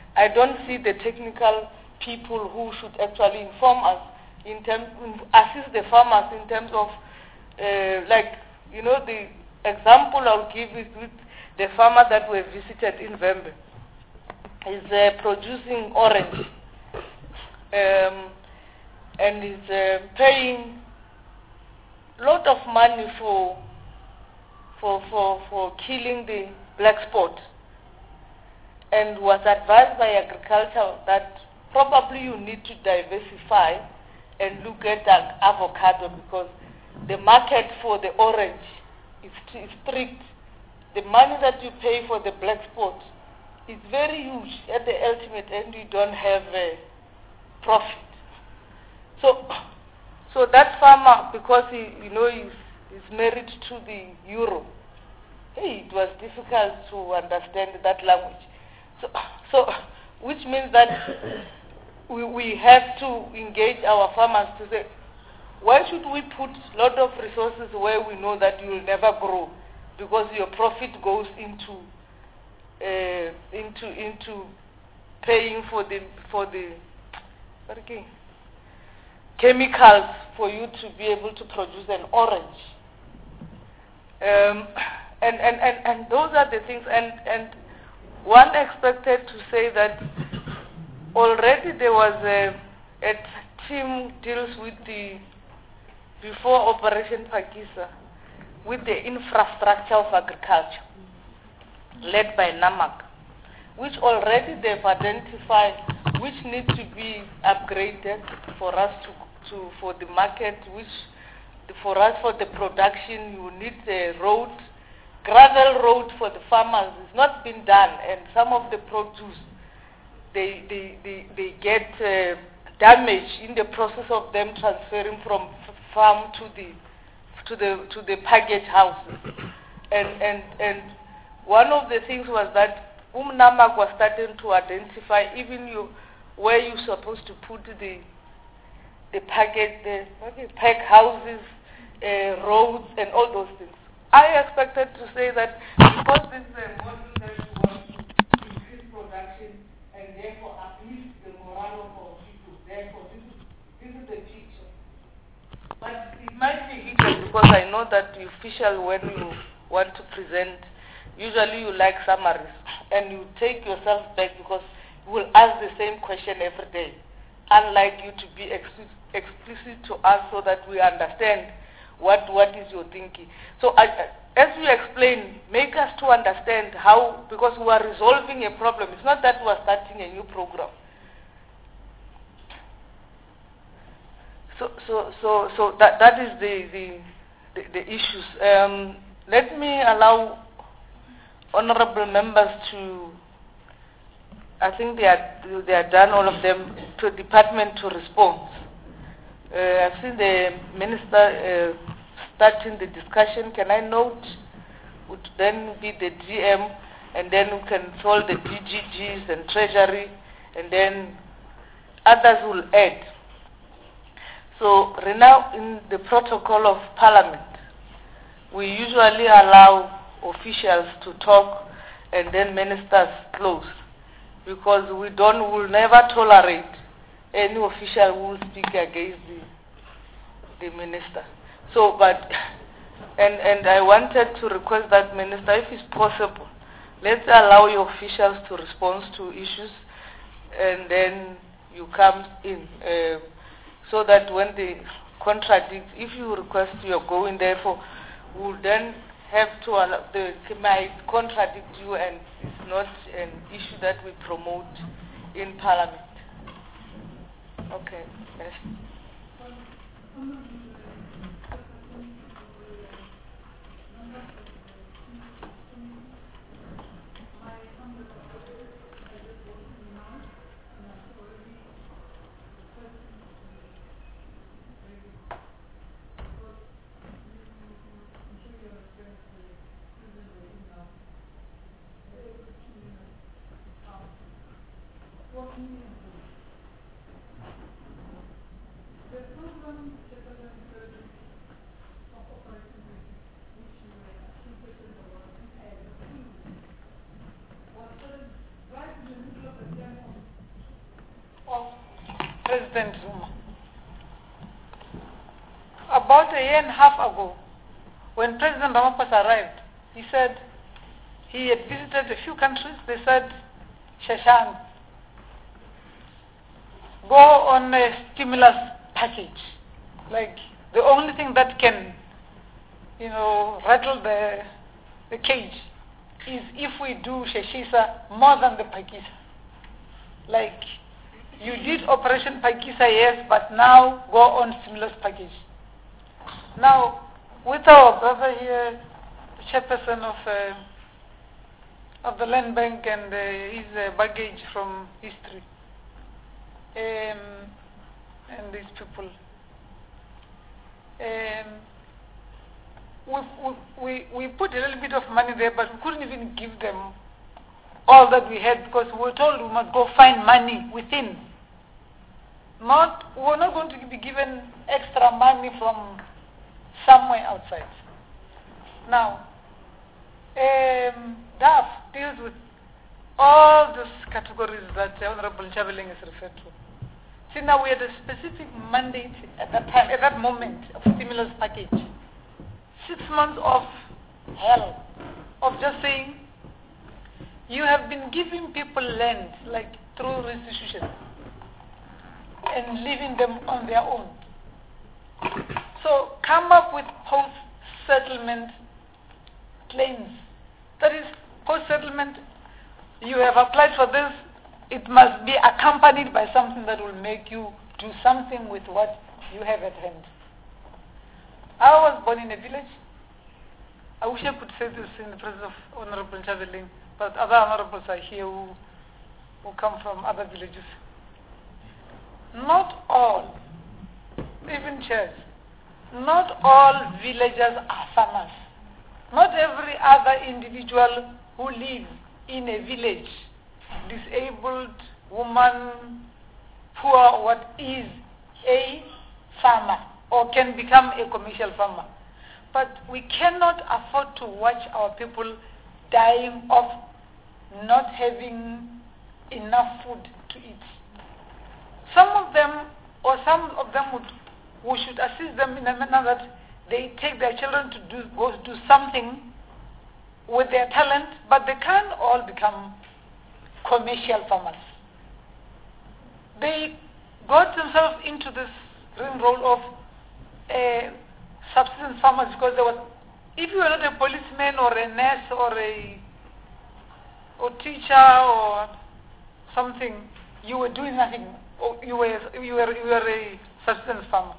I don't see the technical people who should actually inform us, in terms, assist the farmers in terms of, uh, like, you know, the example I'll give is with the farmer that we visited in Vembe. He's uh, producing orange, um, and is uh, paying a lot of money for, for, for, for killing the black spot, and was advised by agriculture that probably you need to diversify and look at uh, avocado, because the market for the orange is, is strict. The money that you pay for the black spot is very huge at the ultimate end. You don't have a profit. So, so that farmer, because he, you know, is is married to the euro, hey, it was difficult to understand that language. So, so which means that we we have to engage our farmers to say, why should we put a lot of resources where we know that you will never grow, because your profit goes into uh, into into paying for the for the okay, chemicals for you to be able to produce an orange. Um, and, and, and, and those are the things, and, and one expected to say that already there was a, a team deals with the, before Operation Pakisa, with the infrastructure of agriculture, led by NAMAC, which already they've identified which need to be upgraded for us to, to for the market, which for us for the production you need a road, gravel road for the farmers. It's not been done, and some of the produce they they they, they get uh, damage in the process of them transferring from f farm to the to the to the package houses. And and and one of the things was that UMNAMAC was starting to identify even you where you're supposed to put the the package, the okay, pack houses, uh, roads, and all those things. I expected to say that because this is a model that we want to increase production and therefore uplift the morale of our people, therefore this is, this is the picture. But it might be hidden because I know that the official, when you want to present, usually you like summaries and you take yourself back because you will ask the same question every day, unlike you to be ex explicit to us so that we understand what what is your thinking. So I, as you explain, make us to understand how, because we are resolving a problem. It's not that we are starting a new program. So so so so that that is the the the, the issues. Um, let me allow honorable members to, I think they are they are done, all of them, to department to respond. Uh, I've seen the minister uh, starting the discussion. Can I note would then be the G M, and then we can follow the D G Gs and Treasury, and then others will add. So right now in the protocol of Parliament, we usually allow officials to talk and then ministers close, because we don't, will never tolerate any official who will speak against the, the minister. So, but, and, and I wanted to request that minister, if it's possible, let's allow your officials to respond to issues, and then you come in, uh, so that when they contradict, if you request you're going, therefore, we'll then have to allow, the might contradict you, and it's not an issue that we promote in Parliament. Okay. Yes. Right in the middle of the President Zuma. About a year and a half ago, when President Ramaphosa arrived, he said he had visited a few countries. They said, Shashan, go on a stimulus package. Like the only thing that can, you know, rattle the the cage is if we do Sheshisa more than the Pakisa. Like you did Operation Pakisa, yes, but now go on stimulus package. Now, with our brother here, the chairperson of uh, of the land bank and uh, his uh, baggage from history, um, and these people, um, we, we, we put a little bit of money there, but we couldn't even give them all that we had because we were told we must go find money within. Not, we were not going to be given extra money from somewhere outside. Now, um, D A F deals with all those categories that uh, Honorable Chabeling has referred to. See, now we had a specific mandate at that time, at that moment of stimulus package. Six months of hell, of just saying, you have been giving people land, like through restitution, and leaving them on their own. So come up with post-settlement claims. That is, post-settlement, you have applied for this, it must be accompanied by something that will make you do something with what you have at hand. I was born in a village. I wish I could say this in the presence of Honorable Chabeling, but other honorables are here who, who come from other villages. Not all, even chairs, not all villagers are farmers. Not every other individual who lives in a village, disabled, woman, poor, what is a farmer or can become a commercial farmer. But we cannot afford to watch our people dying of not having enough food to eat. Some of them, or some of them would, we should assist them in a manner that they take their children to do, go do something with their talent, but they can't all become commercial farmers. They got themselves into this role of uh, subsistence farmers because there was, if you were not a policeman or a nurse or a or teacher or something, you were doing nothing. Or you were you were you were a subsistence farmer.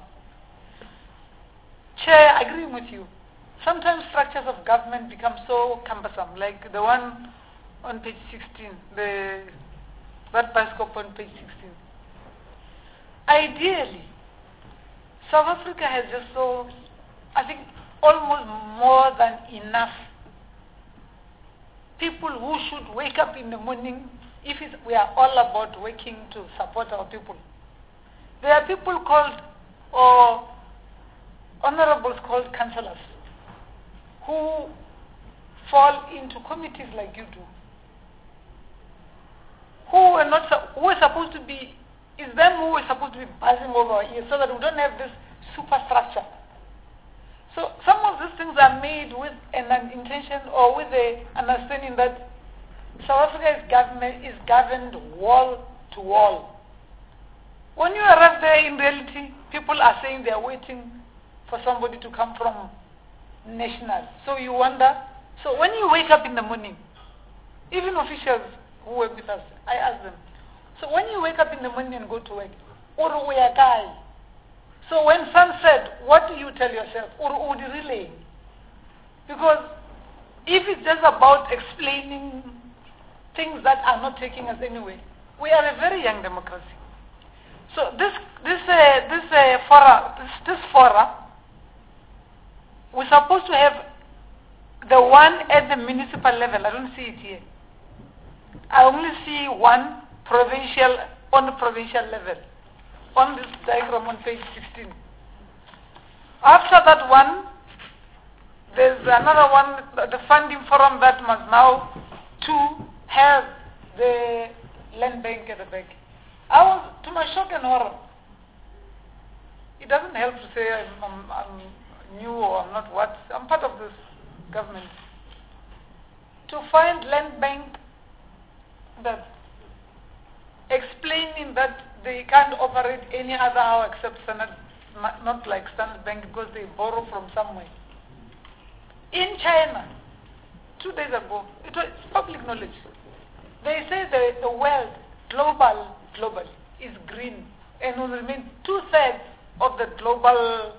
Chair, I agree with you. Sometimes structures of government become so cumbersome, like the one on page sixteen, the that bioscope on page sixteen. Ideally, South Africa has just so, I think, almost more than enough people who should wake up in the morning. If it's, we are all about working to support our people. There are people called, or honorables called councillors, who fall into committees like you do, who are not, who are supposed to be, is them who are supposed to be buzzing over our ears so that we don't have this superstructure. So some of these things are made with an intention or with the understanding that South Africa's government is governed wall to wall. When you arrive there, in reality, people are saying they are waiting for somebody to come from national. So you wonder, so when you wake up in the morning, even officials who work with us, I ask them, so when you wake up in the morning and go to work, Uru Uyakai. So when sun set, what do you tell yourself? Uru Udi relay. Because if it's just about explaining things that are not taking us anywhere, we are a very young democracy. So this this uh, this uh, fora, this, this fora, we're supposed to have the one at the municipal level. I don't see it here. I only see one provincial on the provincial level on this diagram on page sixteen. After that one, there's another one, the funding forum that must now to have the land bank at the back. I was, to my shock and horror, it doesn't help to say I'm, I'm, I'm new or I'm not what. I'm part of this government. To find Land Bank that explaining that they can't operate any other how except Standard, not like Standard Bank because they borrow from somewhere. In China, two days ago, it was public knowledge. They say the, the world, global, global, is green and will remain two-thirds of the global,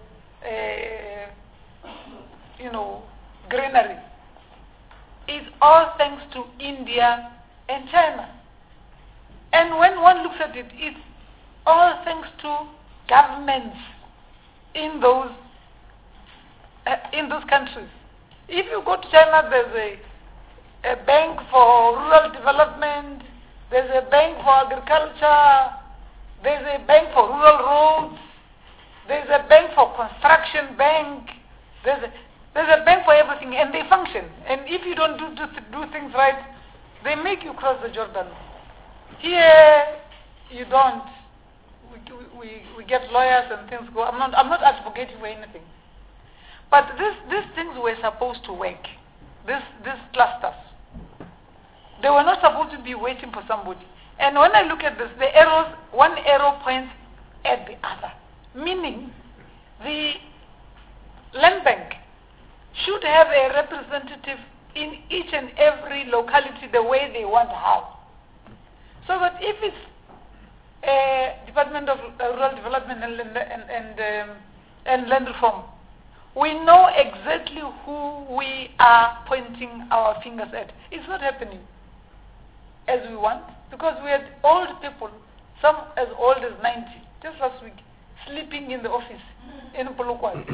uh, you know, greenery. It's all thanks to India and China. And when one looks at it, it's all thanks to governments in those uh, in those countries. If you go to China, there's a, a bank for rural development, there's a bank for agriculture, there's a bank for rural roads, there's a bank for construction bank, there's a, there's a bank for everything, and they function. And if you don't do, do, do things right, they make you cross the Jordan. Here, you don't. We, we, we get lawyers and things go. I'm not, I'm not advocating for anything. But this, these things were supposed to work. This, these clusters. They were not supposed to be waiting for somebody. And when I look at this, the arrows, one arrow points at the other. Meaning, the Land Bank should have a representative in each and every locality the way they want to have. So that if it's uh, Department of uh, Rural Development and, and, and, um, and Land Reform, we know exactly who we are pointing our fingers at. It's not happening as we want, because we had old people, some as old as ninety, just last week, sleeping in the office in Polokwane.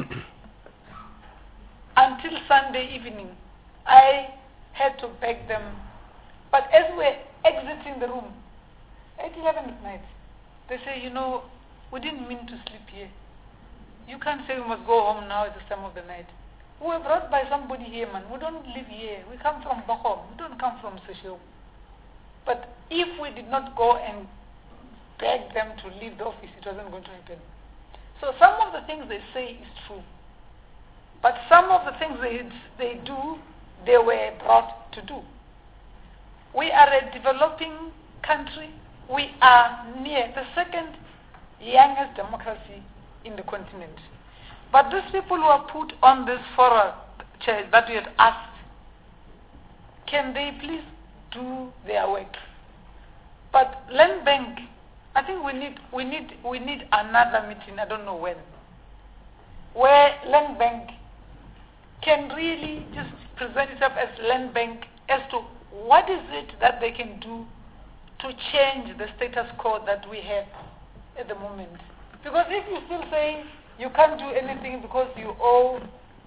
Until Sunday evening, I had to beg them. But as we're exiting the room, at eleven at night, they say, you know, we didn't mean to sleep here. You can't say we must go home now at this time of the night. We were brought by somebody here, man. We don't live here. We come from Bochum. We don't come from Seshego. But if we did not go and beg them to leave the office, it wasn't going to happen. So some of the things they say is true. But some of the things they, they do, they were brought to do. We are a developing country. We are near the second youngest democracy in the continent. But these people who are put on this forum that we had asked, can they please do their work? But Land Bank, I think we need we need we need another meeting, I don't know when, where Land Bank can really just present itself as Land Bank as to what is it that they can do to change the status quo that we have at the moment. Because if you're still saying you can't do anything because you owe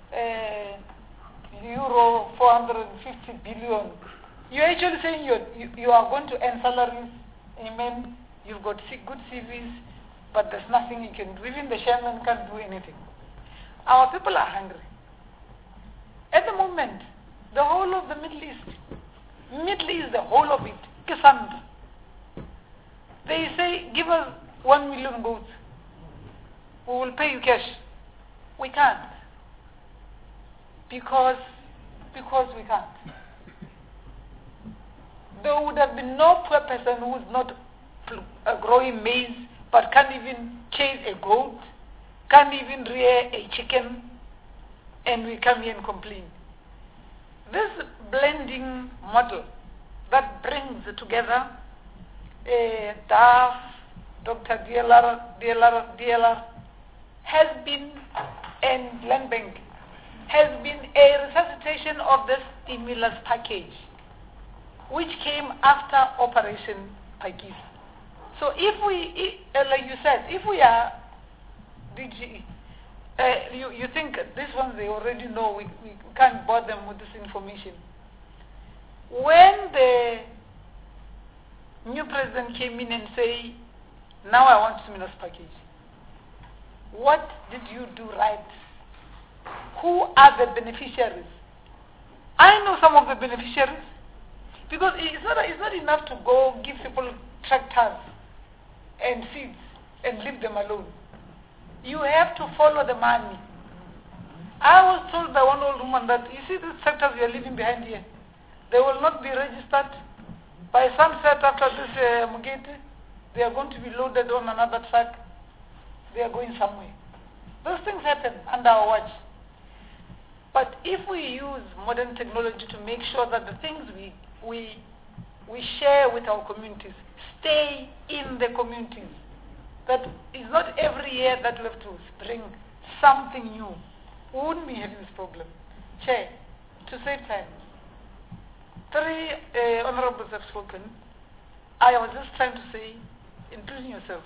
uh, euro four hundred fifty billion, you're actually saying you're, you you are going to earn salaries, amen, you've got good C Vs, but there's nothing you can do. Even the chairman can't do anything. Our people are hungry. At the moment, the whole of the Middle East, Middle East, the whole of it, Cassandra, they say, give us one million goats. We will pay you cash. We can't. Because, because we can't. There would have been no poor person who is not uh, growing maize, but can't even chase a goat, can't even rear a chicken, and we come here and complain. This blending model that brings together uh, D A F, Doctor D L R, D L R, D L R, has been, and Land Bank, has been a resuscitation of the stimulus package, which came after Operation Pagis. So if we, if, uh, like you said, if we are, D G, uh, you, you think this one they already know, we, we can't bother them with this information. When the new president came in and say, now I want stimulus package, what did you do right? Who are the beneficiaries? I know some of the beneficiaries, because it's not, it's not enough to go give people tractors and seeds and leave them alone. You have to follow the money. I was told by one old woman that, you see these sectors we are leaving behind here, they will not be registered. By sunset after this uh, Mugeti, they are going to be loaded on another truck. They are going somewhere. Those things happen under our watch. But if we use modern technology to make sure that the things we, we, we share with our communities stay in the communities, that it's not every year that we have to bring something new, we wouldn't be having this problem. Chair, to save time, three uh, honorables have spoken. I was just trying to say, including yourself,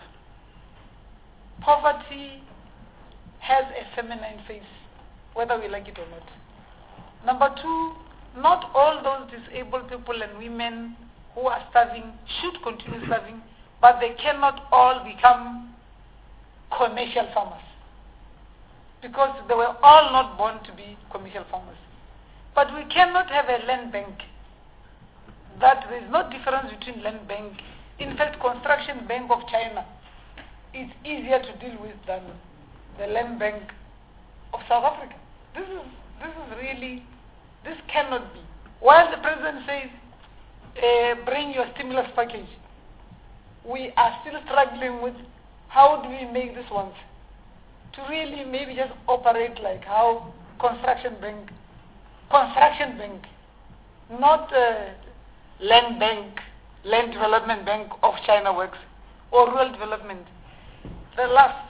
poverty has a feminine face, whether we like it or not. Number two, not all those disabled people and women who are starving should continue starving, but they cannot all become commercial farmers, because they were all not born to be commercial farmers. But we cannot have a land bank that there is no difference between land bank. In fact, construction bank of China is easier to deal with than the land bank of South Africa. This is, this is really, this cannot be. While the president says, uh, bring your stimulus package, we are still struggling with how do we make this ones to really maybe just operate like how construction bank, construction bank, not uh, land bank, land development bank of China works, or rural development. The last,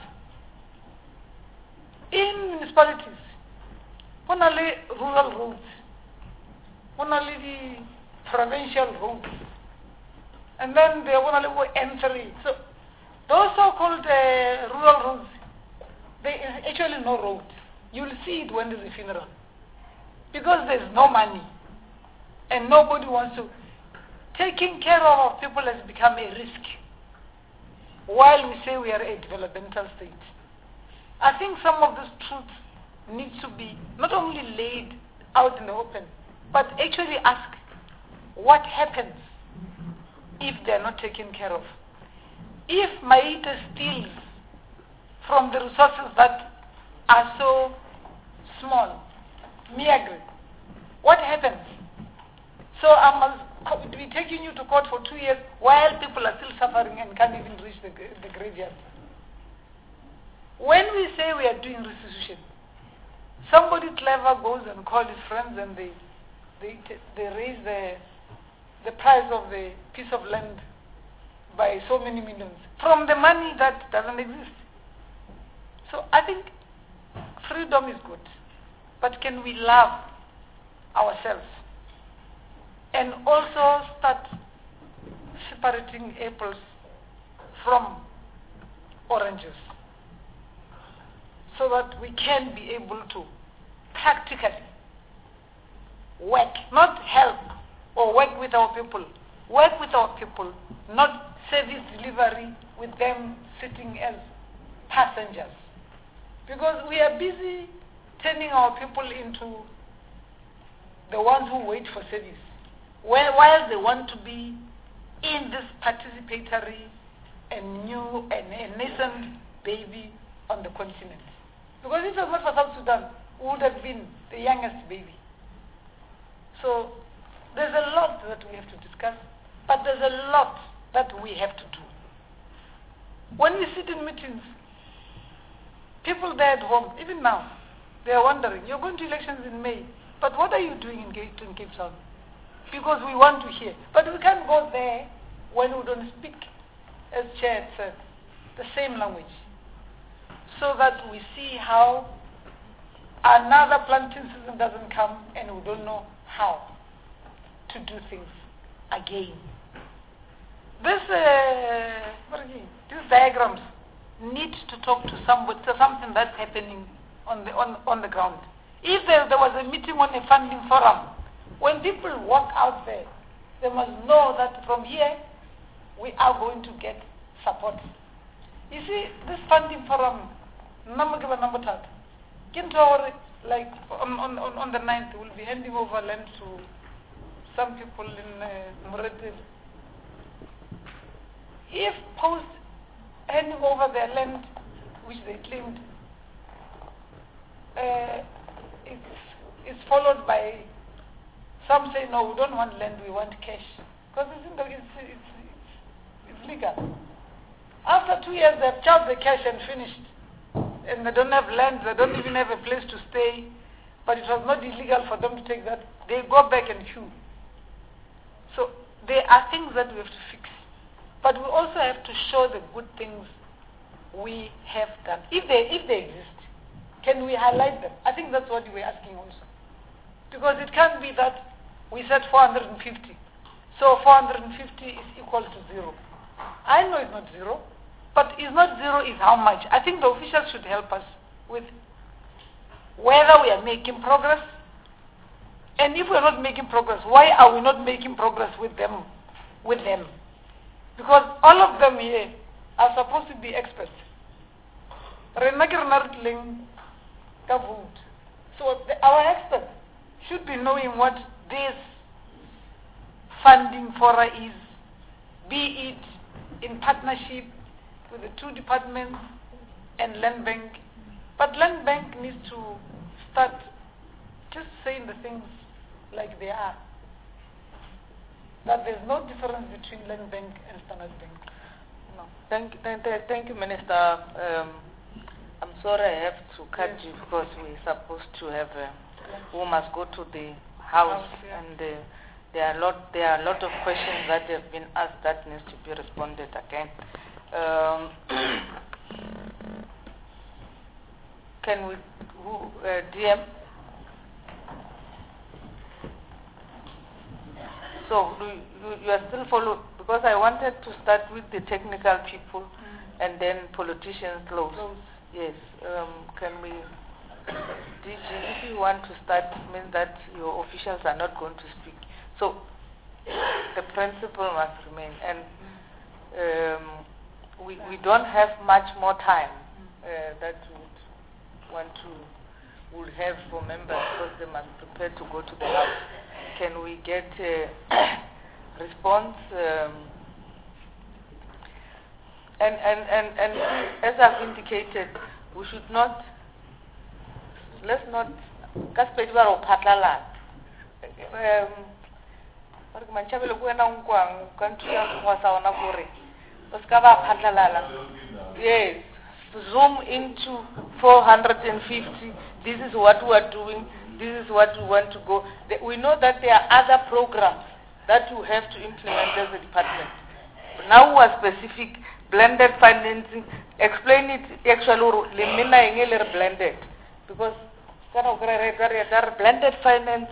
in municipalities, only rural roads, only the provincial roads, and then they only go N three. So those so-called uh, rural roads, there is actually no road. You'll see it when there's a funeral, because there's no money, and nobody wants to. Taking care of our people has become a risk, while we say we are a developmental state. I think some of this truth needs to be not only laid out in the open, but actually ask what happens if they are not taken care of. If Maite steals from the resources that are so small, Miagri, what happens? So I must be taking you to court for two years while people are still suffering and can't even reach the, the graveyard. When we say we are doing restitution, somebody clever goes and calls his friends and they, they, they raise the, the price of the piece of land by so many millions from the money that doesn't exist. So I think freedom is good, but can we love ourselves and also start separating apples from oranges, so that we can be able to practically work, not help or work with our people, work with our people, not service delivery with them sitting as passengers. Because we are busy turning our people into the ones who wait for service, while they want to be in this participatory and new and a nascent baby on the continent. Because if it was not for South Sudan, we would have been the youngest baby. So there's a lot that we have to discuss, but there's a lot that we have to do. When we sit in meetings, people there at home, even now, they are wondering, you're going to elections in May, but what are you doing in Cape, in Cape Town? Because we want to hear. But we can't go there when we don't speak, as Chair said, the same language. So that we see how another planting season doesn't come and we don't know how to do things again. This, uh, what again? These diagrams need to talk to somebody, to something that's happening on the, on, on the ground. If there, there was a meeting on a funding forum, when people walk out there, they must know that from here we are going to get support. You see, this funding forum, number number third, like on, on, on the ninth, we'll be handing over land to some people in uh, Muretil. If post handing over their land, which they claimed, uh, it's, it's followed by some say, no, we don't want land, we want cash. Because it's, in the, it's, it's, it's, it's legal. After two years, they've charged the cash and finished. And they don't have land, they don't even have a place to stay. But it was not illegal for them to take that. They go back and queue. So there are things that we have to fix. But we also have to show the good things we have done. If they, if they exist, can we highlight them? I think that's what you were asking also. Because it can't be that we said four hundred fifty. So four hundred fifty is equal to zero. I know it's not zero, but it's not zero is how much. I think the officials should help us with whether we are making progress, and if we're not making progress, why are we not making progress with them? With them, because all of them here are supposed to be experts. So the, our experts should be knowing what this funding fora is, be it in partnership with the two departments and Land Bank. But Land Bank needs to start just saying the things like they are. That there's no difference between Land Bank and Standard Bank. No. Thank, thank, thank you, Minister. Um, I'm sorry I have to cut yes. you because we're supposed to have a, who must go to the house, house yeah. and uh, there are a lot there are a lot of questions that have been asked that needs to be responded again. Um, can we who uh, D M? So you, you, you are still follow because I wanted to start with the technical people mm. and then politicians close. close. Yes. Um, can we, D G, if you want to start, means that your officials are not going to speak. So the principle must remain, and um, we we don't have much more time uh, that we would want to would have for members because they must prepare to go to the house. Can we get a response? Um, and, and, and, and as I've indicated, we should not, let's not, yes, zoom into four hundred fifty, this is what we are doing, this is what we want to go. We know that there are other programs that you have to implement as a department. Now we are specific, blended financing, explain it actually, blended. Because blended finance,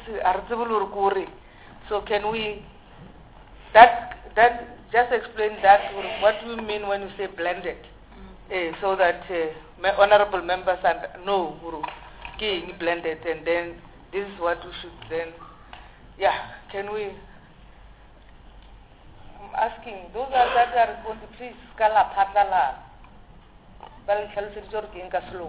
so can we, that, that, just explain that, what do you mean when you say blended? Mm. Uh, so that uh, honorable members know getting blended, and then this is what we should then, yeah, can we, I'm asking, those are that are responsible, please, Skala Patlala, Bal Kelsir Ginka Slow.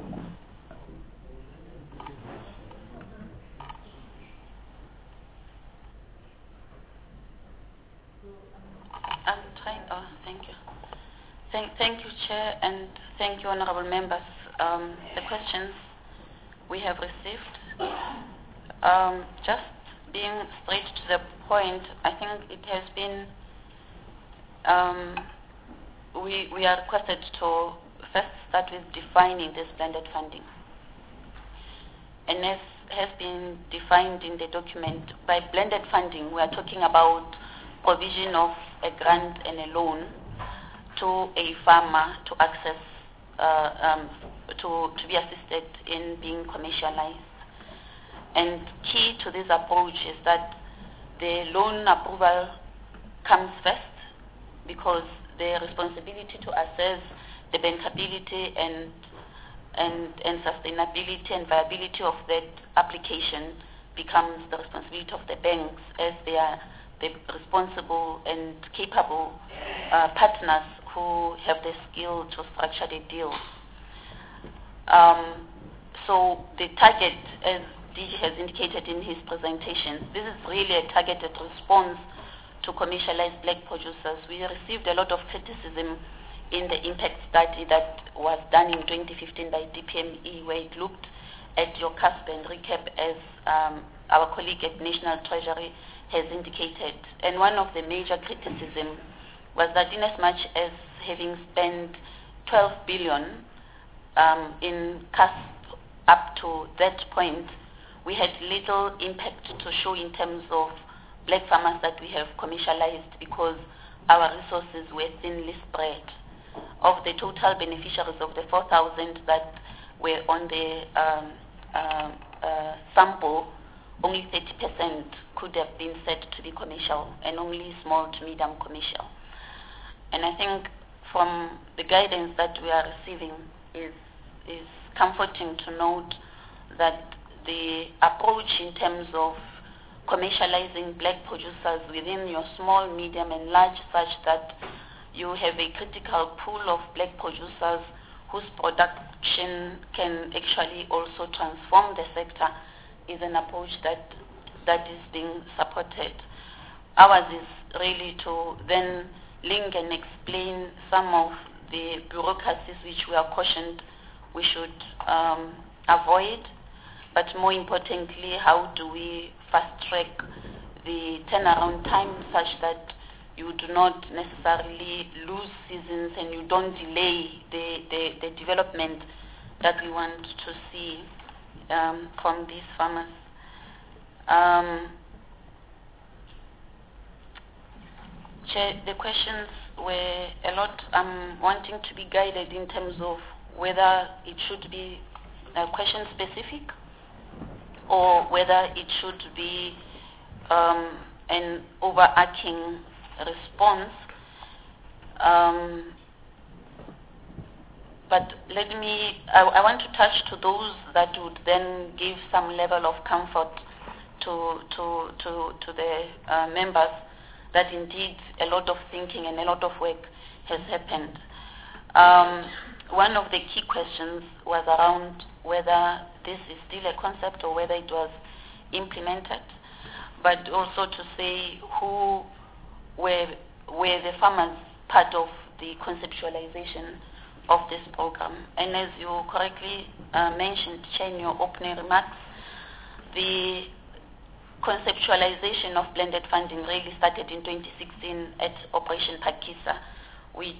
I'm trying, oh, thank you. Thank, thank you, Chair, and thank you, honorable members. Um, the questions we have received, um, just being straight to the point, I think it has been, um, we, we are requested to first start with defining this blended funding. And as has been defined in the document, by blended funding, we are talking about provision of a grant and a loan to a farmer to access, uh, um, to, to be assisted in being commercialized. And key to this approach is that the loan approval comes first, because the responsibility to assess the bankability and, and, and sustainability and viability of that application becomes the responsibility of the banks, as they are the responsible and capable uh, partners who have the skill to structure the deal. Um, so the target, as D G has indicated in his presentation, this is really a targeted response to commercialized black producers. We received a lot of criticism in the impact study that was done in twenty fifteen by D P M E, where it looked at your C A S P and recap, as um, our colleague at National Treasury has indicated. And one of the major criticism was that in as much as having spent twelve billion um, in C A S P up to that point, we had little impact to show in terms of black farmers that we have commercialized, because our resources were thinly spread. Of the total beneficiaries of the four thousand that were on the um, uh, uh, sample, only thirty percent could have been said to be commercial, and only small to medium commercial. And I think from the guidance that we are receiving is, is comforting to note that the approach in terms of commercializing black producers within your small, medium, and large, such that you have a critical pool of black producers whose production can actually also transform the sector, is an approach that that is being supported. Ours is really to then link and explain some of the bureaucracies which we are cautioned we should um, avoid, but more importantly, how do we fast track the turnaround time such that you do not necessarily lose seasons and you don't delay the, the, the development that we want to see um, from these farmers. Um, Chair, the questions were a lot. I'm wanting to be guided in terms of whether it should be uh, question specific or whether it should be um, an overarching response. Um, but let me, I, I want to touch to those that would then give some level of comfort to, to, to, to the uh, members that indeed a lot of thinking and a lot of work has happened. Um, one of the key questions was around whether this is still a concept or whether it was implemented, but also to say who were, were the farmers part of the conceptualization of this program. And as you correctly uh, mentioned, Chair, in your opening remarks, the conceptualization of blended funding really started in twenty sixteen at Operation Phakisa, which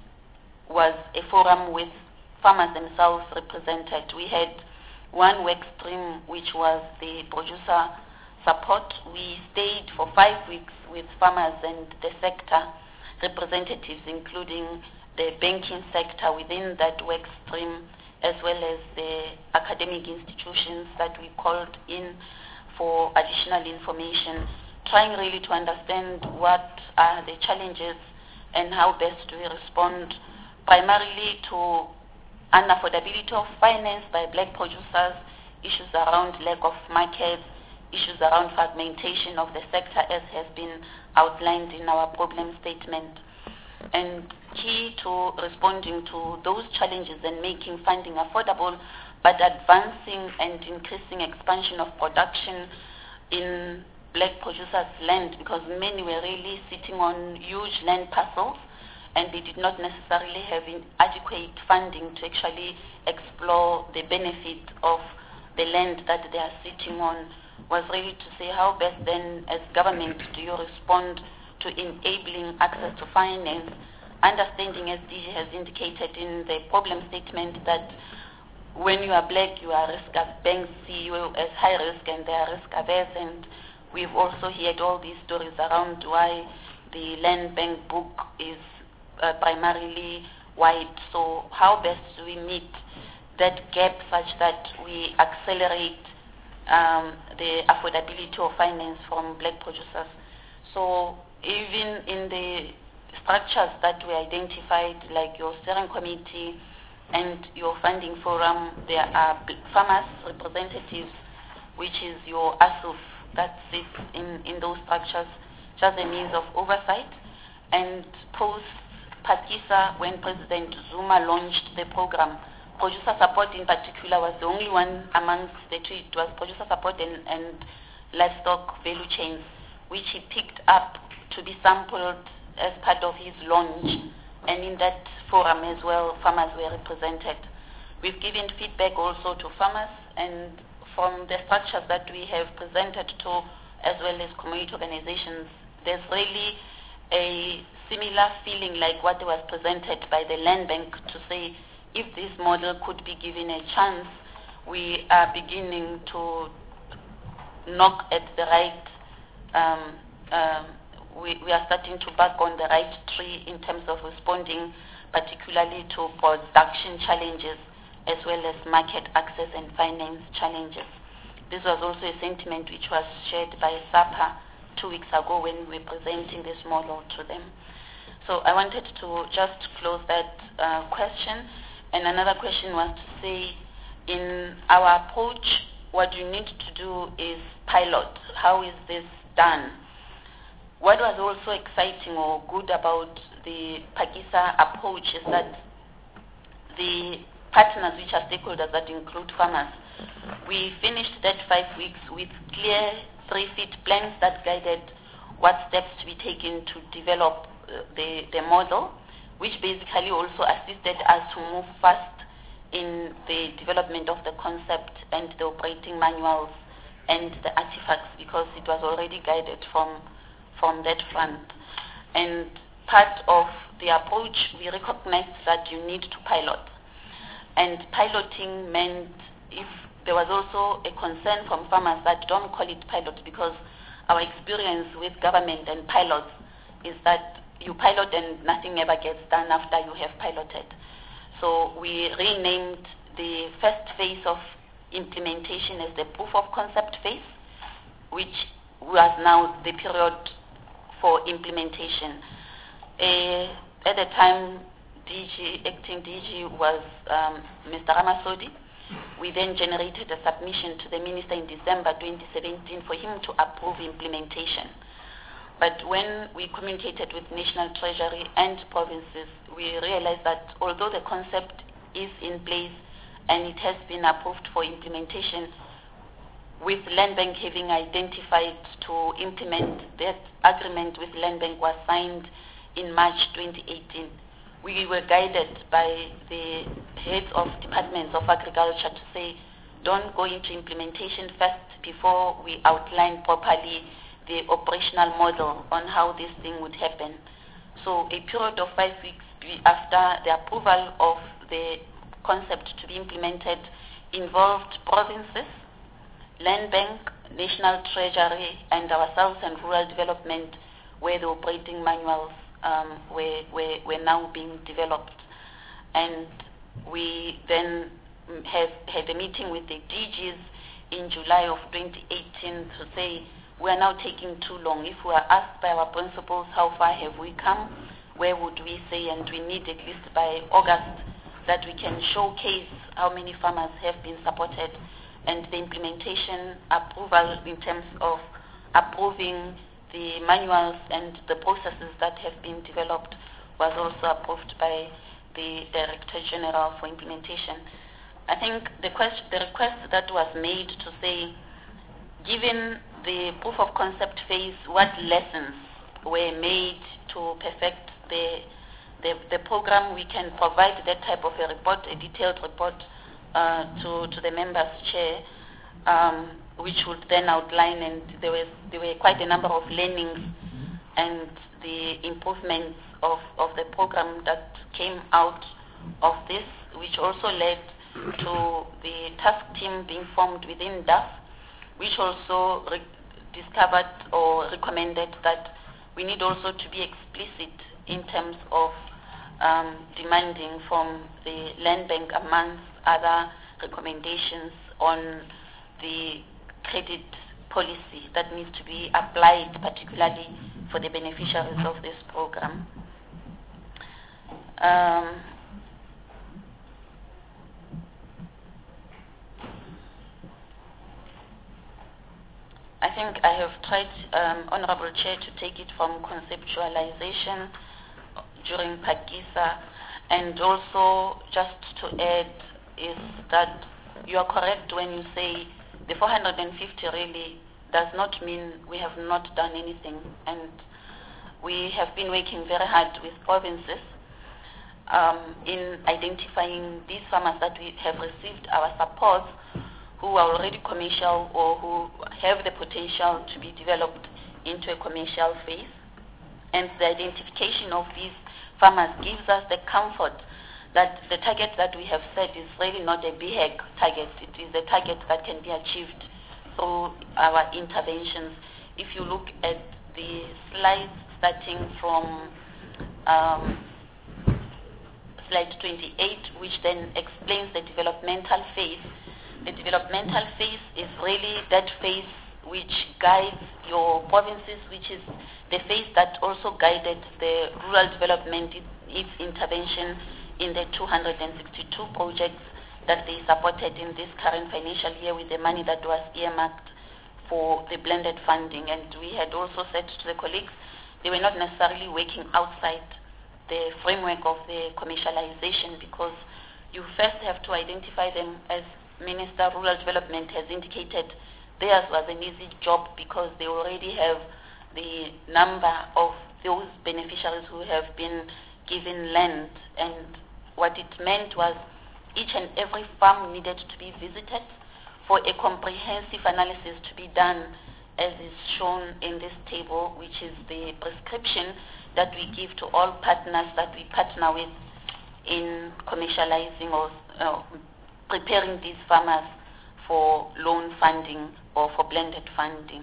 was a forum with farmers themselves represented. We had one work stream which was the producer support. We stayed for five weeks with farmers and the sector representatives, including the banking sector within that work stream, as well as the academic institutions that we called in for additional information, trying really to understand what are the challenges and how best do we respond primarily to unaffordability of finance by black producers, issues around lack of markets, issues around fragmentation of the sector as has been outlined in our problem statement. And key to responding to those challenges and making funding affordable, but advancing and increasing expansion of production in black producers' land, because many were really sitting on huge land parcels and they did not necessarily have adequate funding to actually explore the benefit of the land that they are sitting on. Was really to say how best then as government do you respond to enabling access to finance, understanding, as D G has indicated in the problem statement, that when you are black, you are risk, banks see you as high risk and they are risk averse. And we've also heard all these stories around why the land bank book is uh, primarily white. So how best do we meet that gap such that we accelerate um, the affordability of finance from black producers? So even in the structures that we identified, like your steering committee and your funding forum, there are farmers representatives, which is your A S U F that sits in, in those structures, just a means of oversight. And post Phakisa, when President Zuma launched the program, producer support in particular was the only one amongst the two. It was producer support and, and livestock value chains, which he picked up to be sampled as part of his launch and in that forum as well, farmers were represented. We've given feedback also to farmers, and from the structures that we have presented to, as well as community organizations, there's really a similar feeling like what was presented by the Land Bank to say if this model could be given a chance. We are beginning to knock at the right, um, um, we, we are starting to back on the right tree in terms of responding particularly to production challenges as well as market access and finance challenges. This was also a sentiment which was shared by SAPA two weeks ago when we were presenting this model to them. So I wanted to just close that uh, question. And another question was to say, in our approach, what you need to do is pilot. How is this done? What was also exciting or good about the Pakisa approach is that the partners, which are stakeholders that include farmers, we finished that five weeks with clear three-feet plans that guided what steps to be taken to develop uh, the, the model, which basically also assisted us to move fast in the development of the concept and the operating manuals and the artifacts, because it was already guided from, from that front. And part of the approach, we recognized that you need to pilot. And piloting meant, if there was also a concern from farmers that don't call it pilot, because our experience with government and pilots is that you pilot and nothing ever gets done after you have piloted. So we renamed the first phase of implementation as the proof of concept phase, which was now the period for implementation. Uh, at the time, D G, acting D G was um, Mister Ramasodi. We then generated a submission to the minister in December twenty seventeen for him to approve implementation. But when we communicated with National Treasury and provinces, we realized that although the concept is in place and it has been approved for implementation, with Land Bank having identified to implement, that agreement with Land Bank was signed in March twenty eighteen. We were guided by the heads of departments of agriculture to say, don't go into implementation first before we outline properly the operational model on how this thing would happen. So a period of five weeks after the approval of the concept to be implemented involved provinces, Land Bank, National Treasury, and ourselves and rural development, where the operating manuals um, were, were, were now being developed. And we then have had a meeting with the D Gs in July of twenty eighteen to say, we are now taking too long. If we are asked by our principals, how far have we come, where would we say, and we need at least by August that we can showcase how many farmers have been supported, and the implementation approval in terms of approving the manuals and the processes that have been developed was also approved by the Director General for implementation. I think the, quest, the request that was made to say, given the proof of concept phase, what lessons were made to perfect the, the, the program, we can provide that type of a report, a detailed report uh, to, to the members' chair, um, which would then outline, and there, was, there were quite a number of learnings and the improvements of, of the program that came out of this, which also led to the task team being formed within D A F, which also re- discovered or recommended that we need also to be explicit in terms of um, demanding from the Land Bank, amongst other recommendations, on the credit policy that needs to be applied, particularly for the beneficiaries of this program. Um, I think I have tried, um, Honorable Chair, to take it from conceptualization during Pakisa, and also just to add is that you are correct when you say the four hundred fifty really does not mean we have not done anything, and we have been working very hard with provinces um, in identifying these farmers that we have received our support, who are already commercial or who have the potential to be developed into a commercial phase. And the identification of these farmers gives us the comfort that the target that we have set is really not a B H E C target. It is a target that can be achieved through our interventions. If you look at the slides starting from um, slide twenty-eight, which then explains the developmental phase. The developmental phase is really that phase which guides your provinces, which is the phase that also guided the rural development, its intervention in the two hundred sixty-two projects that they supported in this current financial year with the money that was earmarked for the blended funding. And we had also said to the colleagues, they were not necessarily working outside the framework of the commercialization, because you first have to identify them. As Minister of Rural Development has indicated, theirs was an easy job because they already have the number of those beneficiaries who have been given land, and what it meant was each and every farm needed to be visited for a comprehensive analysis to be done, as is shown in this table, which is the prescription that we give to all partners that we partner with in commercializing or uh, preparing these farmers for loan funding or for blended funding.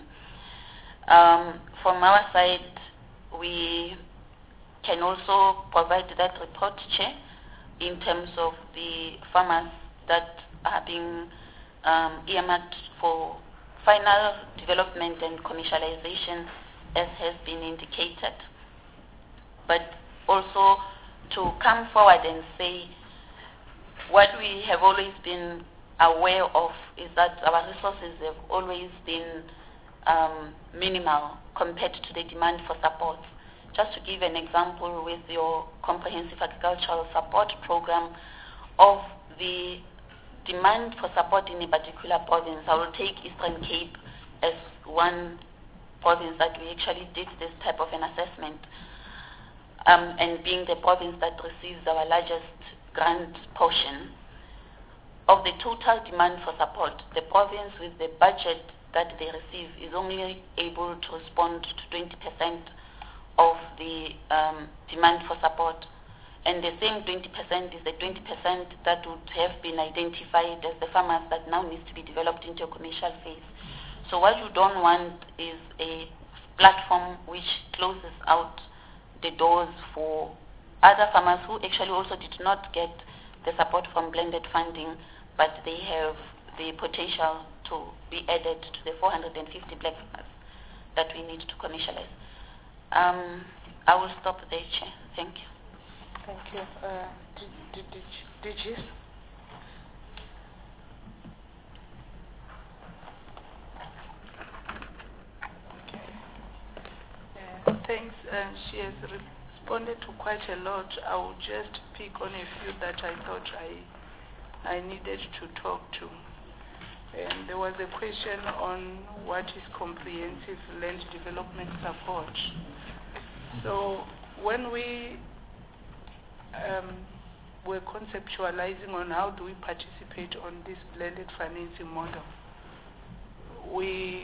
Um, from our side, we can also provide that report, Chair, in terms of the farmers that are being um, earmarked for final development and commercialization, as has been indicated. But also to come forward and say what we have always been aware of is that our resources have always been um, minimal compared to the demand for support. Just to give an example, with your comprehensive agricultural support program, of the demand for support in a particular province, I will take Eastern Cape as one province that we actually did this type of an assessment, um, and being the province that receives our largest grant portion. Of the total demand for support, the province with the budget that they receive is only able to respond to twenty percent of the um, demand for support. And the same twenty percent is the twenty percent that would have been identified as the farmers that now needs to be developed into a commercial phase. So what you don't want is a platform which closes out the doors for other farmers who actually also did not get the support from blended funding, but they have the potential to be added to the four hundred fifty black farmers that we need to commercialize. Um, I will stop there, Chair. Thank you. Thank you. Uh, did, did, did you? Uh, thanks. Uh, she has responded to quite a lot. I will just pick on a few that I thought I, I needed to talk to. And there was a question on what is comprehensive land development support. So when we um, were conceptualizing on how do we participate on this blended financing model, we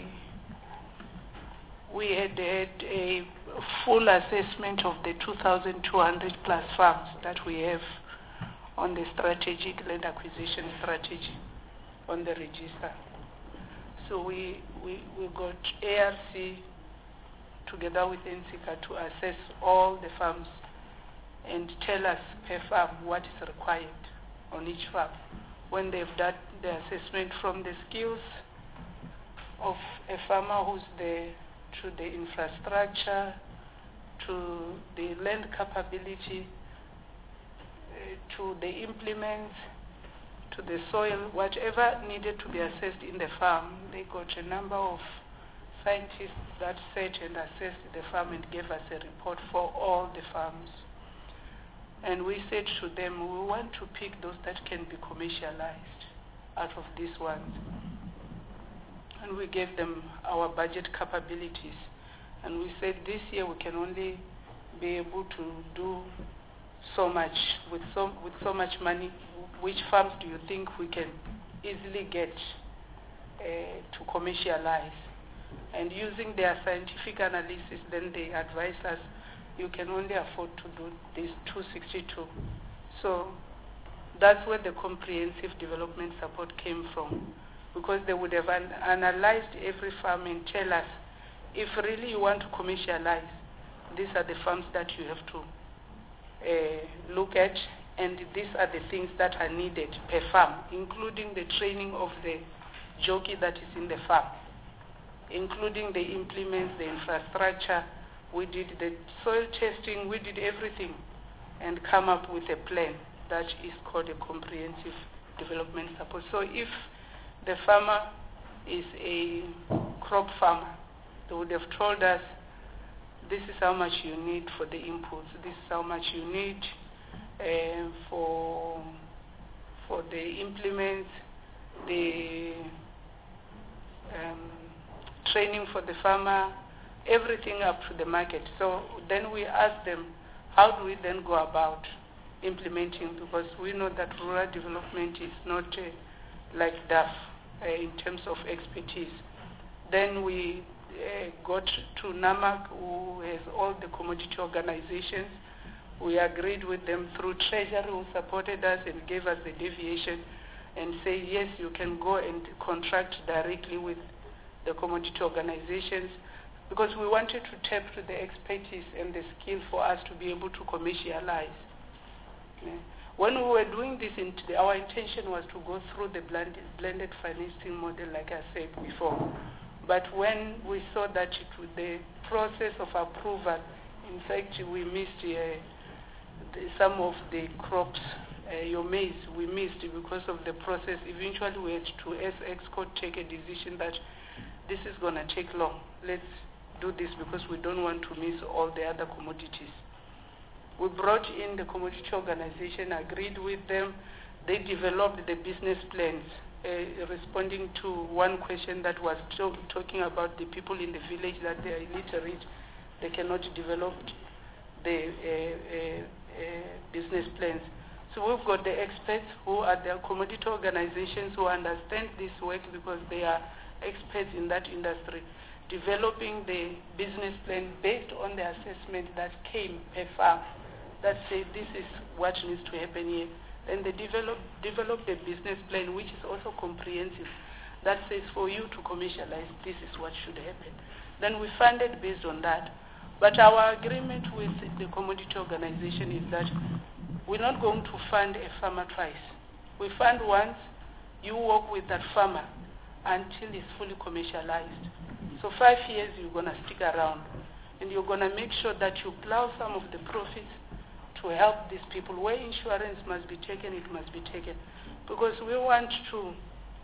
we had had a full assessment of the two thousand two hundred plus farms that we have on the strategic land acquisition strategy on the register. So we, we, we got A R C together with N C C A to assess all the farms and tell us per farm what is required on each farm. When they've done the assessment from the skills of a farmer who's there, to the infrastructure, to the land capability, uh, to the implements, to the soil, whatever needed to be assessed in the farm, they got a number of scientists that sat and assessed the farm and gave us a report for all the farms. And we said to them, we want to pick those that can be commercialized out of these ones. And we gave them our budget capabilities. And we said this year we can only be able to do so much, with so, with so much money, which farms do you think we can easily get uh, to commercialize? And using their scientific analysis, then they advise us, you can only afford to do this two sixty-two. So that's where the comprehensive development support came from, because they would have an analyzed every farm and tell us, if really you want to commercialize, these are the farms that you have to uh, look at, and these are the things that are needed per farm, including the training of the jockey that is in the farm, including the implements, the infrastructure. We did the soil testing, we did everything, and come up with a plan that is called a comprehensive development support. So if the farmer is a crop farmer, they would have told us, this is how much you need for the inputs, this is how much you need uh, for, for the implements, the um, training for the farmer, everything up to the market. So then we ask them, how do we then go about implementing? Because we know that rural development is not uh, like D A F uh, in terms of expertise. Then we uh, got to NAMAC, who has all the commodity organizations. We agreed with them through Treasury, who supported us and gave us the deviation, and say, yes, you can go and contract directly with the commodity organizations, because we wanted to tap to the expertise and the skill for us to be able to commercialize. Yeah. When we were doing this, our intention was to go through the blended, blended financing model, like I said before. But when we saw that it, the process of approval, in fact, we missed uh, the, some of the crops, uh, your maize, we missed because of the process. Eventually, we had to, as EXCO, take a decision that this is going to take long. Let's do this because we don't want to miss all the other commodities. We brought in the commodity organization, agreed with them. They developed the business plans, uh, responding to one question that was to talking about the people in the village, that they are illiterate, they cannot develop the uh, uh, uh, business plans. So we've got the experts who are the commodity organizations who understand this work because they are experts in that industry, developing the business plan based on the assessment that came per farm, that say this is what needs to happen here. Then they develop, develop a business plan which is also comprehensive, that says for you to commercialize, this is what should happen. Then we funded based on that. But our agreement with the commodity organization is that we're not going to fund a farmer twice. We fund once, you work with that farmer until it's fully commercialized. So five years you're going to stick around, and you're going to make sure that you plow some of the profits to help these people. Where insurance must be taken, it must be taken. Because we want to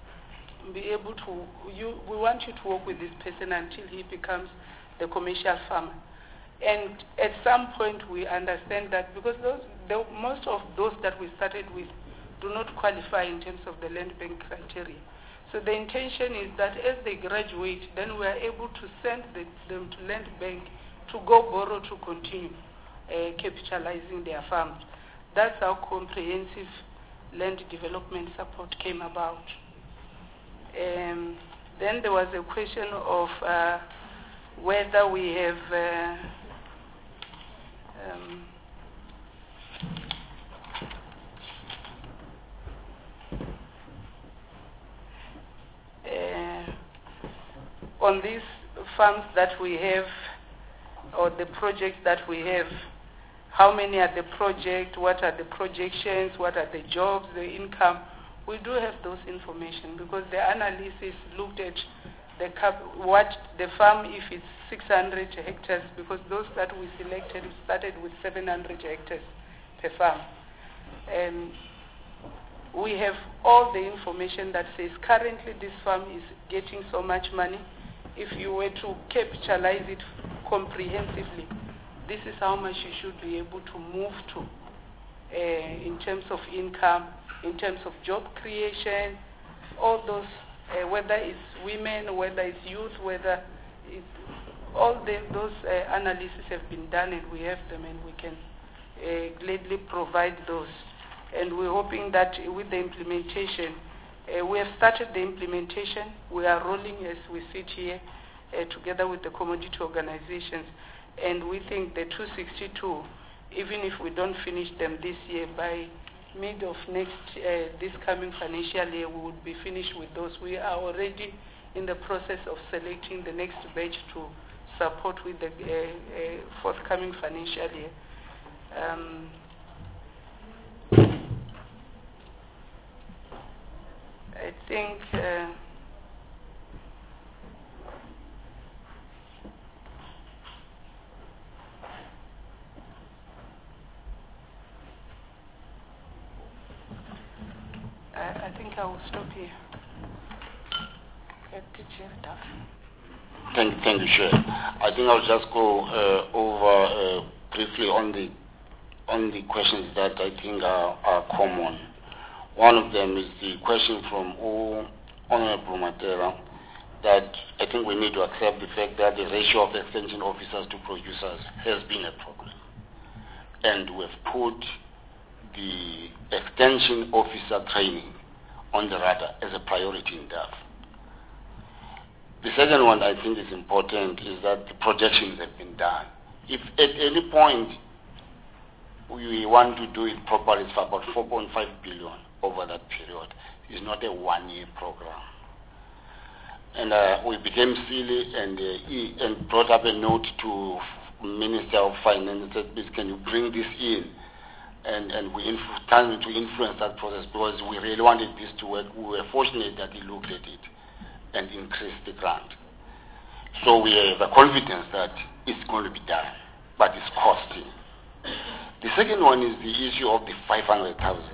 be able to, you, we want you to work with this person until he becomes the commercial farmer. And at some point we understand that because those, the, most of those that we started with do not qualify in terms of the land bank criteria. So the intention is that as they graduate, then we are able to send the, them to land bank to go borrow to continue uh, capitalizing their farms. That's how comprehensive land development support came about. Um, then there was a question of uh, whether we have uh, um, uh, on these farms that we have, or the projects that we have, how many are the projects, what are the projections, what are the jobs, the income. We do have those information because the analysis looked at the cap, what the farm, if it's six hundred hectares, because those that we selected started with seven hundred hectares per farm. And we have all the information that says currently this farm is getting so much money. If you were to capitalize it comprehensively, this is how much you should be able to move to uh, in terms of income, in terms of job creation, all those, uh, whether it's women, whether it's youth, whether it's, all the, those uh, analyses have been done and we have them and we can uh, gladly provide those. And we're hoping that with the implementation, uh, we have started the implementation. We are rolling as we sit here uh, together with the commodity organizations. And we think the two sixty-two, even if we don't finish them this year, by mid of next, uh, this coming financial year, we would be finished with those. We are already in the process of selecting the next batch to support with the uh, uh, forthcoming financial year. Um, I think uh, I, I think I will stop here. Uh, did you have that? Thank, thank you, Chair. I think I'll just go uh, over uh, briefly on the on the questions that I think are, are common. One of them is the question from O. Honorable Matera that I think we need to accept the fact that the ratio of extension officers to producers has been a problem. And we've put the extension officer training on the radar as a priority in D A F. The second one I think is important is that the projections have been done. If at any point we want to do it properly, it's for about four point five billion over that period. It's not a one-year program. And uh, we became silly and, uh, and brought up a note to Minister of Finance and said, please, can you bring this in? And, and we inf- trying to influence that process because we really wanted this to work. We were fortunate that he looked at it and increased the grant. So we have a confidence that it's going to be done, but it's costing. The second one is the issue of the five hundred thousand.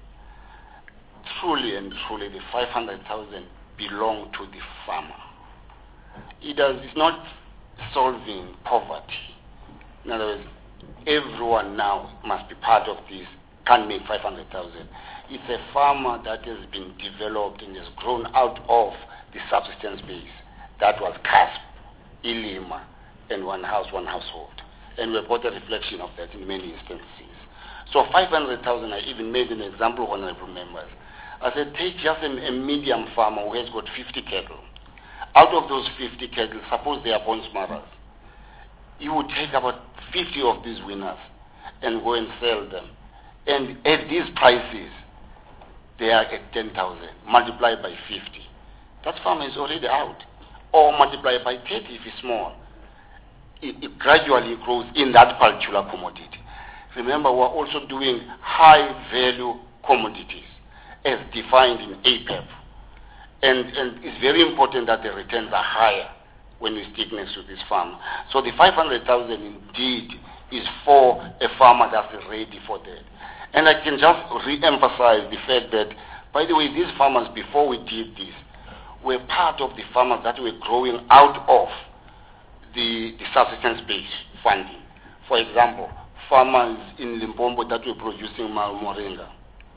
Truly and truly, the five hundred thousand belong to the farmer. It does, it's not solving poverty. In other words, everyone now must be part of this, can't make five hundred thousand. It's a farmer that has been developed and has grown out of the subsistence base. That was C A S P, Ilima, and one house, one household. And we've got a reflection of that in many instances. So five hundred thousand, I even made an example, honorable members. I said, take just a, a medium farmer who has got fifty cattle. Out of those fifty cattle, suppose they are bone smarters. You would take about fifty of these winners and go and sell them. And at these prices, they are at ten thousand, multiplied by fifty. That farmer is already out. Or multiplied by thirty if it's small. It, it gradually grows in that particular commodity. Remember, we're also doing high-value commodities as defined in A P E P. And, and it's very important that the returns are higher when we stick next to this farm. So the five hundred thousand indeed is for a farmer that's ready for that. And I can just re-emphasize the fact that, by the way, these farmers, before we did this, were part of the farmers that were growing out of the, the subsistence-based funding. For example, farmers in Limpopo that were producing moringa,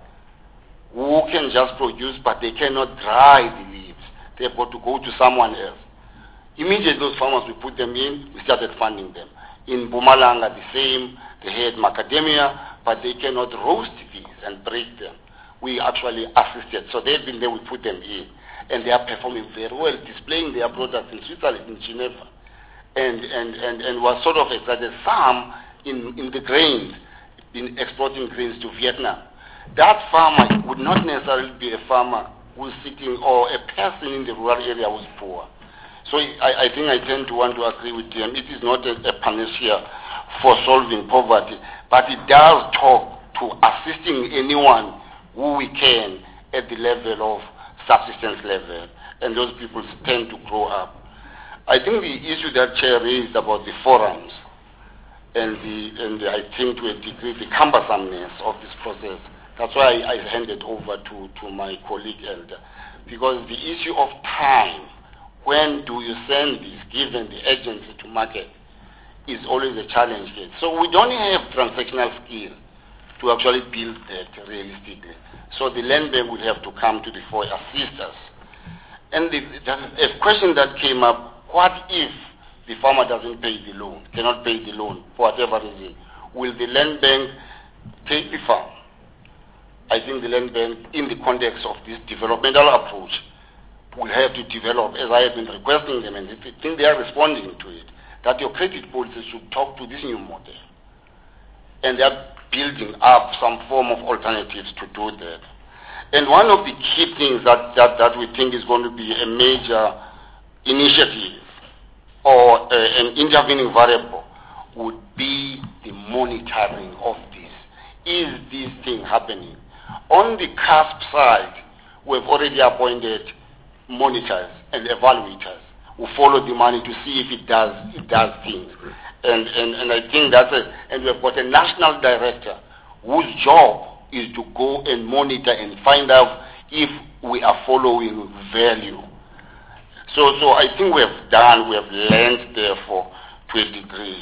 who can just produce, but they cannot dry the leaves. They've got to go to someone else. Immediately those farmers, we put them in, we started funding them. In Bumalanga, the same, they had macadamia, but they cannot roast these and break them. We actually assisted. So they've been there, we put them in. And they are performing very well, displaying their products in Switzerland, in Geneva. And, and, and, and was sort of excited. Some in, in the grains, been exporting grains to Vietnam. That farmer would not necessarily be a farmer who's sitting, or a person in the rural area who's poor. So I, I think I tend to want to agree with them. It is not a, a panacea for solving poverty, but it does talk to assisting anyone who we can at the level of subsistence level, and those people tend to grow up. I think the issue that Chair raised about the forums, and, the, and the, I think to a degree the cumbersomeness of this process, that's why I, I handed over to, to my colleague Elder, because the issue of time, when do you send this, given the urgency to market, is always a challenge here. So we don't have transactional skill to actually build that realistically. So the land bank will have to come to the fore, assist us. And the, the, a question that came up, what if the farmer doesn't pay the loan, cannot pay the loan for whatever reason? will the land bank take the farm? I think the land bank, in the context of this developmental approach, will have to develop, as I have been requesting them, and I think they are responding to it, that your credit policy should talk to this new model. And they are building up some form of alternatives to do that. And one of the key things that, that, that we think is going to be a major initiative or uh, an intervening variable would be the monitoring of this. Is this thing happening? On the C A S P side, we've already appointed monitors and evaluators who follow the money to see if it does it does things. And and, and I think that's a, and we've got a national director whose job is to go and monitor and find out if we are following value. So so I think we have done, we have learned therefore to a degree.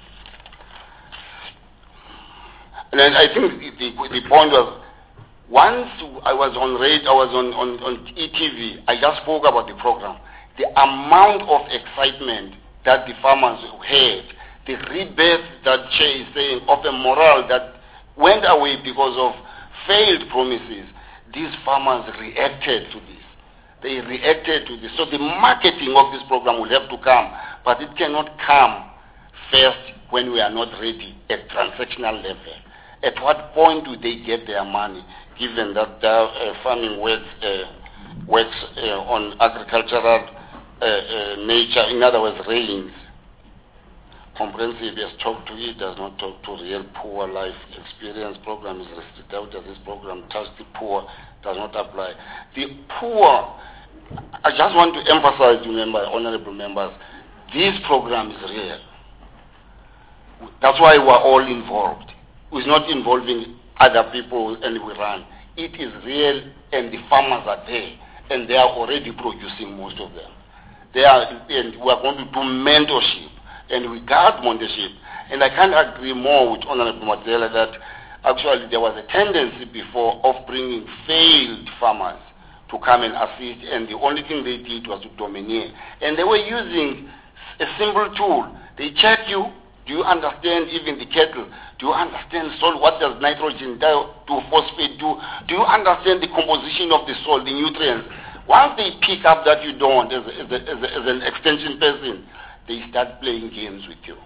And then I think the, the, the point was, once I was on radio, I was on, on, on E T V, I just spoke about the program. The amount of excitement that the farmers had, the rebirth that Che is saying of a morale that went away because of failed promises, these farmers reacted to this. They reacted to this. So the marketing of this program will have to come, but it cannot come first when we are not ready at transactional level. At what point do they get their money, given that their uh, farming works, uh, works uh, on agricultural uh, uh, nature, in other words, rains? Comprehensive has talked to it, does not talk to real poor life experience. Program is restricted out as this program touches the poor, does not apply. The poor, I just want to emphasize, remember, honorable members, this program is real. That's why we're all involved. It's not involving other people and we run. It is real and the farmers are there and they are already producing most of them. They are, and we are going to do mentorship and we guard mentorship. And I can't agree more with Honorable Madela that actually there was a tendency before of bringing failed farmers to come and assist, and the only thing they did was to domineer. And they were using a simple tool. They check you. Do you understand even the cattle? Do you understand soil? What does nitrogen do? Do phosphate do? Do you understand the composition of the soil, the nutrients? Once they pick up that you don't, as, a, as, a, as, a, as an extension person, they start playing games with you.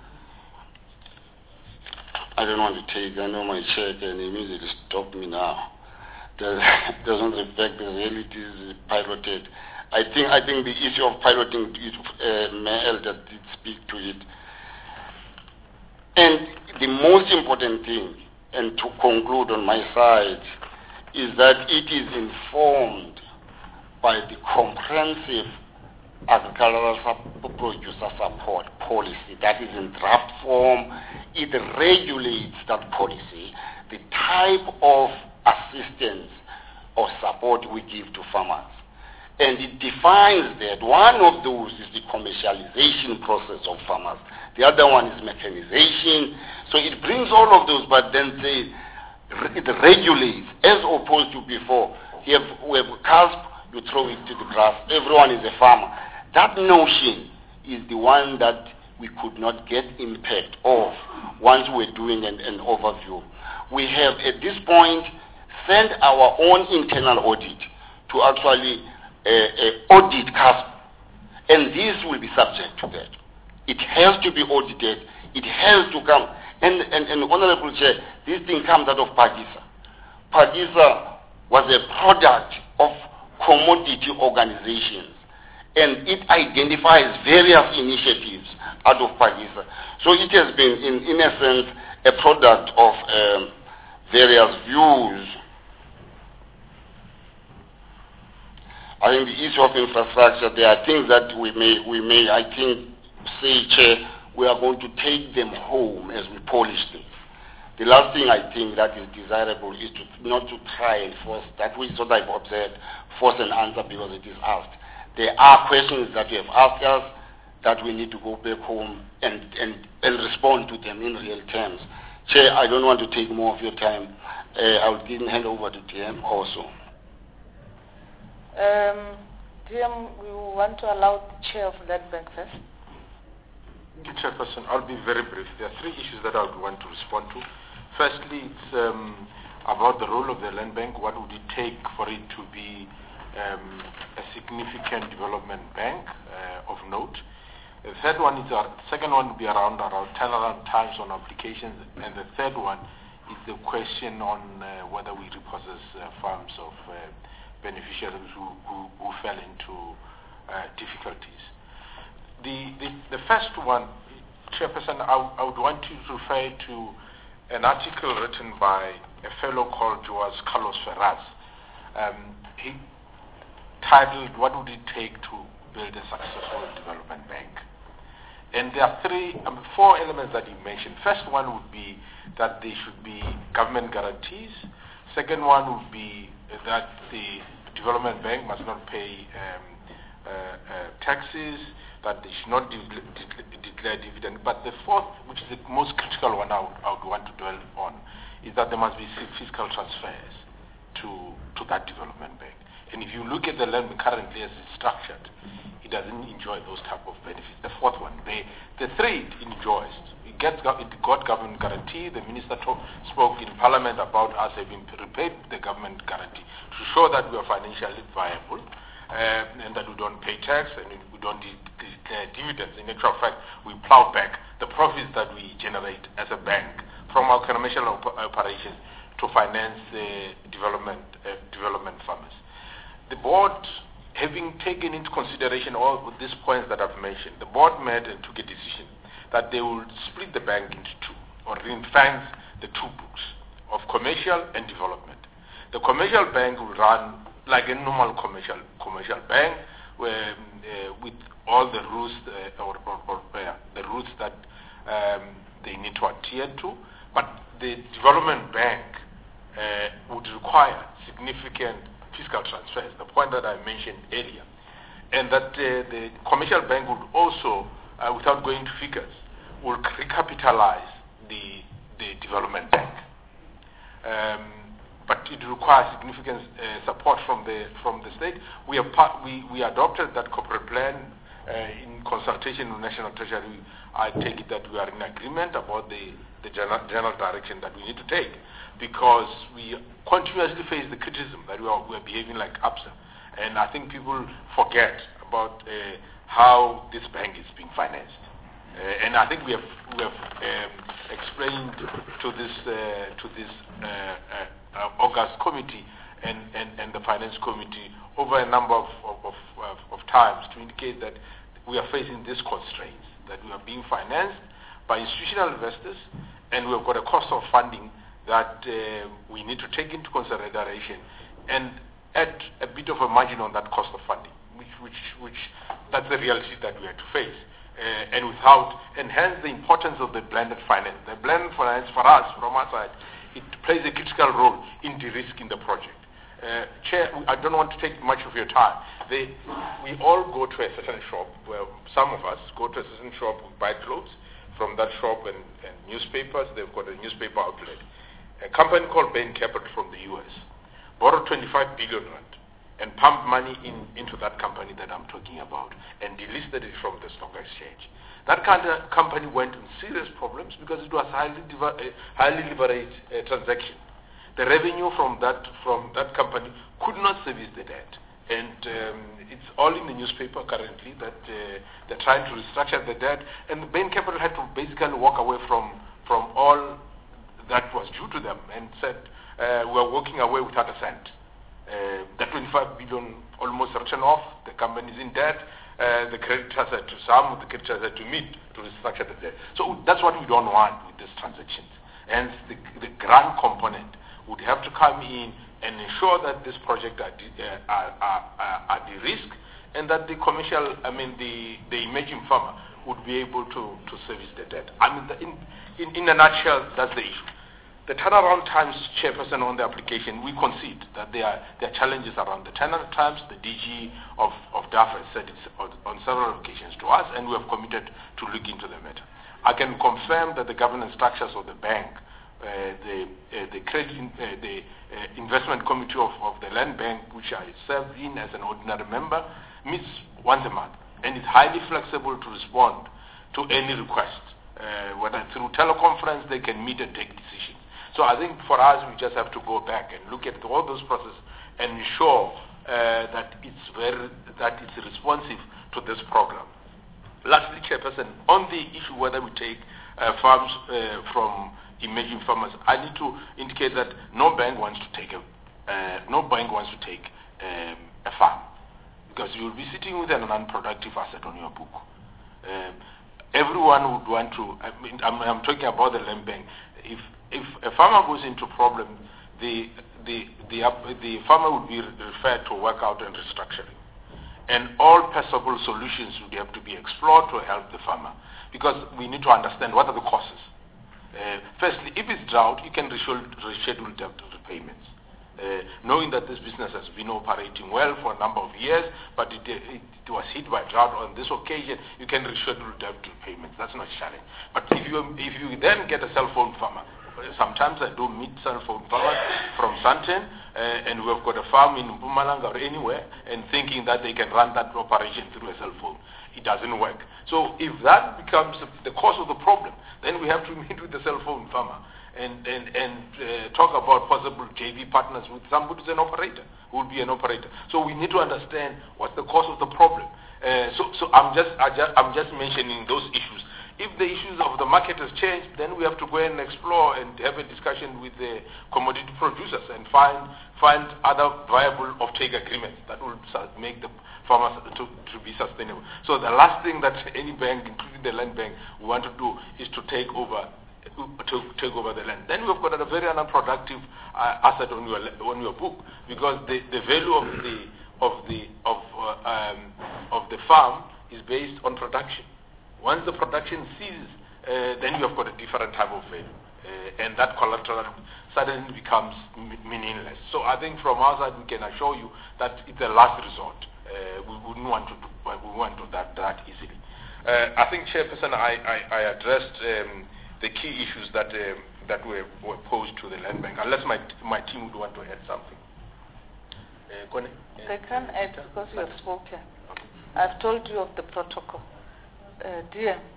I don't want to take, I know my check and immediately stop me now. That doesn't reflect the realities piloted. I think I think the issue of piloting, uh, Mel that did speak to it. And the most important thing, and to conclude on my side, is that it is informed by the comprehensive agricultural producer support policy that is in draft form. It regulates that policy, the type of assistance or support we give to farmers. And it defines that one of those is the commercialization process of farmers. The other one is mechanization. So it brings all of those, but then say it regulates as opposed to before. You have, we have C A S P, you throw it to the grass. Everyone is a farmer. That notion is the one that we could not get impact of once we're doing an, an overview. We have at this point sent our own internal audit to actually uh, uh, audit C A S P, and this will be subject to that. It has to be audited. It has to come. And, and, and Honorable Chair, this thing comes out of PAGISA. PAGISA was a product of commodity organizations, and it identifies various initiatives out of PAGISA. So it has been, in, in essence, a product of um, various views. I think the issue of infrastructure, there are things that we may, we may, I think, say, Chair, we are going to take them home as we polish things. The last thing I think that is desirable is to not to try and force, that which is what I've observed, force an answer because it is asked. There are questions that you have asked us that we need to go back home and, and, and respond to them in real terms. Chair, I don't want to take more of your time. Uh, I will give hand over to T M also. Um, T M, we want to allow the chair of that bank first. Chairperson, I'll be very brief. There are three issues that I would want to respond to. Firstly, it's um, about the role of the Land Bank. What would it take for it to be um, a significant development bank uh, of note? The third one is our second one will be around around turnaround times on applications, and the third one is the question on uh, whether we repossess uh, farms of uh, beneficiaries who, who, who fell into uh, difficulties. The, the the first one, Chairperson, I, I would want you to refer to an article written by a fellow called Joas Carlos Ferraz. Um, he titled, "What Would It Take to Build a Successful Development Bank?" And there are three, um, four elements that he mentioned. First one would be that there should be government guarantees. Second one would be that the development bank must not pay um, uh, uh, taxes, that they should not de de declare dividend. But the fourth, which is the most critical one I would, I would want to dwell on, is that there must be fiscal transfers to, to that development bank. And if you look at the land currently as it's structured, it doesn't enjoy those type of benefits. The fourth one, the, the three it enjoys. It, gets, it got government guarantee. The minister talk, spoke in parliament about us having repaid the government guarantee to show that we are financially viable uh, and that we don't pay tax and we don't declare dividends. In actual fact, we plow back the profits that we generate as a bank from our commercial op operations to finance the uh, development, uh, development farmers. The board, having taken into consideration all these points that I've mentioned, the board made and took a decision that they will split the bank into two, or ring-fence the two books of commercial and development. The commercial bank will run like a normal commercial commercial bank, where, uh, with all the rules uh, or, or, or uh, the rules that um, they need to adhere to. But the development bank uh, would require significant fiscal transfers, the point that I mentioned earlier, and that uh, the commercial bank would also, uh, without going to figures, will recapitalize the the development bank. Um, but it requires significant uh, support from the from the state. We have part, we we adopted that corporate plan uh, in consultation with National Treasury. I take it that we are in agreement about the the general, general direction that we need to take, because we continuously face the criticism that we are, we are behaving like ABSA. And I think people forget about uh, how this bank is being financed. Uh, and I think we have, we have um, explained to this, uh, to this uh, uh, uh, August committee and, and, and the finance committee over a number of, of, of, of times to indicate that we are facing these constraints, that we are being financed by institutional investors, and we've got a cost of funding that uh, we need to take into consideration and add a bit of a margin on that cost of funding, which, which, which that's the reality that we have to face. Uh, and without, and hence the importance of the blended finance. The blended finance for us, from our side, it plays a critical role in de-risking the project. Uh, Chair, I don't want to take much of your time. They, we all go to a certain shop, well, some of us go to a certain shop, we buy clothes from that shop and, and newspapers. They've got a newspaper outlet. A company called Bain Capital from the U S borrowed twenty-five billion rand and pumped money in, into that company that I'm talking about and delisted it from the stock exchange. That kind of company went in serious problems because it was highly, uh, highly leveraged uh, transaction. The revenue from that from that company could not service the debt. And um, it's all in the newspaper currently that uh, they're trying to restructure the debt, and the Bain Capital had to basically walk away from, from all that was due to them and said, uh, we're walking away without a cent. Uh, the twenty-five billion almost written off, the company is in debt, uh, the creditors had to, some of the creditors had to meet to restructure the debt. So that's what we don't want with these transactions. And the, the grant component would have to come in and ensure that this project are, de uh, are, are, are de-risked, and that the commercial, I mean, the, the emerging farmer would be able to, to service the debt. I mean, the, in, in, in a nutshell, that's the issue. The turnaround times, Chairperson, on the application, we concede that there are, there are challenges around the turnaround times. The D G of, of D A F has said it on, on several occasions to us, and we have committed to look into the matter. I can confirm that the governance structures of the bank, Uh, the uh, the credit uh, the uh, investment committee of, of the land bank, which I serve in as an ordinary member, meets once a month and is highly flexible to respond to any request. Uh, whether through teleconference, they can meet and take decisions. So I think for us, we just have to go back and look at all those processes and ensure uh, that it's very that it's responsive to this program. Lastly, Chairperson, on the issue whether we take uh, farms uh, from emerging farmers, I need to indicate that no bank wants to take a uh, no bank wants to take um, a farm, because you will be sitting with an unproductive asset on your book. Um, everyone would want to. I mean, I'm, I'm talking about the land bank. If if a farmer goes into problem, the the the the farmer would be referred to workout and restructuring, and all possible solutions would have to be explored to help the farmer, because we need to understand what are the causes. Uh, firstly, if it's drought, you can reschedule, reschedule debt repayments. Uh, knowing that this business has been operating well for a number of years, but it, it, it was hit by drought on this occasion, you can reschedule debt repayments. That's not a challenge. But if you if you then get a cell phone farmer, sometimes I do meet cell phone farmers from Santen, uh, and we've got a farm in Mpumalanga or anywhere, and thinking that they can run that operation through a cell phone. It doesn't work. So if that becomes the cause of the problem, then we have to meet with the cell phone farmer and and, and uh, talk about possible J V partners with somebody who's an operator, who will be an operator. So we need to understand what's the cause of the problem. Uh, so so I'm just, I just I'm just mentioning those issues. If the issues of the market has changed, then we have to go and explore and have a discussion with the commodity producers and find find other viable offtake agreements that will make the farmers to, to be sustainable. So the last thing that any bank, including the land bank, we want to do is to take over to take over the land. Then we've got a very unproductive uh, asset on your on your book, because the, the value of the of the of uh, um, of the farm is based on production. Once the production ceases, uh, then you have got a different type of value, uh, and that collateral suddenly becomes meaningless. So I think from our side, we can assure you that it's a last resort. Uh, we wouldn't want to do, we won't do that that easily. Uh, I think, Chairperson, I, I, I addressed um, the key issues that uh, that were, were posed to the land bank. Unless my my team would want to add something. Uh, they can add because you have spoken. Okay. I've told you of the protocol. Uh, D M.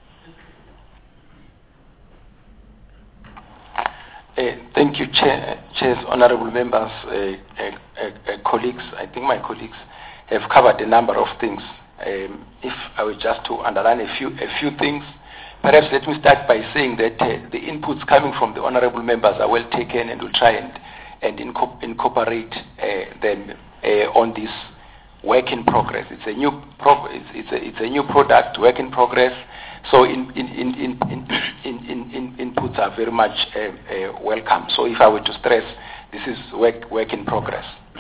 Uh, thank you, Chair, Chairs, honourable members, uh, uh, uh, uh, colleagues. I think my colleagues have covered a number of things. Um, if I were just to underline a few a few things, perhaps let me start by saying that uh, the inputs coming from the honourable members are well taken, and we'll try and and inco incorporate uh, them uh, on this work in progress. It's a new pro it's, it's a it's a new product, work in progress. So in in in in in, in, in, in inputs are very much uh, uh, welcome. So if I were to stress, this is work work in progress.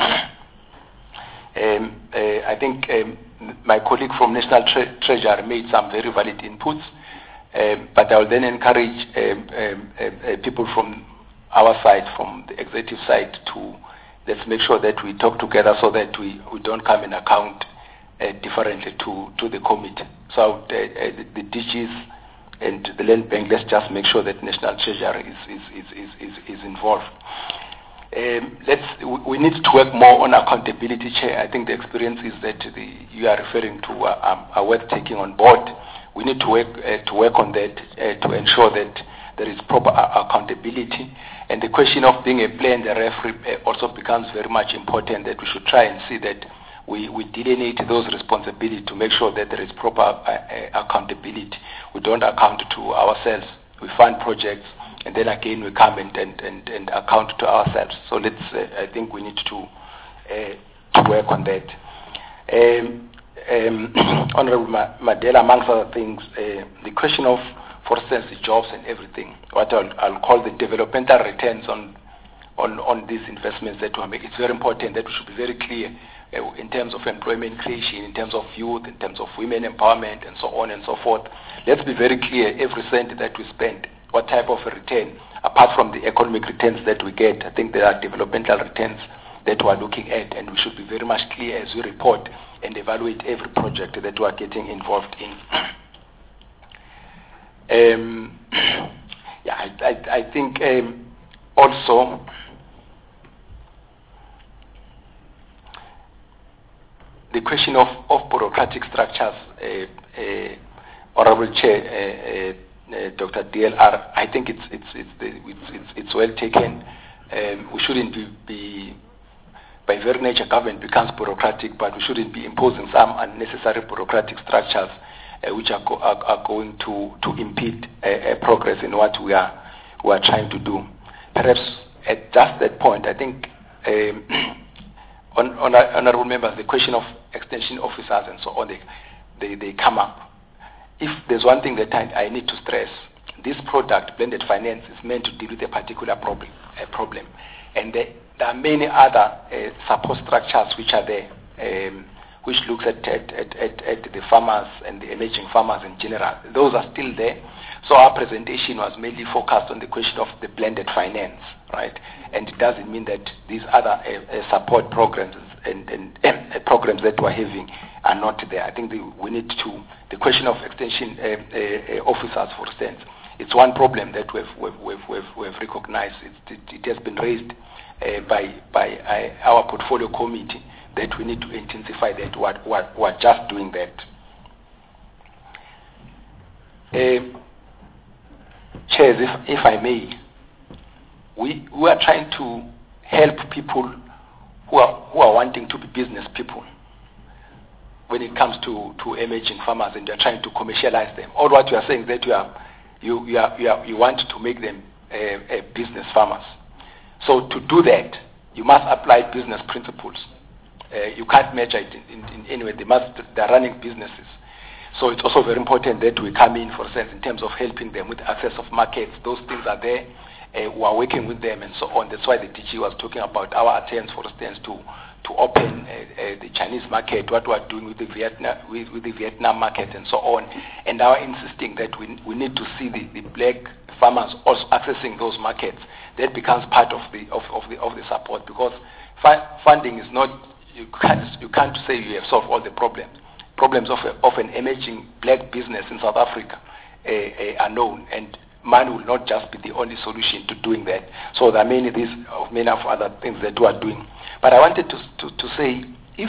um, uh, I think um, my colleague from National Tre Treasury made some very valid inputs, um, but I will then encourage um, um, uh, uh, people from our side, from the executive side, to let's make sure that we talk together so that we, we don't come and account uh, differently to, to the committee. So uh, uh, the, the D Gs and the land bank, let's just make sure that National Treasury is, is, is, is, is, is involved. Um, let's, we need to work more on accountability, Chair. I think the experience is that the, you are referring to uh, are worth taking on board. We need to work, uh, to work on that uh, to ensure that there is proper uh, accountability. And the question of being a player and a referee uh, also becomes very much important, that we should try and see that we, we delineate those responsibilities to make sure that there is proper uh, uh, accountability. We don't account to ourselves. We fund projects, and then again we come and, and, and, and account to ourselves. So let's, uh, I think we need to, uh, to work on that. Um, um, Honorable Madela, amongst other things, uh, the question of, for instance, the jobs and everything, what I'll, I'll call the developmental returns on, on, on these investments that we make. It's very important that we should be very clear uh, in terms of employment creation, in terms of youth, in terms of women empowerment, and so on and so forth. Let's be very clear, every cent that we spend, what type of a return, apart from the economic returns that we get. I think there are developmental returns that we are looking at, and we should be very much clear as we report and evaluate every project that we are getting involved in. Um, yeah, I, I, I think um, also the question of, of bureaucratic structures uh, uh, Honorable Chair, uh, uh, uh, Doctor D L R, I think it's it's it's the, it's, it's, it's well taken. Um, we shouldn't be, be, by very nature, government becomes bureaucratic, but we shouldn't be imposing some unnecessary bureaucratic structures uh, which are, go, are, are going to to impede uh, uh, progress in what we are we are trying to do. Perhaps at just that point, I think. Um, On, on, honorable members, the question of extension officers and so on, they, they, they come up. If there's one thing that I, I need to stress, this product, blended finance, is meant to deal with a particular problem. A problem. And there, there are many other uh, support structures which are there, um, which looks at, at, at, at, at the farmers and the emerging farmers in general. Those are still there. So our presentation was mainly focused on the question of the blended finance, right? And it doesn't mean that these other uh, uh, support programs and, and uh, programs that we're having are not there. I think the, we need to, the question of extension uh, uh, uh, officers, for instance, it's one problem that we've, we've, we've, we've, we've recognized. It, it, it has been raised uh, by, by uh, our portfolio committee that we need to intensify that. We're, we're, we're just doing that. Uh, Chairs, if, if I may, we, we are trying to help people who are, who are wanting to be business people when it comes to, to emerging farmers, and you're trying to commercialize them. All what you are saying is that you, are, you, you, are, you, are, you want to make them uh, uh, business farmers. So to do that, you must apply business principles. Uh, you can't measure it in, in, in any way. They must, they're running businesses. So it's also very important that we come in, for instance, in terms of helping them with access of markets. Those things are there. Uh, we are working with them and so on. That's why the D G was talking about our attempts, for instance, to to open uh, uh, the Chinese market, what we are doing with the Vietnam with, with the Vietnam market and so on, and our insisting that we we need to see the, the black farmers also accessing those markets. That becomes part of the of, of the of the support, because fi- funding is not, you can't you can't say you have solved all the problems. Problems of, a, of an emerging black business in South Africa uh, uh, are known, and money will not just be the only solution to doing that. So there are many these, many of other things that we are doing. But I wanted to, to, to say, if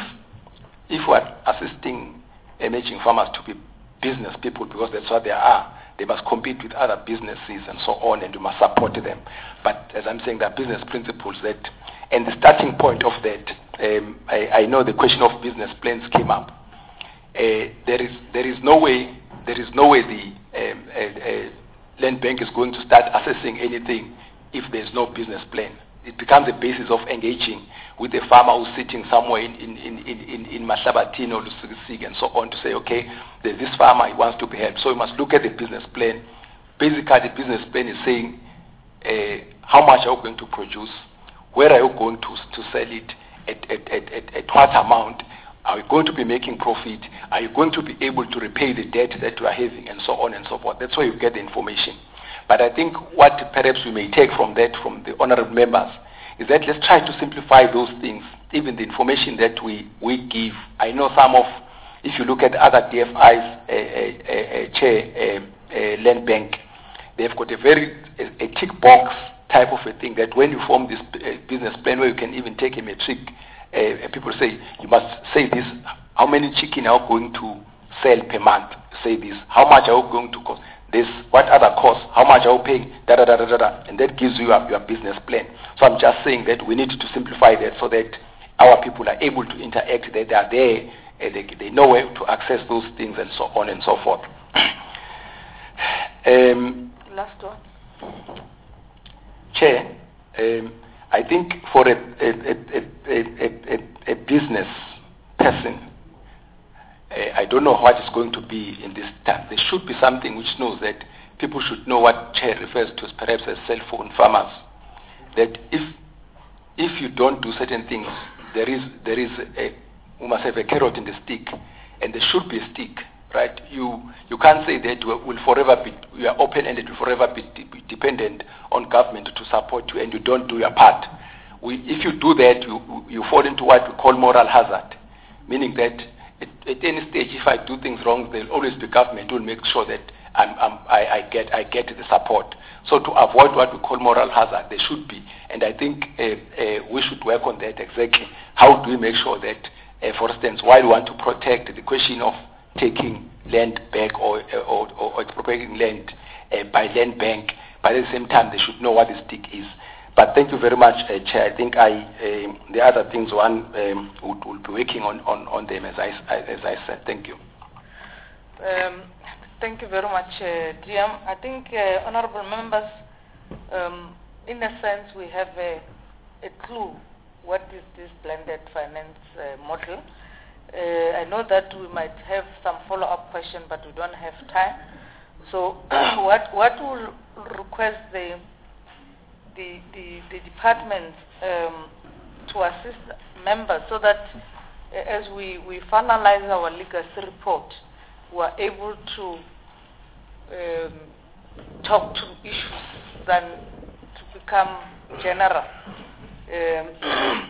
if we are assisting emerging farmers to be business people, because that's what they are, they must compete with other businesses and so on, and we must support them. But as I'm saying, there are business principles that, and the starting point of that, um, I, I know the question of business plans came up. Uh, there is there is no way there is no way the um, uh, uh, Land Bank is going to start assessing anything if there is no business plan. It becomes a basis of engaging with a farmer who's sitting somewhere in in in in, in Mahlabathini or Lusig and so on, to say, okay, there's this farmer, he wants to be helped. So you must look at the business plan. Basically, the business plan is saying uh, how much are you going to produce, where are you going to to sell it, at at at, at, at what amount. Are you going to be making profit? Are you going to be able to repay the debt that you are having, and so on and so forth? That's where you get the information. But I think what perhaps we may take from that, from the honorable members, is that let's try to simplify those things, even the information that we, we give. I know some of, if you look at other D F Is, uh, uh, uh, chair, uh, uh, Land Bank, they've got a very, a, a tick box type of a thing, that when you form this uh, business plan where you can even take a metric, Uh, people say, you must say this, how many chicken are you going to sell per month? Say this, how much are you going to cost? This, what other costs? How much are you paying? Da da da da da da. And that gives you your, your business plan. So I'm just saying that we need to simplify that so that our people are able to interact, that they are there, and they, they know where to access those things and so on and so forth. um, Last one. Chair, um, I think for a, a, a, a, a, a business person, uh, I don't know what is going to be in this time. There should be something which knows that people should know what Chair refers to as perhaps as cell phone farmers. That if if you don't do certain things, there is there is a, we must have a carrot in the stick, and there should be a stick, right? You you can't say that you will forever be, you are open-ended, will forever be, be dependent on government to support you, and you don't do your part. We, if you do that, you you fall into what we call moral hazard, meaning that at, at any stage, if I do things wrong, there'll always be government who will make sure that I'm, I'm, I, I get I get the support. So to avoid what we call moral hazard, there should be, and I think uh, uh, we should work on that exactly. How do we make sure that, uh, for instance, while we want to protect the question of taking land back or or, or, or expropriating land uh, by land bank, but at the same time they should know what the stick is. But thank you very much, uh, Chair. I think I um, the other things one um, would, will be working on, on, on them as I as I said. Thank you. Um, thank you very much, uh, D M. I think, uh, honourable members, um, in a sense, we have a, a clue what is this blended finance uh, model. Uh, I know that we might have some follow-up question, but we don't have time. So, what what will request the the the, the department um, to assist members so that uh, as we we finalize our legacy report, we are able to um, talk to issues than to become general. Um,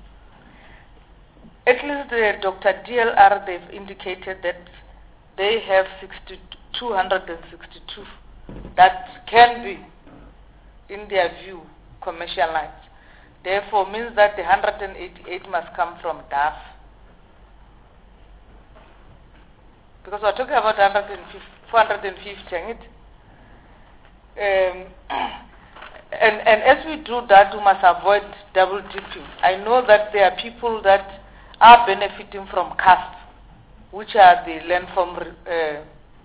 at least uh, Doctor D L R, they've indicated that they have two hundred sixty-two that can be, in their view, commercialized. Therefore, means that the one hundred eighty-eight must come from D A F. Because we're talking about four hundred fifty, ain't it? Um, and, and as we do that, we must avoid double dipping. I know that there are people that are benefiting from C A S P, which are the land form uh,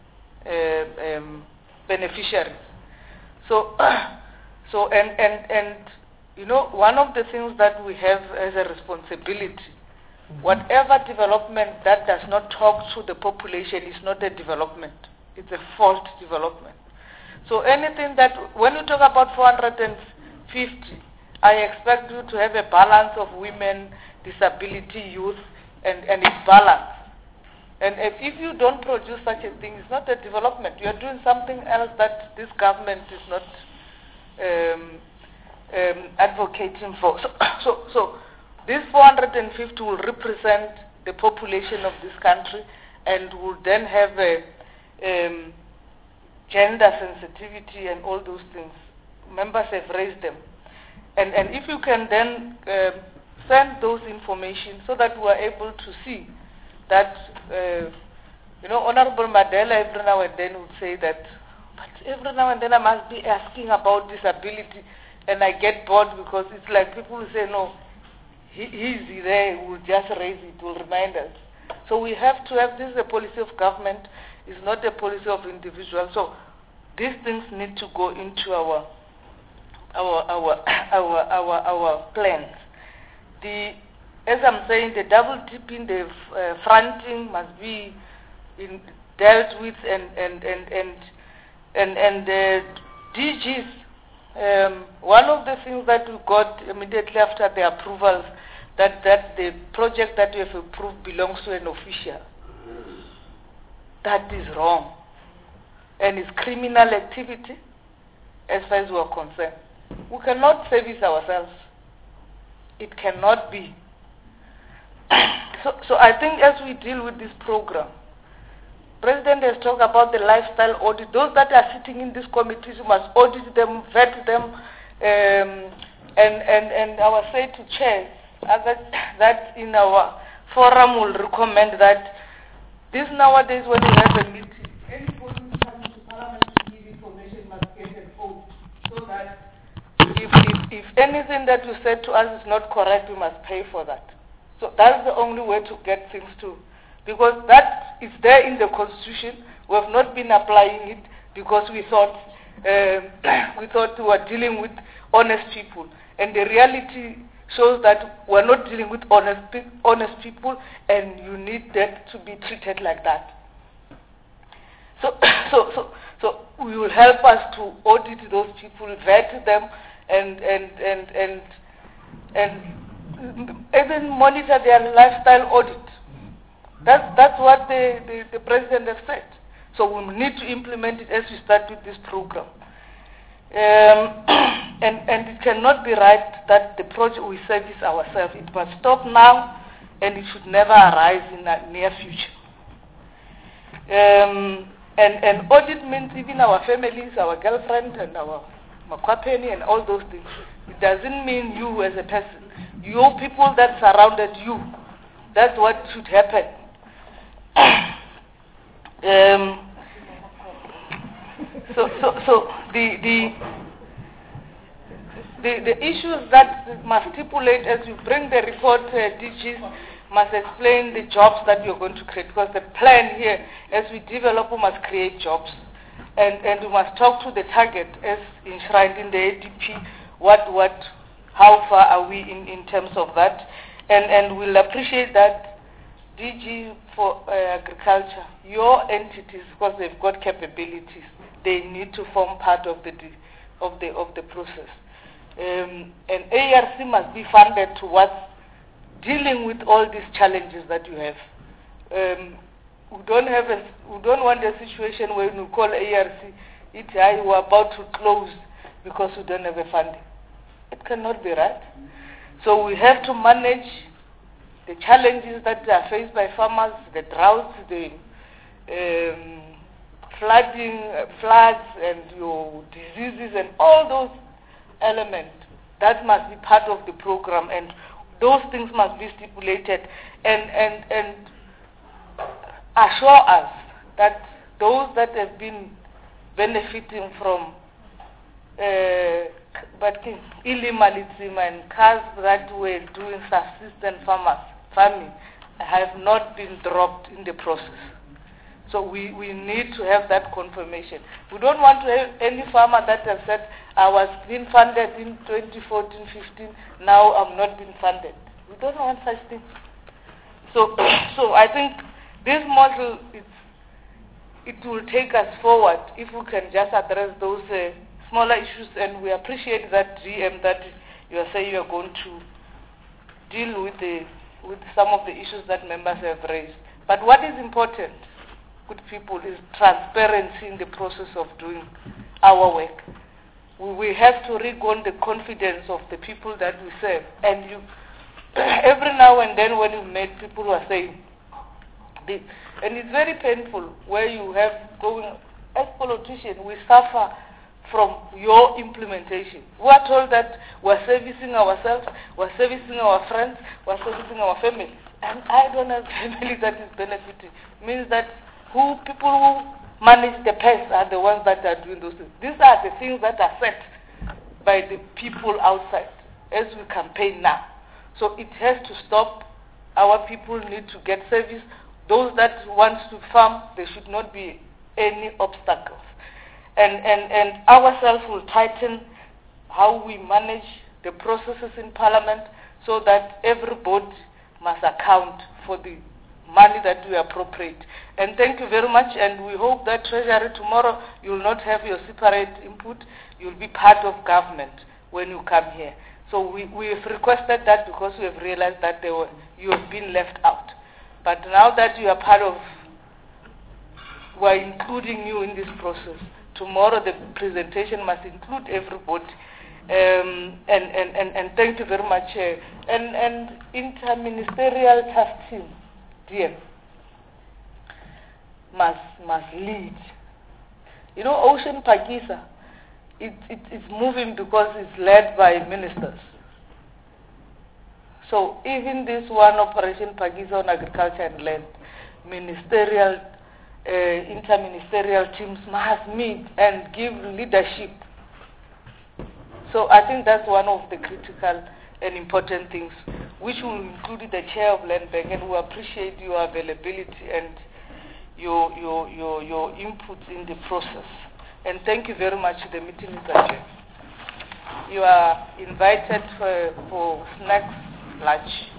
uh, um, beneficiaries. So, so and, and, and, you know, one of the things that we have as a responsibility, whatever development that does not talk to the population is not a development. It's a false development. So anything that, when you talk about four hundred fifty, I expect you to have a balance of women, disability, youth, and, and it's balanced. And if, if you don't produce such a thing, it's not a development. You are doing something else that this government is not um, um, advocating for. So, so, so this four hundred fifty will represent the population of this country and will then have a um, gender sensitivity and all those things. Members have raised them. And, and if you can then um, send those information so that we are able to see that, uh, you know, Honorable Madela every now and then would say that, but every now and then I must be asking about disability, and I get bored because it's like people will say, no, he, he's there, we'll just raise it, will remind us. So we have to have, this is a policy of government, it's not a policy of individuals. So these things need to go into our our our our our, our plans. The, as I'm saying, the double dipping, the uh, fronting must be in, dealt with, and and and and and, and the D Gs. Um, one of the things that we got immediately after the approvals, that that the project that we have approved belongs to an official. That is wrong, and it's criminal activity as far as we are concerned. We cannot service ourselves. It cannot be. so, so I think as we deal with this program, President has talked about the lifestyle audit. Those that are sitting in these committees, you must audit them, vet them, um, and, and, and I will say to Chair uh, that, that in our forum will recommend that this nowadays when we have a meeting, anybody who comes to Parliament to give information must get an oath, so that if, if, if anything that you said to us is not correct, we must pay for that. So that's the only way to get things to, because that is there in the Constitution. We have not been applying it because we thought um, we thought we were dealing with honest people, and the reality shows that we're not dealing with honest, honest people, and you need that to be treated like that. So, so, so, so we will help us to audit those people, vet them, and and and and and even monitor their lifestyle audit. That's that's what the, the, the president has said. So we need to implement it as we start with this program. Um, and, and it cannot be right that the project we service ourselves. It must stop now, and it should never arise in the near future. Um, and, and audit means even our families, our girlfriend, and our makwapeni, and all those things. It doesn't mean you as a person. You people that surrounded you. That's what should happen. Um, so, so, so the, the, the, the issues that must stipulate as you bring the report, uh, D Gs must explain the jobs that you're going to create, because the plan here, as we develop, we must create jobs. And, and we must talk to the target as enshrined in the A D P, what, what, how far are we in, in terms of that. And, and we'll appreciate that D G for uh, agriculture, your entities, because they've got capabilities, they need to form part of the, of the, of the process. Um, and A R C must be funded towards dealing with all these challenges that you have. Um, we don't have a, we don't want a situation where we call A R C, it's I we're about to close because we don't have a funding. It cannot be right. So we have to manage the challenges that are faced by farmers, the droughts, the um, flooding, uh, floods, and your diseases, and all those elements. That must be part of the program, and those things must be stipulated and, and, and assure us that those that have been benefiting from uh, but illimalism and cars that were doing subsistence farmers, farming have not been dropped in the process. So we, we need to have that confirmation. We don't want to have any farmer that has said, I was being funded in twenty fourteen fifteen, now I'm not being funded. We don't want such things. So, so I think this model, it's, it will take us forward if we can just address those uh, smaller issues, and we appreciate that G M that you are saying you are going to deal with the with some of the issues that members have raised. But what is important, good people, is transparency in the process of doing our work. We, we have to regain the confidence of the people that we serve. And you, every now and then when you meet people who are saying, the, and it's very painful where you have going, as politicians, we suffer from your implementation. We are told that we're servicing ourselves, we're servicing our friends, we're servicing our families. And I don't have family that is benefiting. It means that who people who manage the pest are the ones that are doing those things. These are the things that are set by the people outside as we campaign now. So it has to stop. Our people need to get service. Those that want to farm, there should not be any obstacles. And, and, and ourselves will tighten how we manage the processes in Parliament so that everybody must account for the money that we appropriate. And thank you very much, and we hope that Treasury tomorrow you will not have your separate input, you will be part of government when you come here. So we, we have requested that because we have realized that they were, you have been left out. But now that you are part of, we are including you in this process. Tomorrow the presentation must include everybody. Um, and, and, and, and thank you very much. Uh, and, and interministerial task team, D M, must, must lead. You know, Ocean Pakisa, it, it, it's moving because it's led by ministers. So even this one Operation Pakisa on agriculture and land, ministerial, uh, interministerial teams must meet and give leadership. So I think that's one of the critical and important things, which will include the chair of Land Bank, and we appreciate your availability and your, your, your, your input in the process. And thank you very much. The meeting is adjourned. You are invited for, for snacks, lunch.